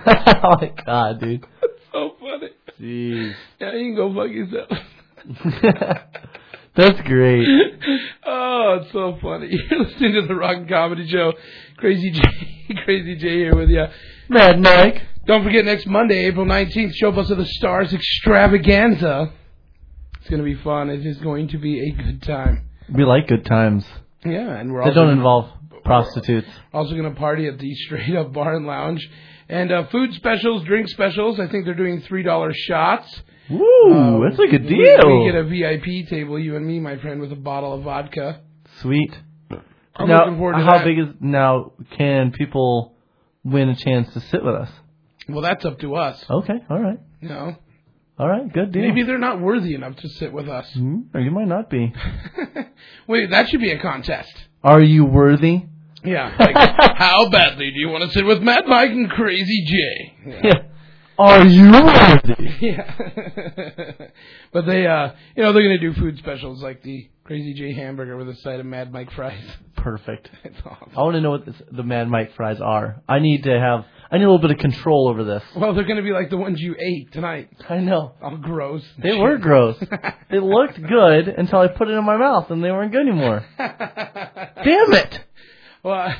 Oh my god, dude. So funny. Jeez. Yeah, you can go fuck yourself. That's great. Oh, it's so funny. You're listening to the Rock and Comedy Show. Crazy J, Crazy J here with you. Mad Mike. Don't forget, next Monday, April nineteenth, Show Bus of the Stars Extravaganza. It's going to be fun. It is going to be a good time. We like good times. Yeah, and we're They also don't gonna, involve prostitutes. also going to party at the Straight Up Bar and Lounge. And uh, food specials, drink specials. I think they're doing three dollar shots. Woo, Um, that's a good we- deal. We get a V I P table, you and me, my friend, with a bottle of vodka. Sweet. I'm now, looking forward to how that. big is now? Can people win a chance to sit with us? Well, that's up to us. Okay, all right, No. all right, good deal. Maybe they're not worthy enough to sit with us. Hmm, or you might not be. Wait, that should be a contest. Are you worthy? Yeah. Like, how badly do you want to sit with Mad Mike and Crazy J? Yeah. Yeah. Are you worthy? Yeah. But they, uh, you know, they're going to do food specials like the Crazy J hamburger with a side of Mad Mike fries. Perfect. It's awesome. I want to know what this, the Mad Mike fries are. I need to have. I need a little bit of control over this. Well, they're going to be like the ones you ate tonight. I know. All gross. They were gross. They looked good until I put it in my mouth, and they weren't good anymore. Damn it! Well,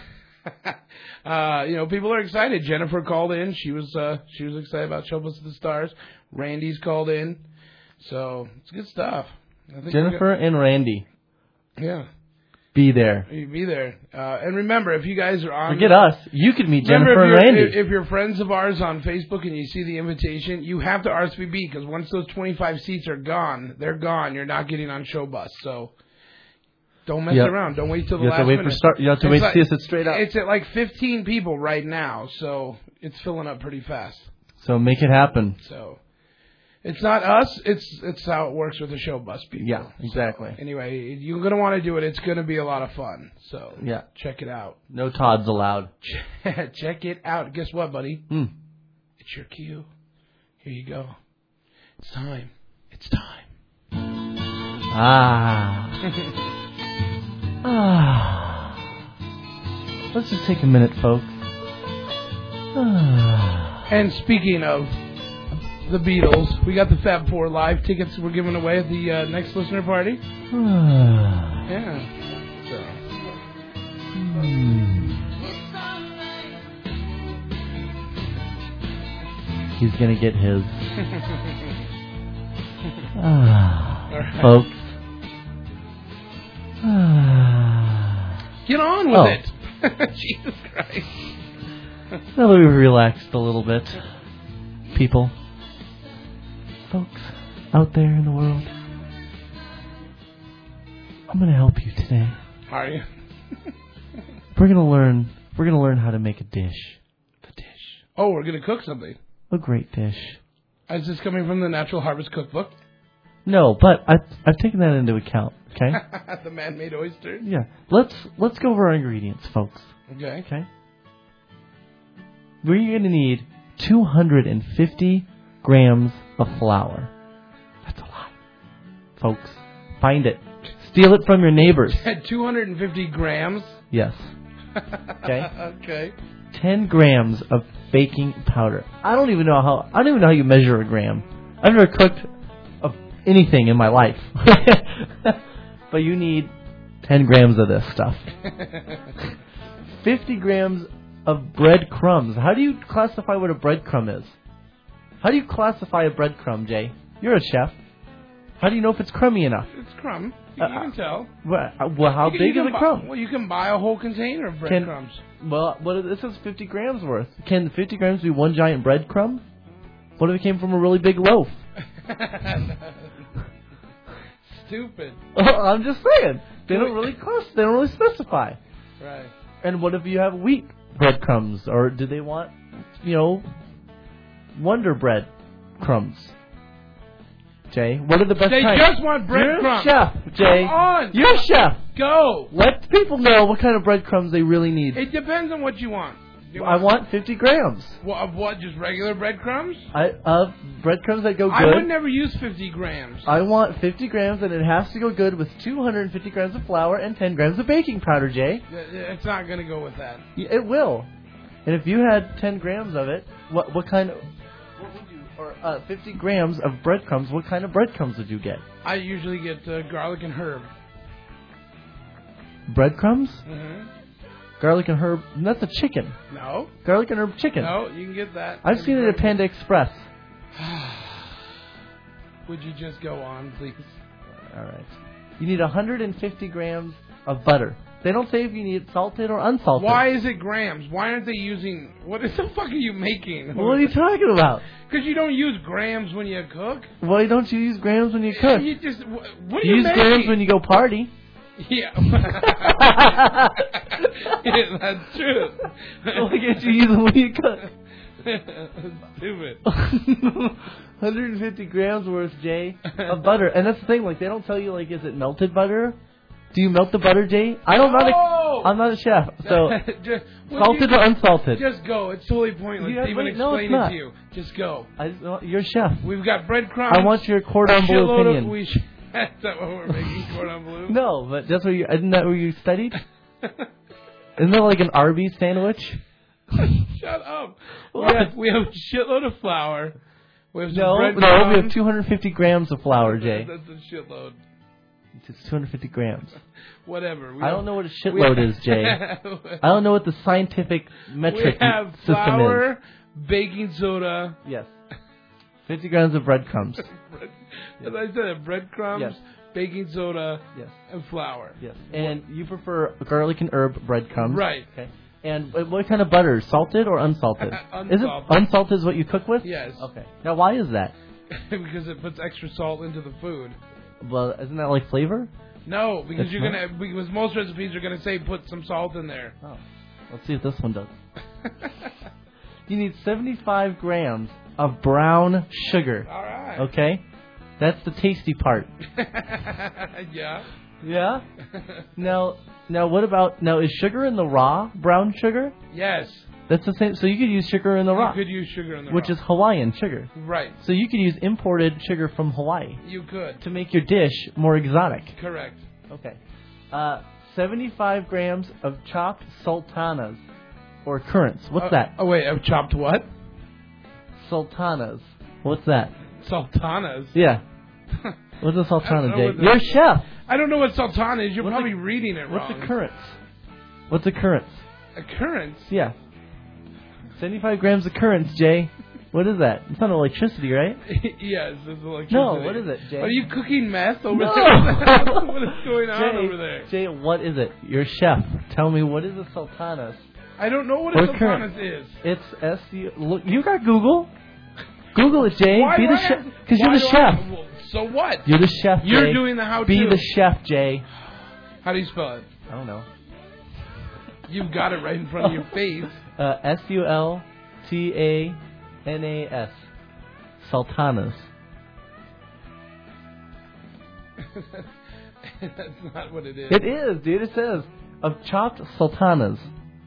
uh, you know, people are excited. Jennifer called in. She was uh, she was excited about Show Us the Stars. Randy's called in. So it's good stuff. I think Jennifer and Randy, we're gonna- be there. yeah, you be there. Uh, and remember, if you guys are on, Forget us. You could meet remember Jennifer if and you're, Randy. if you're friends of ours on Facebook and you see the invitation, you have to R S V P because once those twenty-five seats are gone, they're gone. You're not getting on Show Bus. So don't mess Yep. around. Don't wait till the You have last to wait minute. for start. You have to It's wait like- to see us it straight up. It's at like fifteen people right now, so it's filling up pretty fast. So make it happen. So it's not us. It's it's how it works with the Show Bus people. Yeah, exactly. So, anyway, you're gonna want to do it. It's gonna be a lot of fun. So Yeah. check it out. No Todds allowed. Check it out. Guess what, buddy? Hmm. It's your cue. Here you go. It's time. It's time. Ah. Ah. Let's just take a minute, folks. Ah. And speaking of the Beatles, we got the Fab Four live tickets we're giving away at the uh, next listener party. Ah. Yeah. So. Hmm. He's gonna get his. Ah. All right. Folks. Ah. Get on with Oh. it. Jesus Christ. Now that we've relaxed a little bit, people, folks out there in the world, I'm gonna help you today. Are you? We're gonna learn. We're gonna learn how to make a dish. Oh, we're gonna cook something. A great dish. Is this coming from the Natural Harvest Cookbook? No, but I, I've taken that into account. Okay. The man-made oyster. Yeah. Let's let's go over our ingredients, folks. Okay. Okay. We're gonna need two hundred fifty grams of flour. That's a lot, folks. Find it. Steal it from your neighbors. At two hundred fifty grams. Yes. Okay. Okay. ten grams of baking powder. I don't even know how. I don't even know how you measure a gram. I've never cooked of anything in my life. But you need ten grams of this stuff. fifty grams of breadcrumbs. How do you classify what a breadcrumb is? How do you classify a breadcrumb, Jay? You're a chef. How do you know if it's crummy enough? It's crumb. You, you can tell. Well, uh, well how You can- big you is can a buy- crumb? Well, you can buy a whole container of Can- breadcrumbs. Well, what if this is fifty grams worth? Can fifty grams be one giant breadcrumb? What if it came from a really big loaf? Stupid. I'm just saying. They don't really cost. They don't really specify. Right. And what if you have wheat breadcrumbs, or do they want, you know, Wonder Bread crumbs? Jay, what are the best They kinds? just want You're a breadcrumbs. chef, Jay. Come on. You're a chef. Go. Let people know what kind of breadcrumbs they really need. It depends on what you want. You I want fifty grams. What, of what? Just regular breadcrumbs? I of breadcrumbs that go good. I would never use fifty grams. I want fifty grams, and it has to go good with two hundred fifty grams of flour and ten grams of baking powder, Jay. It's not going to go with that. It will. And if you had ten grams of it, what what kind of what would you or uh, fifty grams of breadcrumbs? What kind of breadcrumbs would you get? I usually get uh, garlic and herb. Breadcrumbs? Mm-hmm. Garlic and herb. That's a chicken. No. Garlic and herb chicken. No, you can get that. I've seen it at Panda Express. Would you just go on, please? All right. You need one hundred fifty grams of butter. They don't say if you need it salted or unsalted. Why is it grams? Why aren't they using... What the fuck are you making? What are you talking about? Because you don't use grams when you cook. Why don't you use grams when you cook? You just... What are you you use making? grams when you go party. Yeah. Yeah, that's true. Why can't you use them when you cook? Stupid. one hundred fifty grams worth, Jay, of butter. And that's the thing, like, they don't tell you, like, is it melted butter? Do you melt the butter, Jay? I don't know. Oh! I'm not a chef, so just, salted you, or unsalted? Just go. It's totally pointless You to have- even wait, no, explain it's it not. to you. Just go. I just, well, you're a chef. We've got breadcrumbs. I want your cordon a bleu shitload opinion. Of, we sh- Is that what we're making, cordon bleu? No, but that's where you, isn't that where you studied? Isn't that like an Arby's sandwich? Shut up. We What? have, we have a shitload of flour. We have some No, bread no, we have crumbs. two hundred fifty grams of flour, Jay. That's a shitload. It's two hundred fifty grams. Whatever. We I have- don't know what a we shitload have- is, Jay. I don't know what the scientific metric We have system flour, is. baking soda. Yes. fifty grams of breadcrumbs. bread, as I said, breadcrumbs, Yes. baking soda, Yes. and flour. Yes. And you prefer garlic and herb breadcrumbs. Right. Okay. And what what kind of butter? Salted or unsalted? Is it Unsalted. unsalted is what you cook with? Yes. Okay. Now, why is that? Because it puts extra salt into the food. Well, isn't that like flavor? No, because It's you're not? gonna because most recipes are gonna say put some salt in there. Oh. Let's see if this one does. You need seventy-five grams of brown sugar. All right. Okay? That's the tasty part. Yeah. Yeah? Now, now what about, now is sugar in the raw brown sugar? Yes. That's the same, so you could use sugar in the raw. You could use sugar in the Which raw. is Hawaiian sugar. Right. So you could use imported sugar from Hawaii You could. to make your dish more exotic. Correct. Okay. Uh, seventy-five grams of chopped sultanas, or currants. What's Uh, that? Oh wait, I've chopped what? Sultanas. What's that? Sultanas. Yeah. What's a I don't sultana, know Jay? what the- You're a chef. I don't know what sultana is. You're What's probably a- reading it What's wrong. a currants? What's a currants? A currants? Yeah. seventy-five grams of currants, Jay. What is that? It's not electricity, right? Yes, it's electricity. No, what is it, Jay? Are you cooking meth over No. there? What is going on Jay, over there? Jay, what is it? You're a chef. Tell me, what is a sultanas? I don't know what Or a sultanas currants? is. It's S U. Look, you got Google. Google it, Jay. Why Be do the I chef. have- Because you're why the do I- chef. well, so what? You're the chef, Jay. You're doing the how-to. Be the chef, Jay. How do you spell it? I don't know. You've got it right in front of your face. Uh, S U L T A N A S. Sultanas. That's not what it is. It is, dude. It says of chopped sultanas.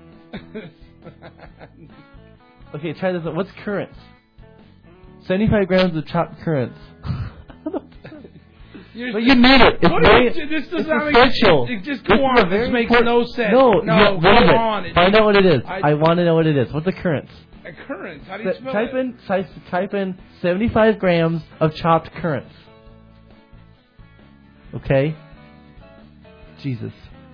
Okay, try this. What's currants? seventy-five grams of chopped currants. You're- But you need it. It's What very, is it? This does it's not make essential. it- just This go is on. a This very makes important- no sense. No, No, yeah, go wait a minute. on. It- Find out what it is. I- I, want to know what it is. What's a currants? A currants. How do you T- spell type it? in type, type in seventy-five grams of chopped currants. Okay? Jesus.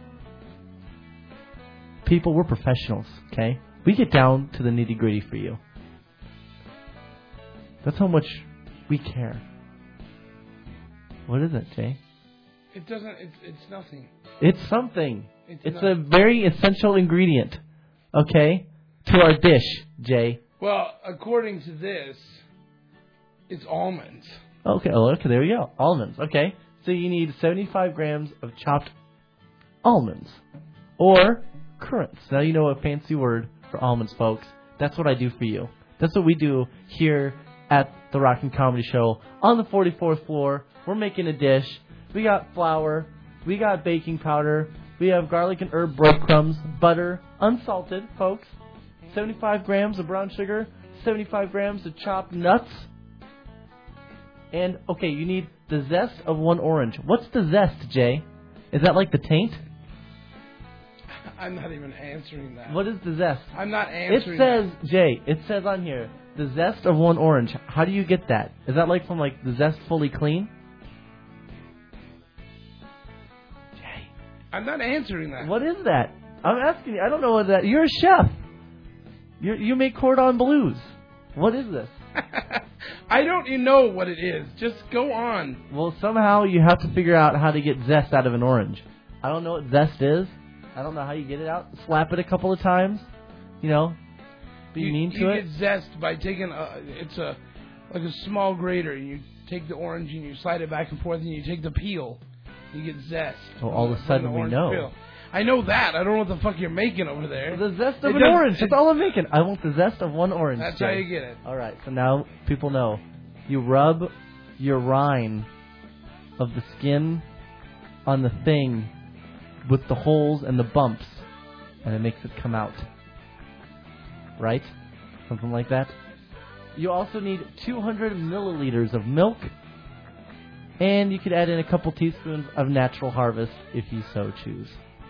People, we're professionals, okay? We get down to the nitty-gritty for you. That's how much we care. What is it, Jay? It doesn't. It's it's nothing. It's something. It's It's not- a very essential ingredient, okay, to our dish, Jay. Well, according to this, it's almonds. Okay, oh, okay, there we go. Almonds, okay. So you need seventy-five grams of chopped almonds. Or currants. Now you know a fancy word for almonds, folks. That's what I do for you. That's what we do here at the Rockin' Comedy Show on the forty-fourth floor. We're making a dish. We got flour. We got baking powder. We have garlic and herb breadcrumbs, butter, unsalted, folks. seventy-five grams of brown sugar, seventy-five grams of chopped nuts. And, okay, you need the zest of one orange. What's the zest, Jay? Is that like the taint? I'm not even answering that. What is the zest? I'm not It answering says, Jay, it says on here, the zest of one orange. How do you get that? Is that like from like the zest fully clean? that. I'm not answering that. What is that? I'm asking you. I don't know what that. You're a chef. You you make cordon bleus. What is this? I don't even know what it is. Just go on. Well, somehow you have to figure out how to get zest out of an orange. I don't know what zest is. I don't know how you get it out. Slap it a couple of times. You know, be you, mean to you it. get zest by taking a. It's a like a small grater. And you take the orange and you slide it back and forth, and you take the peel. You get zest. So all of a from sudden the we orange know. peel. I know that. I don't know what the fuck you're making over there. The zest of It an does- orange. it- That's all I'm making. I want the zest of one orange. That's Jay. how you get it. All right. So now people know. You rub your rind of the skin on the thing with the holes and the bumps, and it makes it come out. Right? Something like that. You also need two hundred milliliters of milk, and you could add in a couple teaspoons of Natural Harvest if you so choose.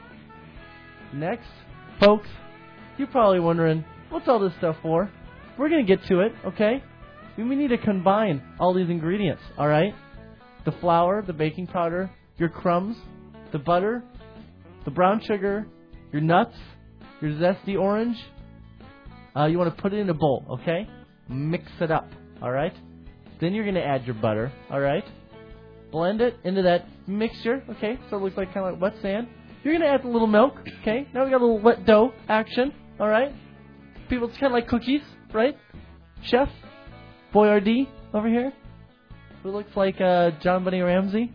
Next, folks, you're probably wondering, what's all this stuff for? We're going to get to it, okay? We need to combine all these ingredients, all right? The flour, the baking powder, your crumbs, the butter, the brown sugar, your nuts, your zesty orange. Uh, you want to put it in a bowl, okay? Mix it up, all right? Then you're going to add your butter, all right? Blend it into that mixture, okay? So it looks like kind of like wet sand. You're going to add a little milk, okay? Now we got a little wet dough action, all right? People, it's kind of like cookies, right? Chef Boyardee over here, who looks like uh, John Bunny Ramsey,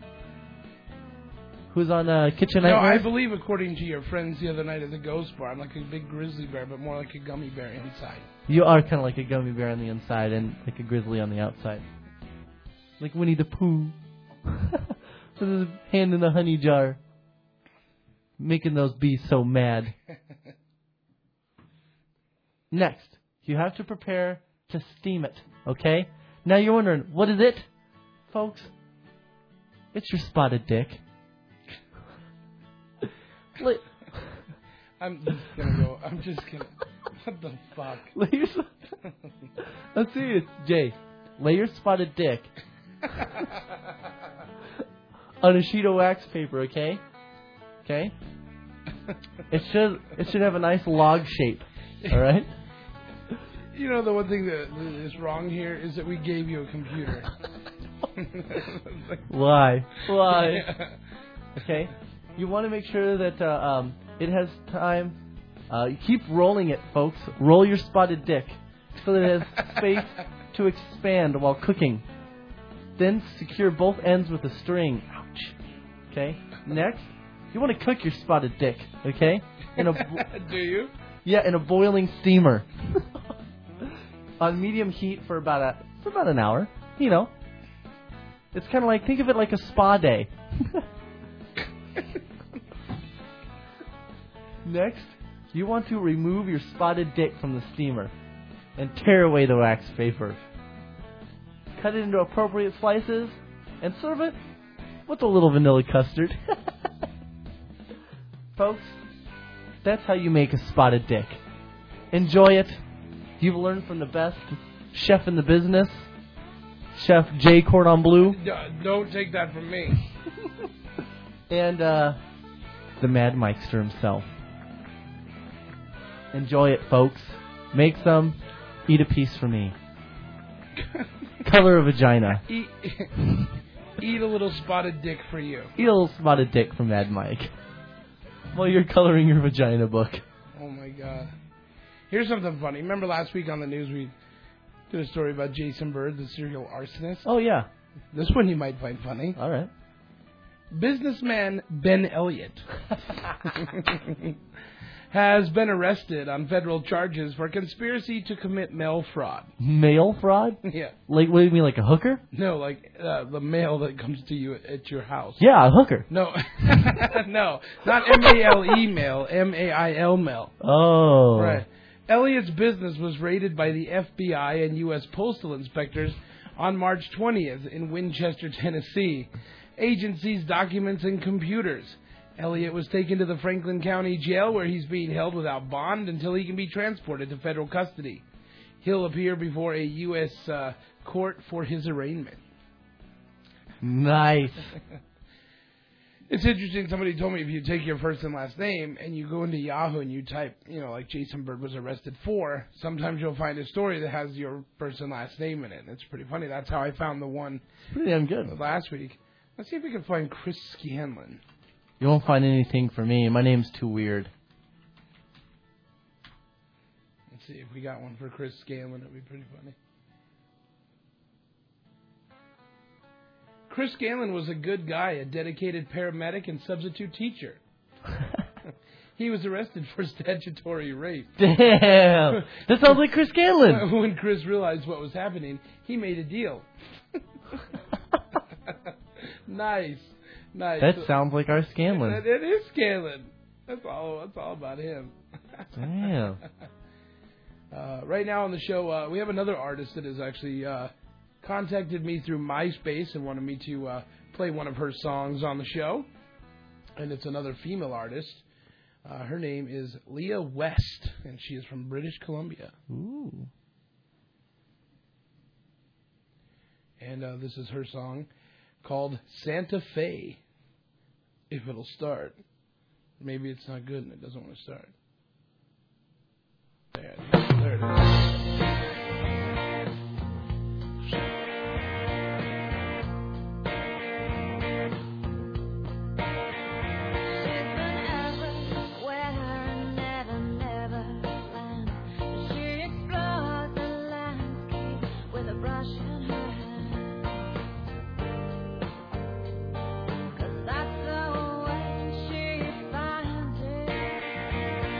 who's on uh, Kitchen No, I Nightmares. believe, according to your friends the other night at the Ghost Bar, I'm like a big grizzly bear, but more like a gummy bear inside. You are kind of like a gummy bear on the inside and like a grizzly on the outside. Like Winnie the Pooh. With his hand in the honey jar. Making those bees so mad. Next, you have to prepare to steam it, okay? Now you're wondering, what is it? Folks, it's your spotted dick. Li- I'm just gonna go. I'm just gonna. What the fuck? Lay your, I'm serious, Jay. Lay your spotted dick on a sheet of wax paper, okay? Okay. It should it should have a nice log shape. All right. You know, the one thing that is wrong here is that we gave you a computer. Why? Why? Okay. You want to make sure that uh, um, it has time. Uh, you keep rolling it, folks. Roll your spotted dick so that it has space to expand while cooking. Then secure both ends with a string. Ouch. Okay. Next, you want to cook your spotted dick. Okay. In a Do you? Yeah, in a boiling steamer on medium heat for about a for about an hour. You know, it's kind of like, think of it like a spa day. Next, you want to remove your spotted dick from the steamer and tear away the wax paper. Cut it into appropriate slices and serve it with a little vanilla custard. Folks, that's how you make a spotted dick. Enjoy it. You've learned from the best chef in the business, Chef Jay Cordon Bleu. D- Don't take that from me. And uh, the Mad Mikester himself. Enjoy it, folks. Make some. Eat a piece for me. Color a vagina. Eat, eat a little spotted dick for you. Eat a little spotted dick from Mad Mike while you're coloring your vagina book. Oh my god. Here's something funny. Remember last week on the news we did a story about Jason Bird, the serial arsonist? Oh, yeah. This one you might find funny. All right. Businessman Ben Elliott has been arrested on federal charges for conspiracy to commit mail fraud. Mail fraud? Yeah. Like, what do you mean, like a hooker? No, like uh, the mail that comes to you at your house. Yeah, a hooker. No, no, not M A L E mail, M A I L mail. Oh. Right. Elliott's business was raided by the F B I and U S postal inspectors on March twentieth in Winchester, Tennessee. Agencies, documents, and computers. Elliott was taken to the Franklin County Jail where he's being held without bond until he can be transported to federal custody. He'll appear before a U S Uh, court for his arraignment. Nice. It's interesting. Somebody told me if you take your first and last name and you go into Yahoo and you type, you know, like Jason Bird was arrested for, sometimes you'll find a story that has your first and last name in it. And it's pretty funny. That's how I found the one Pretty damn good. last week. Let's see if we can find Chris Scanlon. You won't find anything for me. My name's too weird. Let's see if we got one for Chris Scanlon. It'd be pretty funny. Chris Scanlon was a good guy, a dedicated paramedic and substitute teacher. He was arrested for statutory rape. Damn! That sounds like Chris Scanlon. When Chris realized what was happening, he made a deal. Nice. Nice. That sounds like our Scanlon. It, it is Scanlon. That's all. That's all about him. Damn. Uh, right now on the show, uh, we have another artist that has actually uh, contacted me through MySpace and wanted me to uh, play one of her songs on the show. And it's another female artist. Uh, her name is Leah West, and she is from British Columbia. Ooh. And uh, this is her song called Santa Fe. If it'll start. Maybe it's not good and it doesn't want to start. There, there it is. That's the way she finds it.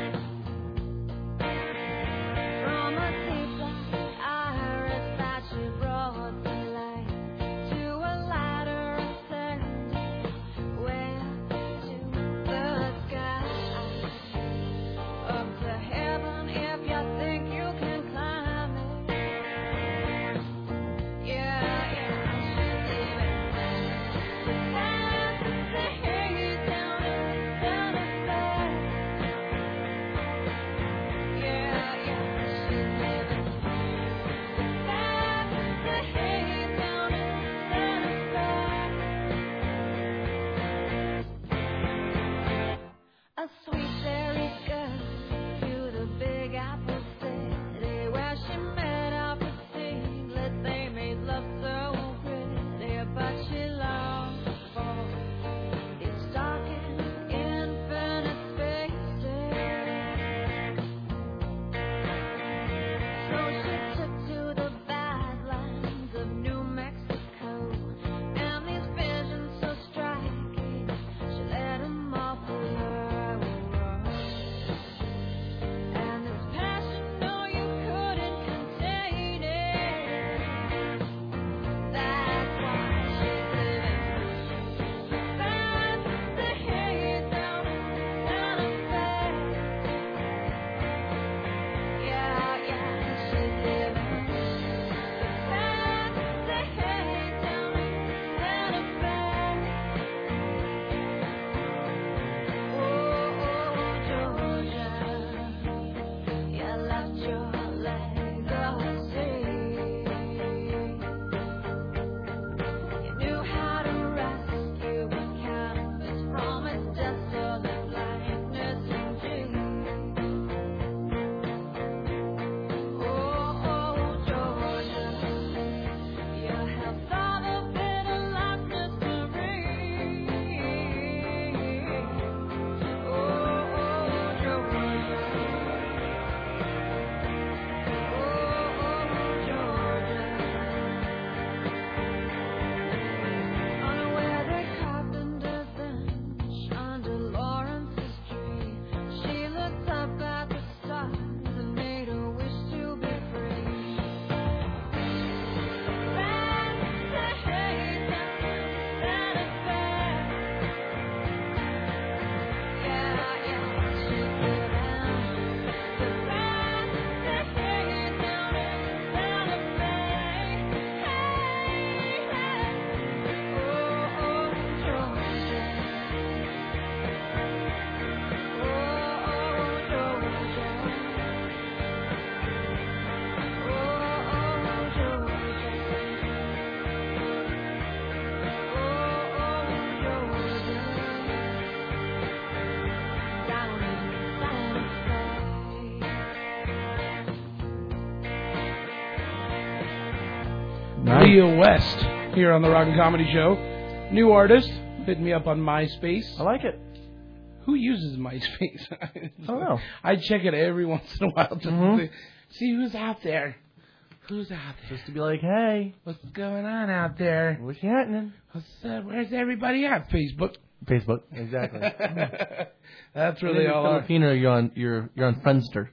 Nice. Leah West here on the Rock and Comedy Show. New artist. Hit me up on MySpace. I like it. Who uses MySpace? I don't know. I check it every once in a while just Mhm. to see, see who's out there. Who's out there? Just to be like, hey, what's going on out there? What's happening? What's, uh, where's everybody at? Facebook. Facebook, exactly. That's where If they you're all are. Filipino, you're on you're you're on Friendster.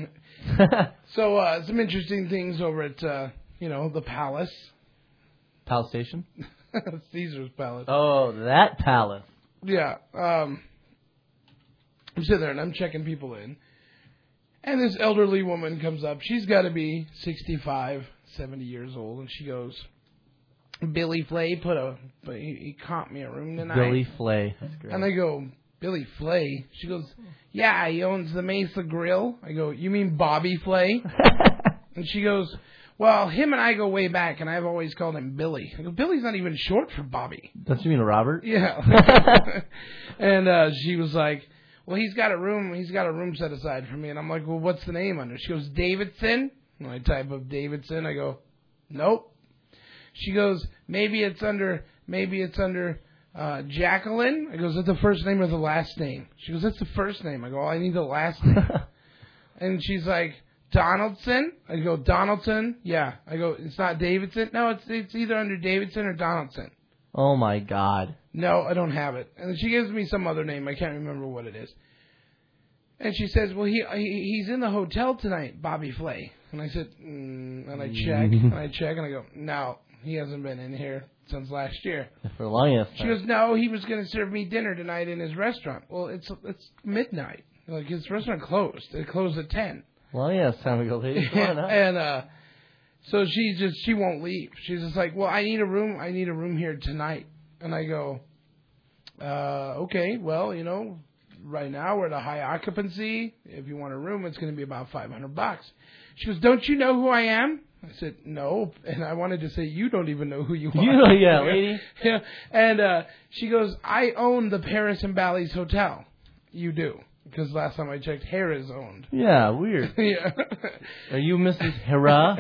So uh, some interesting things over at uh, you know the Palace, Palace Station. Caesar's Palace. Oh, that palace. Yeah. Um, I'm sitting there and I'm checking people in. And this elderly woman comes up. She's got to be sixty-five, seventy years old. And she goes, Billy Flay put a, but he, he comped me a room tonight. Billy Flay. That's great. And I go, Billy Flay? She goes, yeah, he owns the Mesa Grill. I go, you mean Bobby Flay? And she goes, well, him and I go way back, and I've always called him Billy. I go, Billy's not even short for Bobby. Don't you mean Robert? Yeah. And uh, she was like, well, he's got a room. He's got a room set aside for me. And I'm like, well, what's the name under? She goes, Davidson. And I type up Davidson. I go, nope. She goes, maybe it's under, maybe it's under uh, Jacqueline. I goes, that's the first name or the last name? She goes, that's the first name. I go, oh, I need the last name. And she's like, Donaldson? I go, Donaldson? Yeah. I go, it's not Davidson? No, it's it's either under Davidson or Donaldson. Oh my God. No, I don't have it. And she gives me some other name. I can't remember what it is. And she says, well, he, he he's in the hotel tonight, Bobby Flay. And I said, mm, and I check, and I check, and I go, no, he hasn't been in here since last year. For a long enough She time. goes, no, he was going to serve me dinner tonight in his restaurant. Well, it's it's midnight. Like, his restaurant closed. It closed at ten. Well, yeah, it's time to go, lady. Come on, huh? And uh, so she just, she won't leave. She's just like, well, I need a room. I need a room here tonight. And I go, uh, okay, well, you know, right now we're at a high occupancy. If you want a room, it's going to be about five hundred bucks. She goes, don't you know who I am? I said, no. And I wanted to say, you don't even know who you are. You know, yeah, lady. Yeah. And uh, she goes, I own the Paris and Bally's Hotel. You do. Because last time I checked, Harrah's owned. Yeah, weird. Yeah. Are you Missus Hera?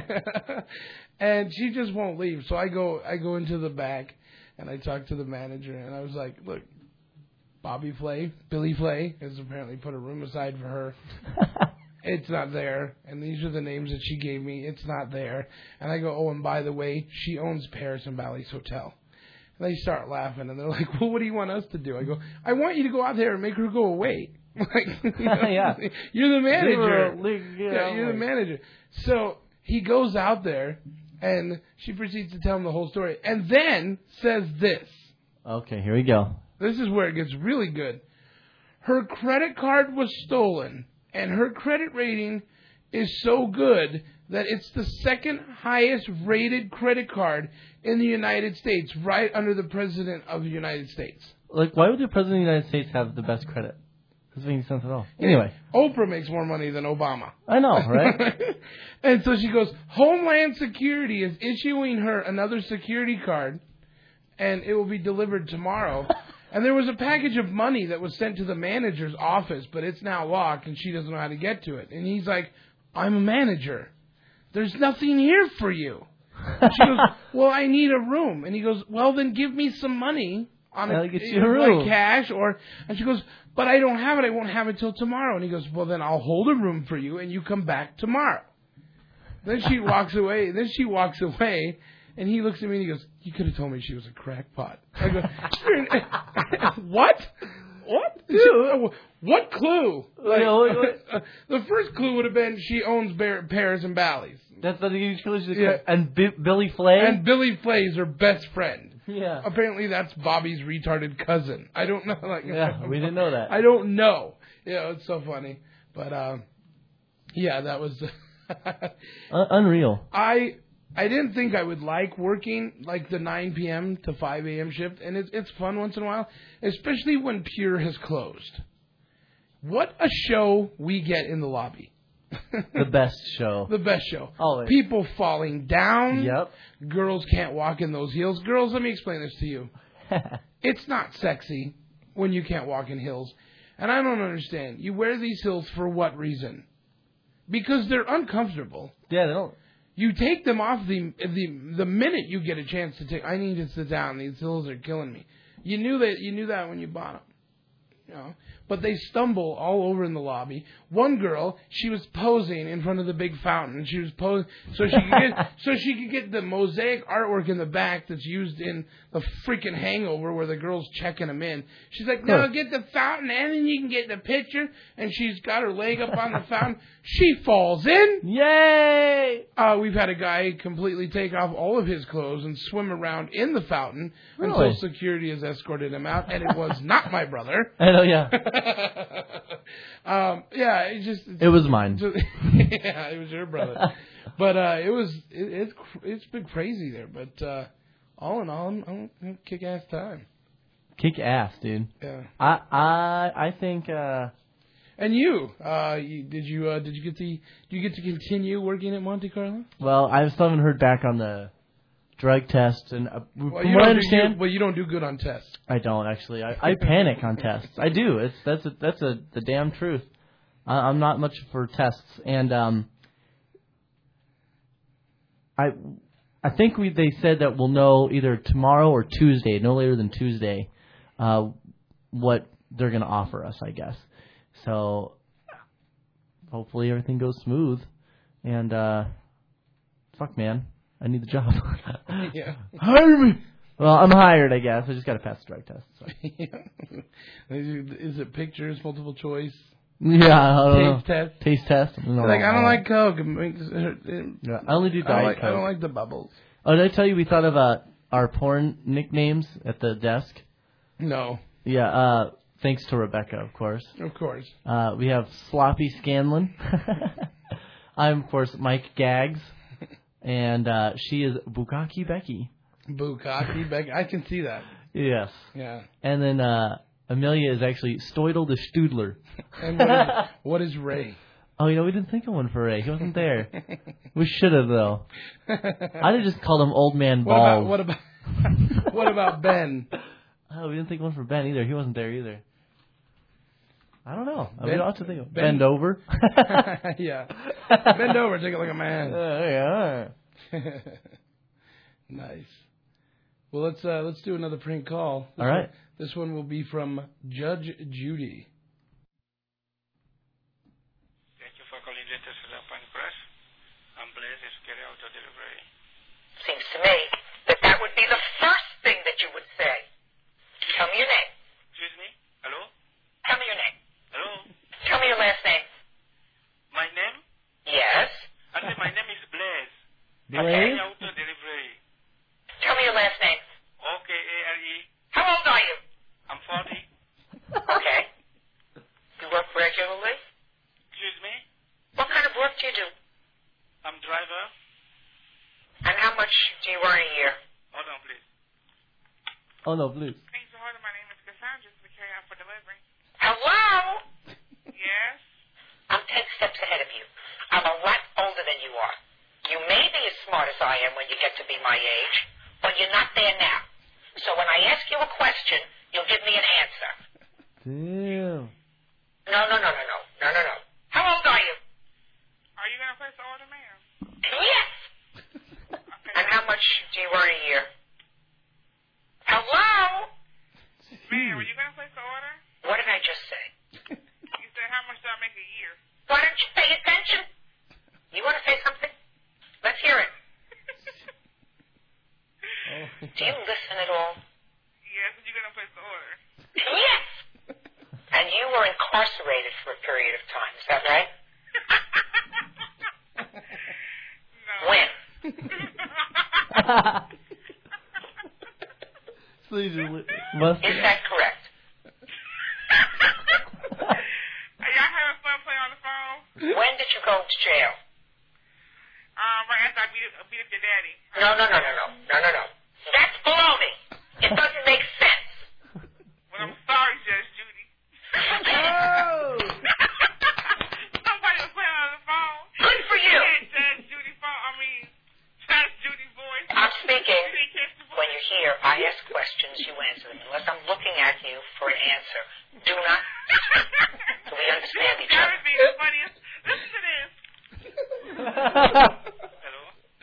And she just won't leave. So I go I go into the back and I talk to the manager and I was like, look, Bobby Flay, Billy Flay has apparently put a room aside for her. It's not there. And these are the names that she gave me. It's not there. And I go, oh, and by the way, she owns Paris and Bally's Hotel. And they start laughing and they're like, well, what do you want us to do? I go, I want you to go out there and make her go away. Like, you know, Yeah. You're the manager. Give her a lick, you Yeah, know, you're the like- manager. So he goes out there and she proceeds to tell him the whole story and then says this. Okay, here we go. This is where it gets really good. Her credit card was stolen, and her credit rating is so good that it's the second highest rated credit card in the United States, right under the President of the United States. Like, why would the President of the United States have the best credit? Doesn't make any sense at all. Anyway. Oprah makes more money than Obama. I know, right? And so she goes, Homeland Security is issuing her another security card, and it will be delivered tomorrow. And there was a package of money that was sent to the manager's office, but it's now locked, and she doesn't know how to get to it. And he's like, I'm a manager. There's nothing here for you. And she goes, well, I need a room. And he goes, well, then give me some money on I'll a, get you a room. like cash. or. And she goes, but I don't have it. I won't have it till tomorrow. And he goes, well, then I'll hold a room for you, and you come back tomorrow. Then she walks away. Then she walks away. And he looks at me and he goes, you could have told me she was a crackpot. I go, what? What? Dude, what clue? Like, uh, the first clue would have been she owns Bar- Paris and Bally's. That's what the clue. Yeah. And B- Billy Flay? And Billy Flay is her best friend. Yeah. Apparently that's Bobby's retarded cousin. I don't know. Like, Yeah, we didn't know that. I don't know. Yeah, it's so funny. But, um, yeah, that was... Un- unreal. I... I didn't think I would like working like the nine p.m. to five a.m. shift, and it's it's fun once in a while, especially when Pure has closed. What a show we get in the lobby. The best show. The best show. Always. People falling down. Yep. Girls can't walk in those heels. Girls, let me explain this to you. It's not sexy when you can't walk in heels. And I don't understand. You wear these heels for what reason? Because they're uncomfortable. Yeah, they don't. You take them off the the the minute you get a chance to take. I need to sit down. These hills are killing me. You knew that. You knew that when you bought them. You know. But they stumble all over in the lobby. One girl, she was posing in front of the big fountain. She was posing so she could get so she could get the mosaic artwork in the back that's used in the freaking Hangover, where the girl's checking them in. She's like, "No, get the fountain, and then you can get the picture." And she's got her leg up on the fountain. She falls in. Yay! Uh, we've had a guy completely take off all of his clothes and swim around in the fountain Really? until security has escorted him out, and it was not my brother. I know, yeah. um, yeah, it just It was mine. yeah, it was your brother. But uh, it was it, it's it's been crazy there. But uh, all in all, I'm, I'm kick ass time. Kick ass, dude. Yeah. I I I think. Uh, and you, uh, you, did you uh, did you get the do you get to continue working at Monte Carlo? well, I still haven't heard back on the drug test, and uh, Well, from you what I don't understand, do, you, well, you don't do good on tests. I don't actually. I, I panic on tests. I do. It's that's a, that's a the damn truth. I, I'm not much for tests, and um, I I think we they said that we'll know either tomorrow or Tuesday, no later than Tuesday, uh, what they're going to offer us, I guess. So hopefully everything goes smooth, and uh, fuck, man, I need the job. Yeah. Hire me. Well, I'm hired, I guess. I just got to pass the drug test. So. Is it pictures, multiple choice? Yeah, I don't Taste know. test. Taste test. No, Like, I don't no. like Coke. It makes, it, Yeah, I only do I don't Diet like, I Coke. don't like the bubbles. Oh, did I tell you we thought of uh, our porn nicknames at the desk? No. Yeah, uh, thanks to Rebecca, of course. Of course. Uh, we have Sloppy Scanlon. I'm, of course, Mike Gags. And uh, she is Bukaki Becky. Bukaki Becky. I can see that. Yes. Yeah. And then uh, Amelia is actually Stoidel the Studler. And what is, what is Ray? Oh, you know, we didn't think of one for Ray. He wasn't there. We should have, though. I'd have just called him Old Man What Balls. about what about what about Ben? Oh, we didn't think of one for Ben either. He wasn't there either. I don't know. I mean, Ben- we don't have to think of Ben- Bend over. Yeah. Bend over, take it like a man. Uh, yeah. Nice. Well, let's uh, let's do another prank call. This All right. One, this one will be from Judge Judy. Thank you for calling Letters to the Pine Press. I'm blessed to carry out your delivery. Seems to me that that would be the first thing that you would say. Tell me your name. Excuse me? Hello? Tell me your name. Hello? Tell me your last name. My name? Yes. I said my name is Blaze. Blaze? Carry out your delivery. Tell me your last name. O K A R E. How old are you? I'm forty. Okay. You work regularly? Excuse me? What kind of work do you do? I'm driver. And how much do you earn a year? Hold on, please. Oh, no, please. Thanks for holding. My name is Cassandra. To carry out for delivery. Hello? Yes? I'm ten steps ahead of you. I'm a lot older than you are. You may be as smart as I am when you get to be my age, but you're not there now. So when I ask you a question, you'll give me an answer. Damn. No, no, no, no, no. No, no, no. How old are you? Are you going to place the order, ma'am? Yes. And how much do you earn a year? Hello? Ma'am, are you going to place the order? What did I just say? You said how much do I make a year? Why don't you pay attention? You want to say something? Let's hear it. Oh, Do you listen at all? Yes, and you're going to place the order. Yes. And you were incarcerated for a period of time. Is that right? No. When? Please, you must. Is that correct? Are y'all having fun playing on the phone? When did you go to jail? Um, right after I beat, up- beat up your daddy. No, no, no, no, no. No, no, no. That's baloney. It doesn't make sense. Well, I'm sorry, Judge Judy. Oh! Somebody was playing on the phone. Good for you. Yeah, Judge Judy phone. I mean, Judge Judy voice. I'm speaking. You didn't catch the voice. When you're here, I ask questions, you answer them. Unless I'm looking at you for an answer. Do not. So we understand each That other. would be the funniest. Listen to this. Hello?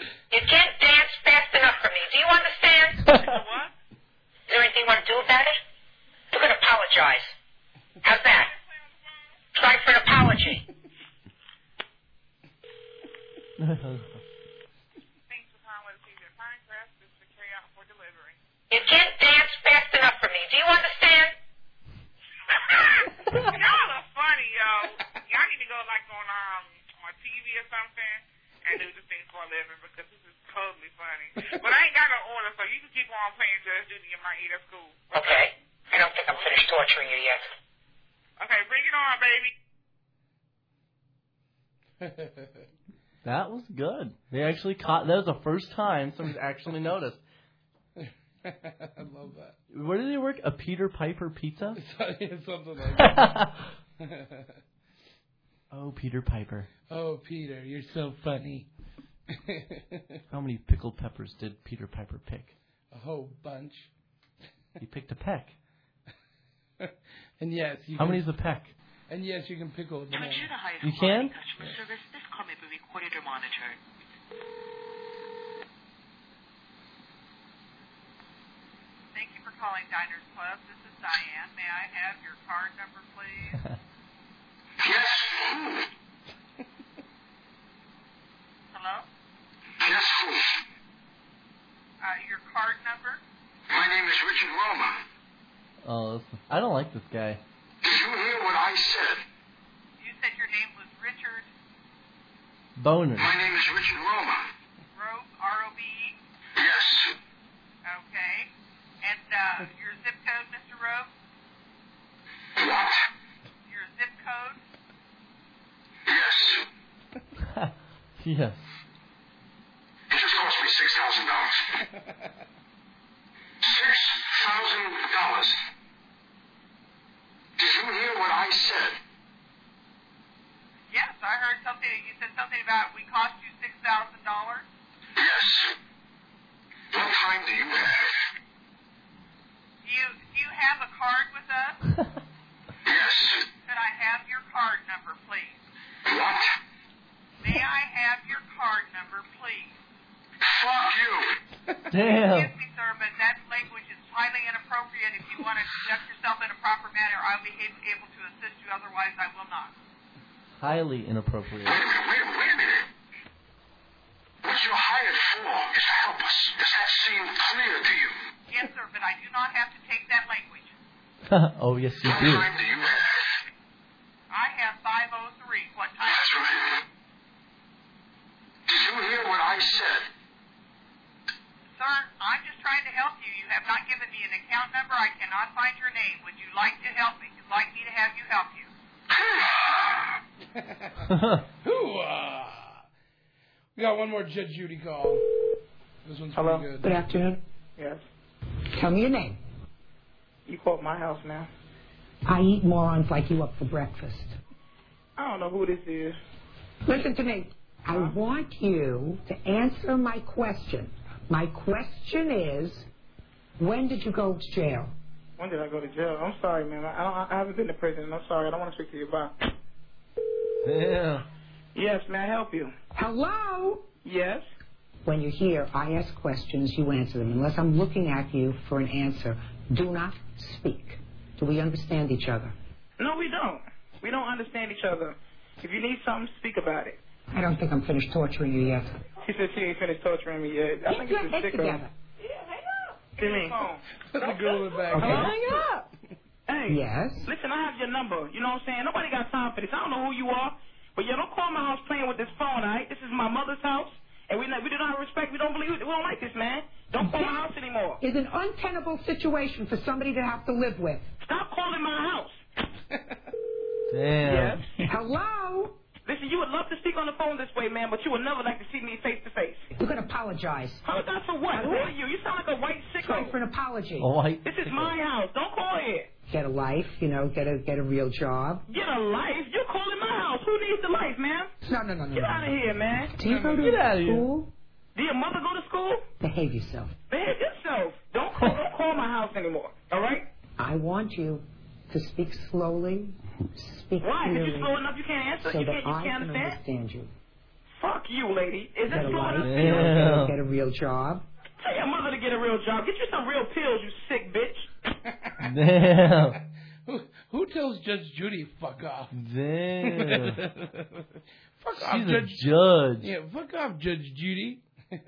You can't dance fast enough for me. Do you understand? Y'all are funny, yo. Y'all need to go like on um on T V or something and do this thing for a living because this is totally funny. But I ain't got no order, so you can keep on playing Judge Judy and my eat at school. Okay. I don't think I'm finished torturing you yet. Okay, bring it on, baby. That was good. They actually caught. That was the first time someone's actually noticed. I love that. Where did he work? A Peter Piper Pizza? Something like that. Oh, Peter Piper. Oh, Peter, you're so funny. How many pickled peppers did Peter Piper pick? A whole bunch. He picked a peck. And yes, you How can, many is a peck? And yes, you can pickle them. To ensure the highest You quality can? customer service, this call may be recorded or monitored. Thank you for calling Diners Club. This is Diane. May I have your card number, please? Yes. Hello? Yes, who? Uh, your card number? My name is Richard Roma. Oh, this- I don't like this guy. Did you hear what I said? You said your name was Richard Boner. My name is Richard Roma. Robe, R O B E? Yes. Okay. And uh, your zip code, Mister Robe? What? Your zip code? Yes. Yes. It just cost me six thousand dollars. Six thousand dollars. Did you hear what I said? Yes, I heard something. You said something about we cost you six thousand dollars. Yes. What time do you have? Do you do you have a card with us? Yes. Could I have your card number, please? What? May I have your card number, please? Fuck you. Damn. Excuse me, sir, but that language is highly inappropriate. If you want to conduct yourself in a proper manner, I'll be able to assist you. Otherwise, I will not. Highly inappropriate. Wait a minute, wait, wait a minute. What you're hired for is to help us. Does that seem clear to you? Yes, sir, but I do not have to take that language. Oh, yes, you What do. time do you have? I have five oh three. What time? That's right. Did you hear what I said? Sir, I'm just trying to help you. You have not given me an account number. I cannot find your name. Would you like to help me? You'd like me to have you help you? Hoo-ah. We got one more Judge Judy call. This one's Hello. pretty good. Good afternoon. Yes. Tell me your name. You called my house now. I eat morons like you up for breakfast. I don't know who this is. Listen to me. I want you to answer my question. My question is, when did you go to jail? When did I go to jail? I'm sorry, man. I, don't, I haven't been to prison. I'm sorry. I don't want to speak to you about. Yeah. Yes, may I help you? Hello? Yes. When you're here, I ask questions, you answer them. Unless I'm looking at you for an answer, do not speak. Do we understand each other? No, we don't. We don't understand each other. If you need something, speak about it. I don't think I'm finished torturing you yet. She said she ain't finished torturing me yet. I Keep think your it's head sick of. together. Give me. Put the girl in the back. Hello? Hang up. Hey. Yes? Listen, I have your number. You know what I'm saying? Nobody got time for this. I don't know who you are, but yeah, don't call my house playing with this phone, all right? This is my mother's house, and we not, we do not respect. We don't believe. We don't like this, man. Don't call my house anymore. It's an untenable situation for somebody to have to live with. Stop calling my house. Damn. Yes. Hello? Listen, you would love to speak on the phone this way, man, but you would never like to see me face to face. You can apologize. Apologize for what? Who are you? You sound like a white Try sicko. for an apology. Oh, I. This is my house. Don't call here. Get a life, you know, get a get a real job. Get a life? You're calling my house. Who needs the life, man? No, no, no, no. Get no. out of here, man. Do you go to Get out of here. school? Do your mother go to school? Behave yourself. Behave yourself. Don't call, don't call my house anymore. All right? I want you to speak slowly, speak Why? Because clearly, you're slow enough you can't answer. so you that can't, you I can't can understand? understand you. Fuck you, lady. Is Get that a slow life, enough? you know, Yeah. get, get a real job. Tell your mother to get a real job. Get you some real pills, you sick bitch. Damn. Who, Who tells Judge Judy fuck off? Damn. Fuck off, She's a Judge. judge. Yeah, fuck off, Judge Judy.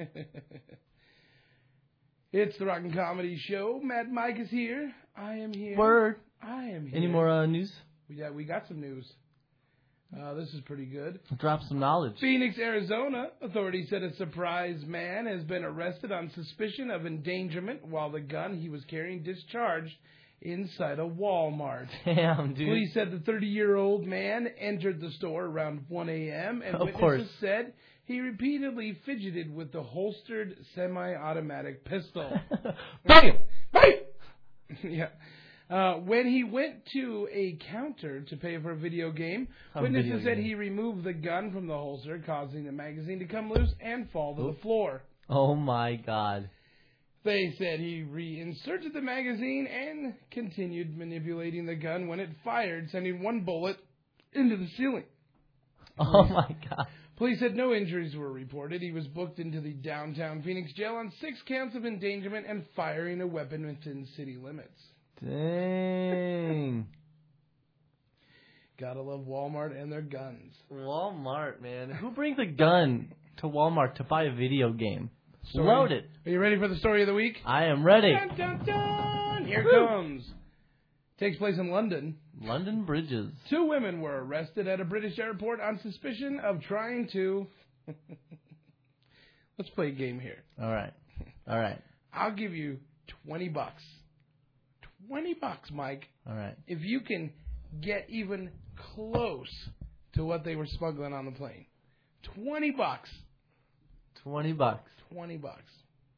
It's the Rock and Comedy Show. Mad Mike is here. I am here. Word. I am here. Any more uh, news? Yeah, we got some news. Uh, this is pretty good. Drop some knowledge. Phoenix, Arizona. Authorities said a surprise man has been arrested on suspicion of endangerment while the gun he was carrying discharged inside a Walmart. Damn, dude. Police said the thirty-year-old man entered the store around one a.m. and Of witnesses course. said he repeatedly fidgeted with the holstered semi-automatic pistol. Bam! Bam! Yeah. Uh, when he went to a counter to pay for a video game, A witnesses video said game. he removed the gun from the holster, causing the magazine to come loose and fall to Oop. the floor. Oh, my God. They said he reinserted the magazine and continued manipulating the gun when it fired, sending one bullet into the ceiling. Oh, my God. Police said no injuries were reported. He was booked into the downtown Phoenix jail on six counts of endangerment and firing a weapon within city limits. Dang. Gotta love Walmart and their guns. Walmart, man. Who brings a gun to Walmart to buy a video game? Story- Load it. Are you ready for the story of the week? I am ready. Dun, dun, dun. Here Woo. it comes. Takes place in London. London bridges. Two women were arrested at a British airport on suspicion of trying to... Let's play a game here. All right. All right. I'll give you twenty bucks. twenty bucks, Mike. All right. If you can get even close to what they were smuggling on the plane. twenty bucks. twenty bucks. twenty bucks.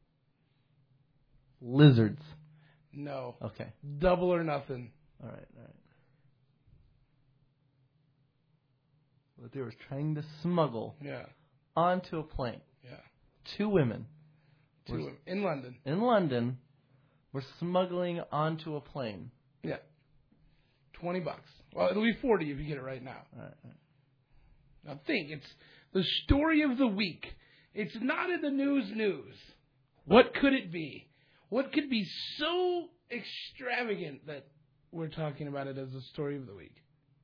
Lizards. No. Okay. Double or nothing. All right. All right. What they were trying to smuggle Yeah. onto a plane. Yeah. Two women. Two were- women in London. In London, were smuggling onto a plane. Yeah. twenty bucks. Well, it'll be forty if you get it right now. All right. All right. Now think, it's the story of the week. It's not in the news news. What could it be? What could be so extravagant that we're talking about it as the story of the week?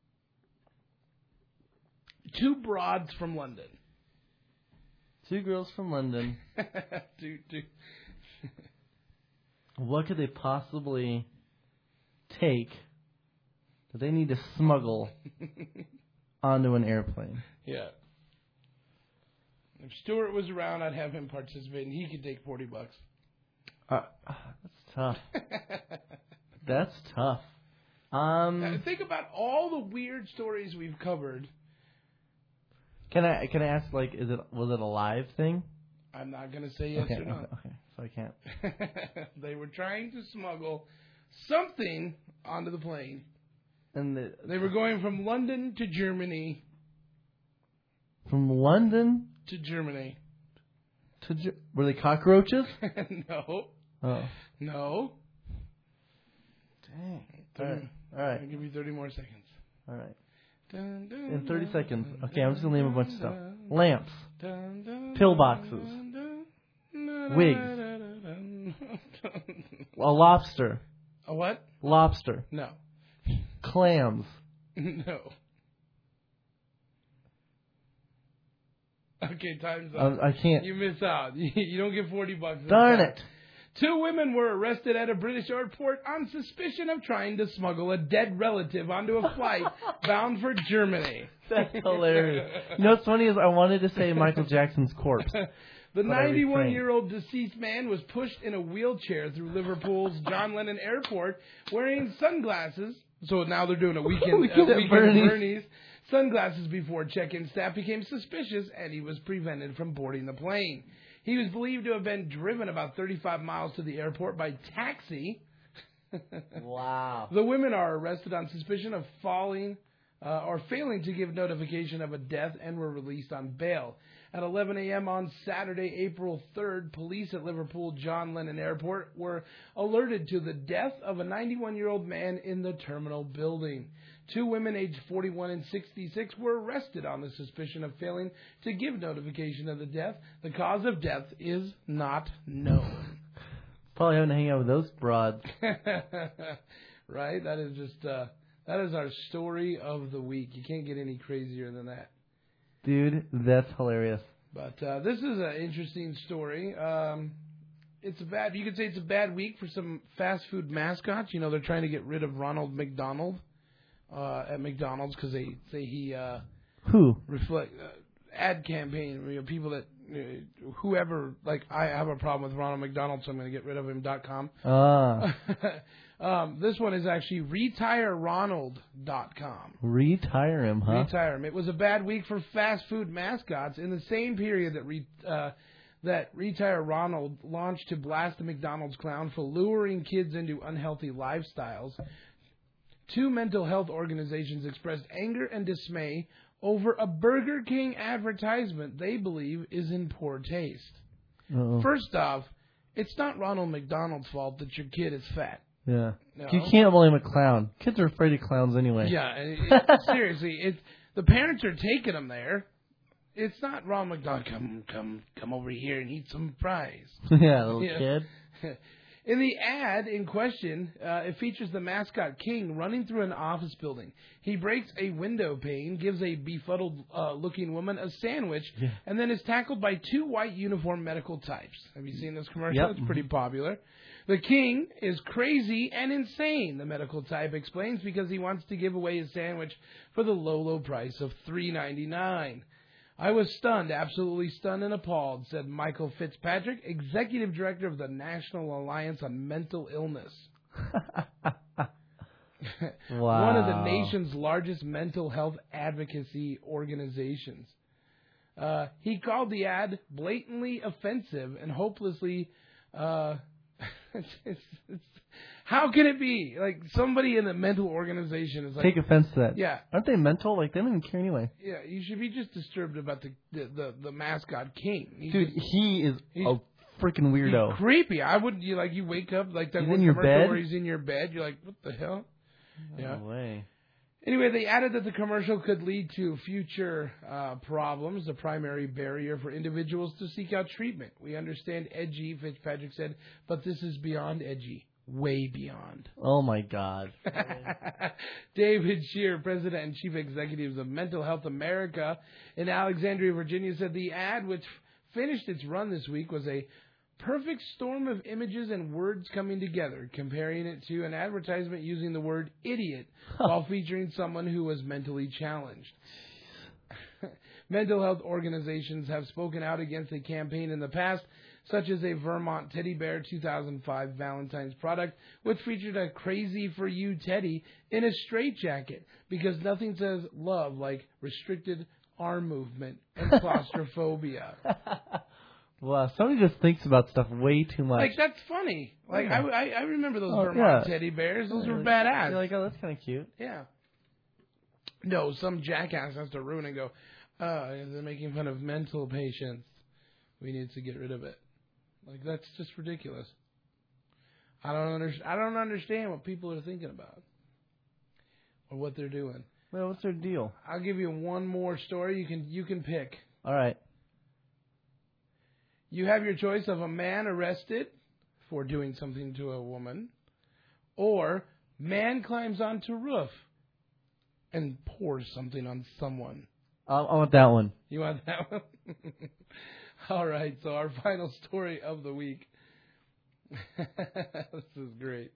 Two broads from London. Two girls from London. two, two. What could they possibly take that they need to smuggle onto an airplane? Yeah. If Stuart was around, I'd have him participate, and he could take forty bucks. Uh, that's tough. That's tough. Um, Now, think about all the weird stories we've covered. can I can I ask, like, is it was it a live thing? I'm not going to say yes okay, or no. okay, okay, so I can't. They were trying to smuggle something onto the plane. And the, They were going from London to Germany from London to Germany. to Ge- were they cockroaches? No. Oh, No. dang. Thirty- All right, all right, I'll give you thirty more seconds. all right. Dun, dun, In thirty dun, seconds. dun, Okay, I'm just gonna name a bunch of stuff. dun, Lamps, dun, dun, pillboxes, dun, dun, dun, wigs, dun, dun, dun. a lobster, A what? lobster, No. clams. No. Okay, time's up. Um, I can't. You miss out. You don't get forty bucks. this Darn time. it. Two women were arrested at a British airport on suspicion of trying to smuggle a dead relative onto a flight bound for Germany. That's hilarious. You know what's funny is I wanted to say Michael Jackson's corpse. The but I refrained. ninety-one-year-old deceased man was pushed in a wheelchair through Liverpool's John Lennon Airport wearing sunglasses. So now they're doing a weekend, Weekend a at weekend Bernie's. at Bernie's. Sunglasses before check-in staff became suspicious and he was prevented from boarding the plane. He was believed to have been driven about thirty-five miles to the airport by taxi. Wow. The women are arrested on suspicion of falling uh, or failing to give notification of a death and were released on bail. At eleven a.m. on Saturday, April third, police at Liverpool John Lennon Airport were alerted to the death of a ninety-one-year-old man in the terminal building. Two women aged forty-one and sixty-six were arrested on the suspicion of failing to give notification of the death. The cause of death is not known. Probably having to hang out with those broads. Right? That is just, uh, That is our story of the week. You can't get any crazier than that. Dude, that's hilarious. But uh, this is an interesting story. Um, it's a bad. You could say it's a bad week for some fast food mascots. You know, they're trying to get rid of Ronald McDonald uh, at McDonald's because they say he uh, Who? reflect uh, ad campaign. You know, people that uh, whoever like I have a problem with Ronald McDonald, so I'm going to get rid of him. dot com. Ah. um, this one is actually retire ronald dot com. Retire him, huh? Retire him. It was a bad week for fast food mascots. In the same period that re, uh, that Retire Ronald launched to blast the McDonald's clown for luring kids into unhealthy lifestyles, two mental health organizations expressed anger and dismay over a Burger King advertisement they believe is in poor taste. Uh-oh. First off, it's not Ronald McDonald's fault that your kid is fat. Yeah. No. You can't blame a clown. Kids are afraid of clowns anyway. Yeah, it, it, seriously, it, the parents are taking them there. It's not Ronald McDonald. Come, come, come over here and eat some fries. Yeah, little Yeah. kid. In the ad in question, uh, it features the mascot King running through an office building. He breaks a window pane, gives a befuddled-looking woman a sandwich, Yeah. and then is tackled by two white uniformed medical types. Have you seen this commercial? Yep. It's pretty popular. The King is crazy and insane, the medical type explains, because he wants to give away his sandwich for the low, low price of three ninety-nine. I was stunned, absolutely stunned and appalled, said Michael Fitzpatrick, Executive Director of the National Alliance on Mental Illness. Wow. One of the nation's largest mental health advocacy organizations. Uh, he called the ad blatantly offensive and hopelessly... Uh, it's, it's, it's, how can it be? Like, somebody in a mental organization is like... Take offense to that. Yeah. Aren't they mental? Like, they don't even care anyway. Yeah, you should be just disturbed about the the, the, the mascot King. He's Dude, just- he is he's- a freaking weirdo. He's creepy. I wouldn't. You like you wake up like that He's one in your commercial bed? where he's in your bed. You're like, what the hell? No Yeah. way. Anyway, they added that the commercial could lead to future uh, problems, the primary barrier for individuals to seek out treatment. We understand edgy, Fitzpatrick said, but this is beyond edgy. Way beyond. Oh, my God. David Shear, President and Chief Executive of Mental Health America in Alexandria, Virginia, said the ad, which finished its run this week, was a perfect storm of images and words coming together, comparing it to an advertisement using the word idiot while featuring someone who was mentally challenged. Mental health organizations have spoken out against the campaign in the past, such as a Vermont Teddy Bear two thousand five Valentine's product, which featured a crazy for you teddy in a straitjacket, because nothing says love like restricted arm movement and claustrophobia. Wow, somebody just thinks about stuff way too much. Like, that's funny. Like, Yeah. I, I, I remember those Oh, Vermont yeah. teddy bears. Those Yeah, were like- badass. You're like, oh, that's kind of cute. Yeah. No, some jackass has to ruin and go, uh, they're making fun of mental patients. We need to get rid of it. Like, that's just ridiculous. I don't under, I don't understand what people are thinking about or what they're doing. Well, what's their deal? I'll give you one more story. You can you can pick. All right. You have your choice of a man arrested for doing something to a woman, or man climbs onto roof and pours something on someone. I, I want that one. You want that one? All right, so our final story of the week. This is great.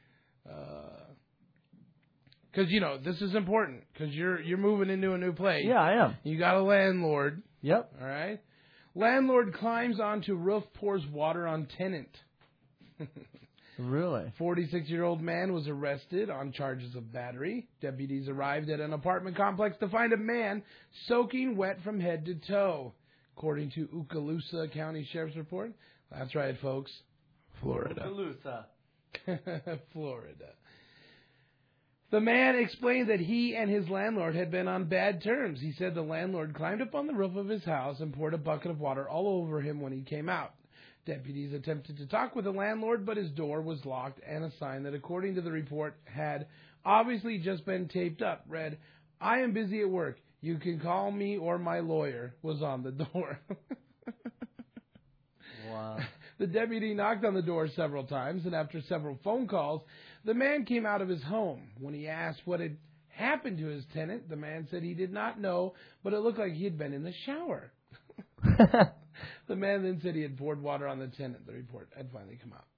Because, you know, this is important. Because you're, you're moving into a new place. Yeah, I am. You got a landlord. Yep. All right. Landlord climbs onto roof, pours water on tenant. Really? forty-six-year-old man was arrested on charges of battery. Deputies arrived at an apartment complex to find a man soaking wet from head to toe, according to Okaloosa County Sheriff's Report. That's right, folks. Florida. Okaloosa. Florida. The man explained that he and his landlord had been on bad terms. He said the landlord climbed up on the roof of his house and poured a bucket of water all over him when he came out. Deputies attempted to talk with the landlord, but his door was locked, and a sign that, according to the report, had obviously just been taped up read, "I am busy at work. You can call me or my lawyer," was on the door. Wow. The deputy knocked on the door several times, and after several phone calls, the man came out of his home. When he asked what had happened to his tenant, the man said he did not know, but it looked like he had been in the shower. The man then said he had poured water on the tenant. The report had finally come out.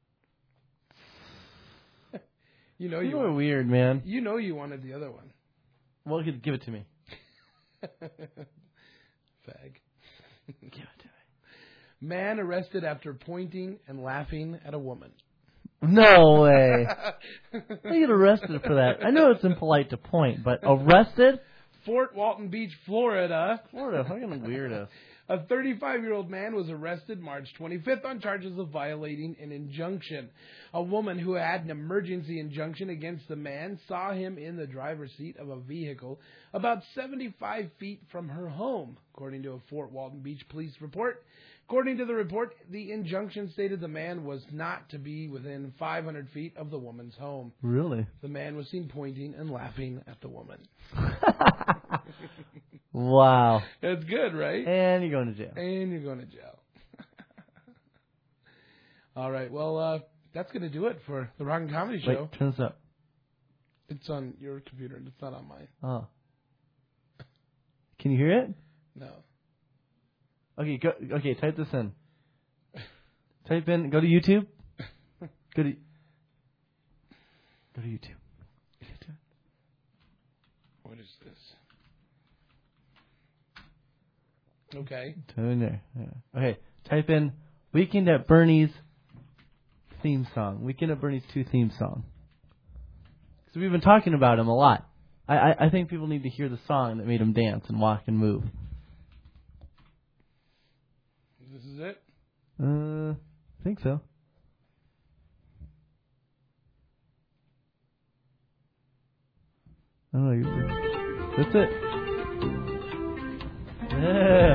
You know People you are weird, man. You know you wanted the other one. Well, give give it to me. Fag. Give it to me. Man arrested after pointing and laughing at a woman. No way. I get arrested for that. I know it's impolite to point, but arrested? Fort Walton Beach, Florida. Florida, fucking weirdo. A thirty-five-year-old man was arrested March twenty-fifth on charges of violating an injunction. A woman who had an emergency injunction against the man saw him in the driver's seat of a vehicle about seventy-five feet from her home, according to a Fort Walton Beach police report. According to the report, the injunction stated the man was not to be within five hundred feet of the woman's home. Really? The man was seen pointing and laughing at the woman. Wow. That's good, right? And you're going to jail. And you're going to jail. All right. Well, uh, that's going to do it for the Rock and Comedy Show. Wait, turn this up. It's on your computer. It's not on mine. Oh. Can you hear it? No. Okay, go, okay, type this in. Type in, go to YouTube. Go to, go to YouTube. What is this? Okay. Turn there. Yeah. Okay, type in Weekend at Bernie's theme song. Weekend at Bernie's two theme song. So we've been talking about him a lot. I, I, I think people need to hear the song that made him dance and walk and move. This is it? Uh, I think so. I don't know. That's it. Yeah.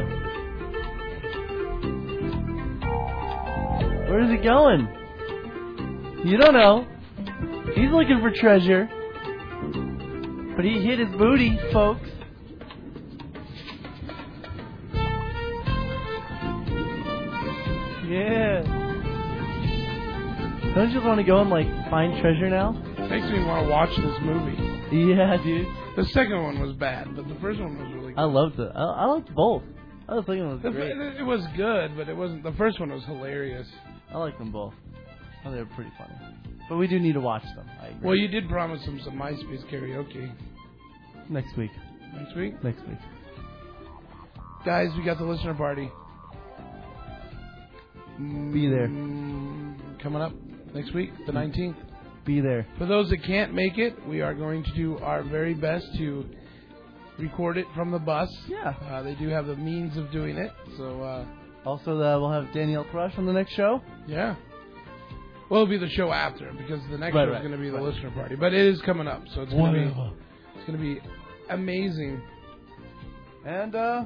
Where's he going? You don't know. He's looking for treasure. But he hit his booty, folks. Yeah. Don't you just want to go and, like, find treasure now? Makes me want to watch this movie. Yeah, dude. The second one was bad, but the first one was really good. I loved it. I, I liked both. I was thinking it was The- great. It was good, but it wasn't. The first one was hilarious. I like them both. Oh, they were pretty funny. But we do need to watch them. I agree. Well, you did promise them some MySpace karaoke. Next week. Next week? Next week. Guys, we got the listener party. Be there. Mm, coming up next week, the nineteenth. Be there. For those that can't make it, we are going to do our very best to record it from the bus. Yeah. Uh, they do have the means of doing it, so... Uh, Also, uh, we'll have Danielle Crush on the next show. Yeah. Well, it'll be the show after, because the next Right, show is right, going to be the right. listener party. But it is coming up, so it's going to be Whatever. it's going to be amazing. And uh,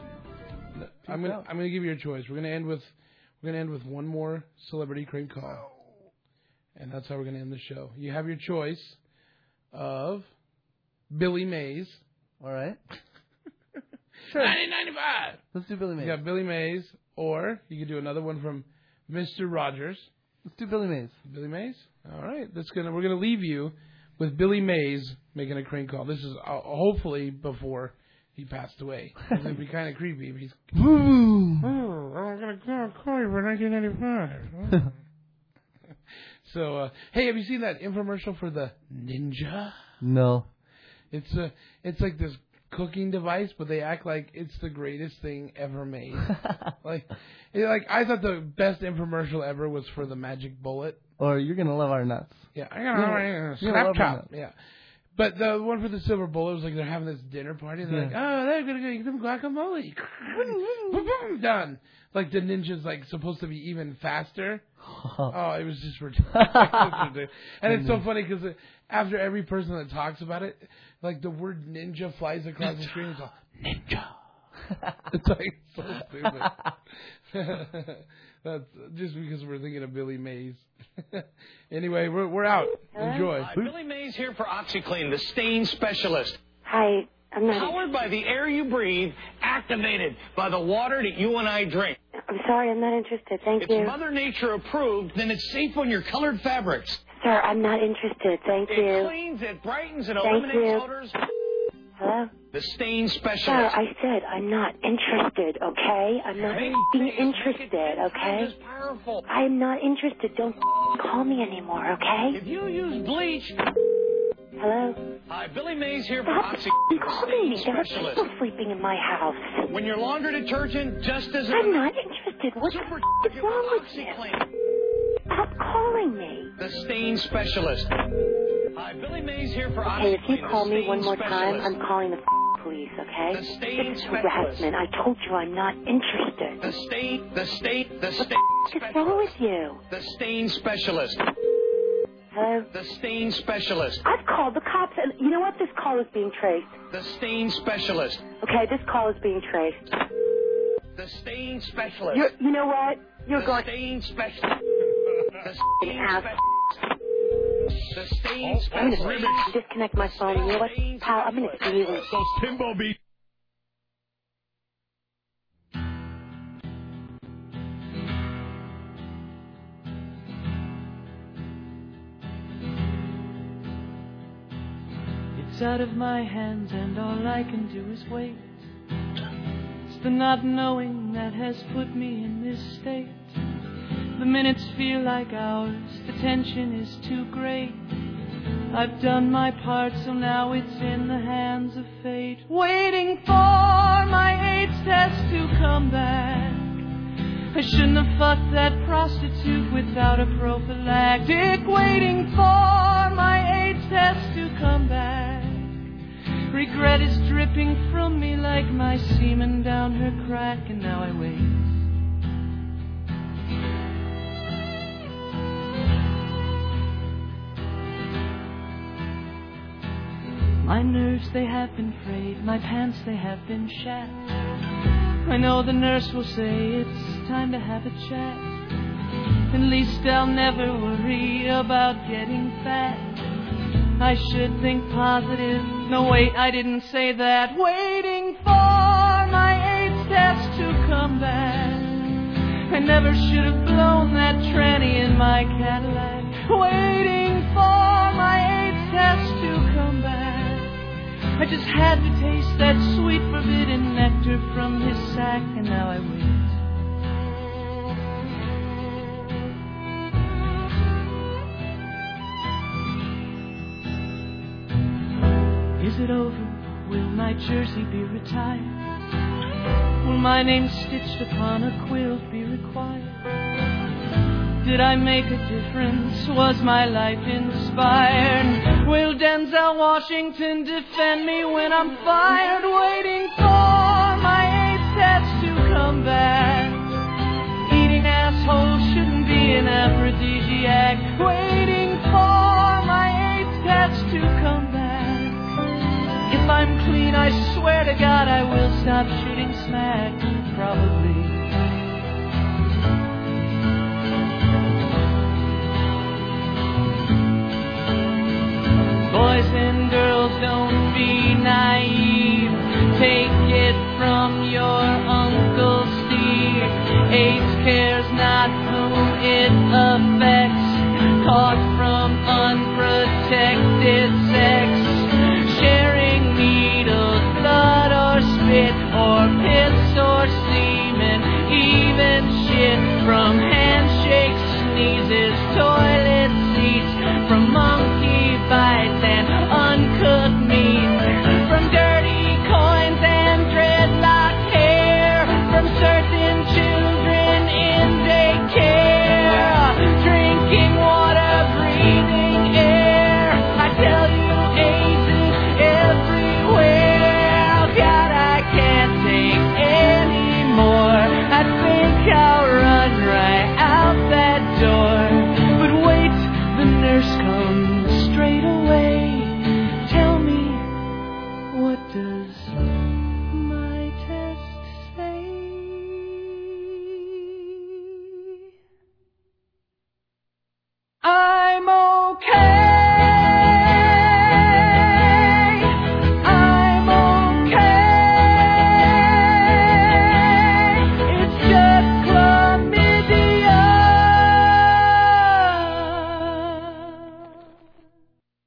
I'm going to I'm going to give you a choice. We're going to end with we're going to end with one more celebrity crank call, and that's how we're going to end the show. You have your choice of Billy Mays. All right. Sure. nineteen ninety-five. Let's do Billy Mays. You got Billy Mays, or you could do another one from Mister Rogers. Let's do Billy Mays. Billy Mays? All right. That's gonna we're gonna leave you with Billy Mays making a crank call. This is uh, hopefully before he passed away. It'd be kind of creepy if he's. Woo! Oh, I'm gonna call call you for nineteen ninety-five. So, uh, hey, have you seen that infomercial for the Ninja? No. It's a it's like this cooking device, but they act like it's the greatest thing ever made. like, it, like I thought the best infomercial ever was for the Magic Bullet. Or you're gonna love our nuts. Yeah, I got a You're gonna love our Snapchat. nuts. Yeah, but the one for the Silver Bullet was like they're having this dinner party. They're Yeah. like, oh, they're gonna get some guacamole. Boom, boom, done. Like the ninja's like supposed to be even faster. Oh, it was just ridiculous. And it's so funny because after every person that talks about it, like the word ninja flies across the screen. It's all ninja. It's like so stupid. That's just because we're thinking of Billy Mays. Anyway, we're we're out. Enjoy. Hi, Billy Mays here for OxyClean, the stain specialist. Hi, I'm not. Powered by the air you breathe, activated by the water that you and I drink. I'm sorry, I'm not interested. Thank It's you. Mother Nature approved, then it's safe on your colored fabrics. Sir, I'm not interested. Thank It you. cleans, it brightens, it Thank eliminates you. odors. Hello? The stain Sir, specialist. I said I'm not interested, okay? I'm not Hey, being please, interested, make it ten okay? times as powerful. I'm not interested. Don't call me anymore, okay? If you use bleach. Hello? Hi, Billy Mays here for Stop Oxy, f***ing the calling stain me. There are specialist. people sleeping in my house. When your laundry detergent just isn't I'm not interested. What the Super f*** is wrong with you? OxyClean, Stop calling me. the stain specialist. Hi, Billy Mays here for Okay, if you OxyClean, call the me stain one more time, specialist. I'm calling the f- police, okay? The stain This is specialist. harassment. I told you I'm not interested. The stain, the stain, the What stain the f- is wrong with you? The stain specialist. Hello? The stain specialist. I've called the cops, and you know what? This call is being traced. The stain specialist. Okay, this call is being traced. The stain specialist. You're, you know what? You're the going... stain specialist. The stain ass. specialist. The stain I'm specialist. going to disconnect my phone. You know what, pal? I'm going to see you. Those Timbo beats. It's out of my hands and all I can do is wait. It's the not knowing that has put me in this state. The minutes feel like hours, the tension is too great. I've done my part, so now it's in the hands of fate. Waiting for my AIDS test to come back. I shouldn't have fucked that prostitute without a prophylactic. Waiting for my AIDS test to come back. Regret is dripping from me like my semen down her crack, and now I wait. My nerves, they have been frayed, my pants, they have been shat. I know the nurse will say it's time to have a chat. At least I'll never worry about getting fat. I should think positive. No, wait, I didn't say that. Waiting for my AIDS test to come back. I never should have blown that tranny in my Cadillac. Waiting for my AIDS test to come back. I just had to taste that sweet forbidden nectar from his sack, and now I wait. Is it over? Will my jersey be retired? Will my name stitched upon a quilt be required? Did I make a difference? Was my life inspired? Will Denzel Washington defend me when I'm fired? Waiting for my AIDS test to come back. Eating assholes shouldn't be an aphrodisiac. Waiting for my AIDS test to come back. If I'm clean, I swear to God I will stop shooting smack. Probably.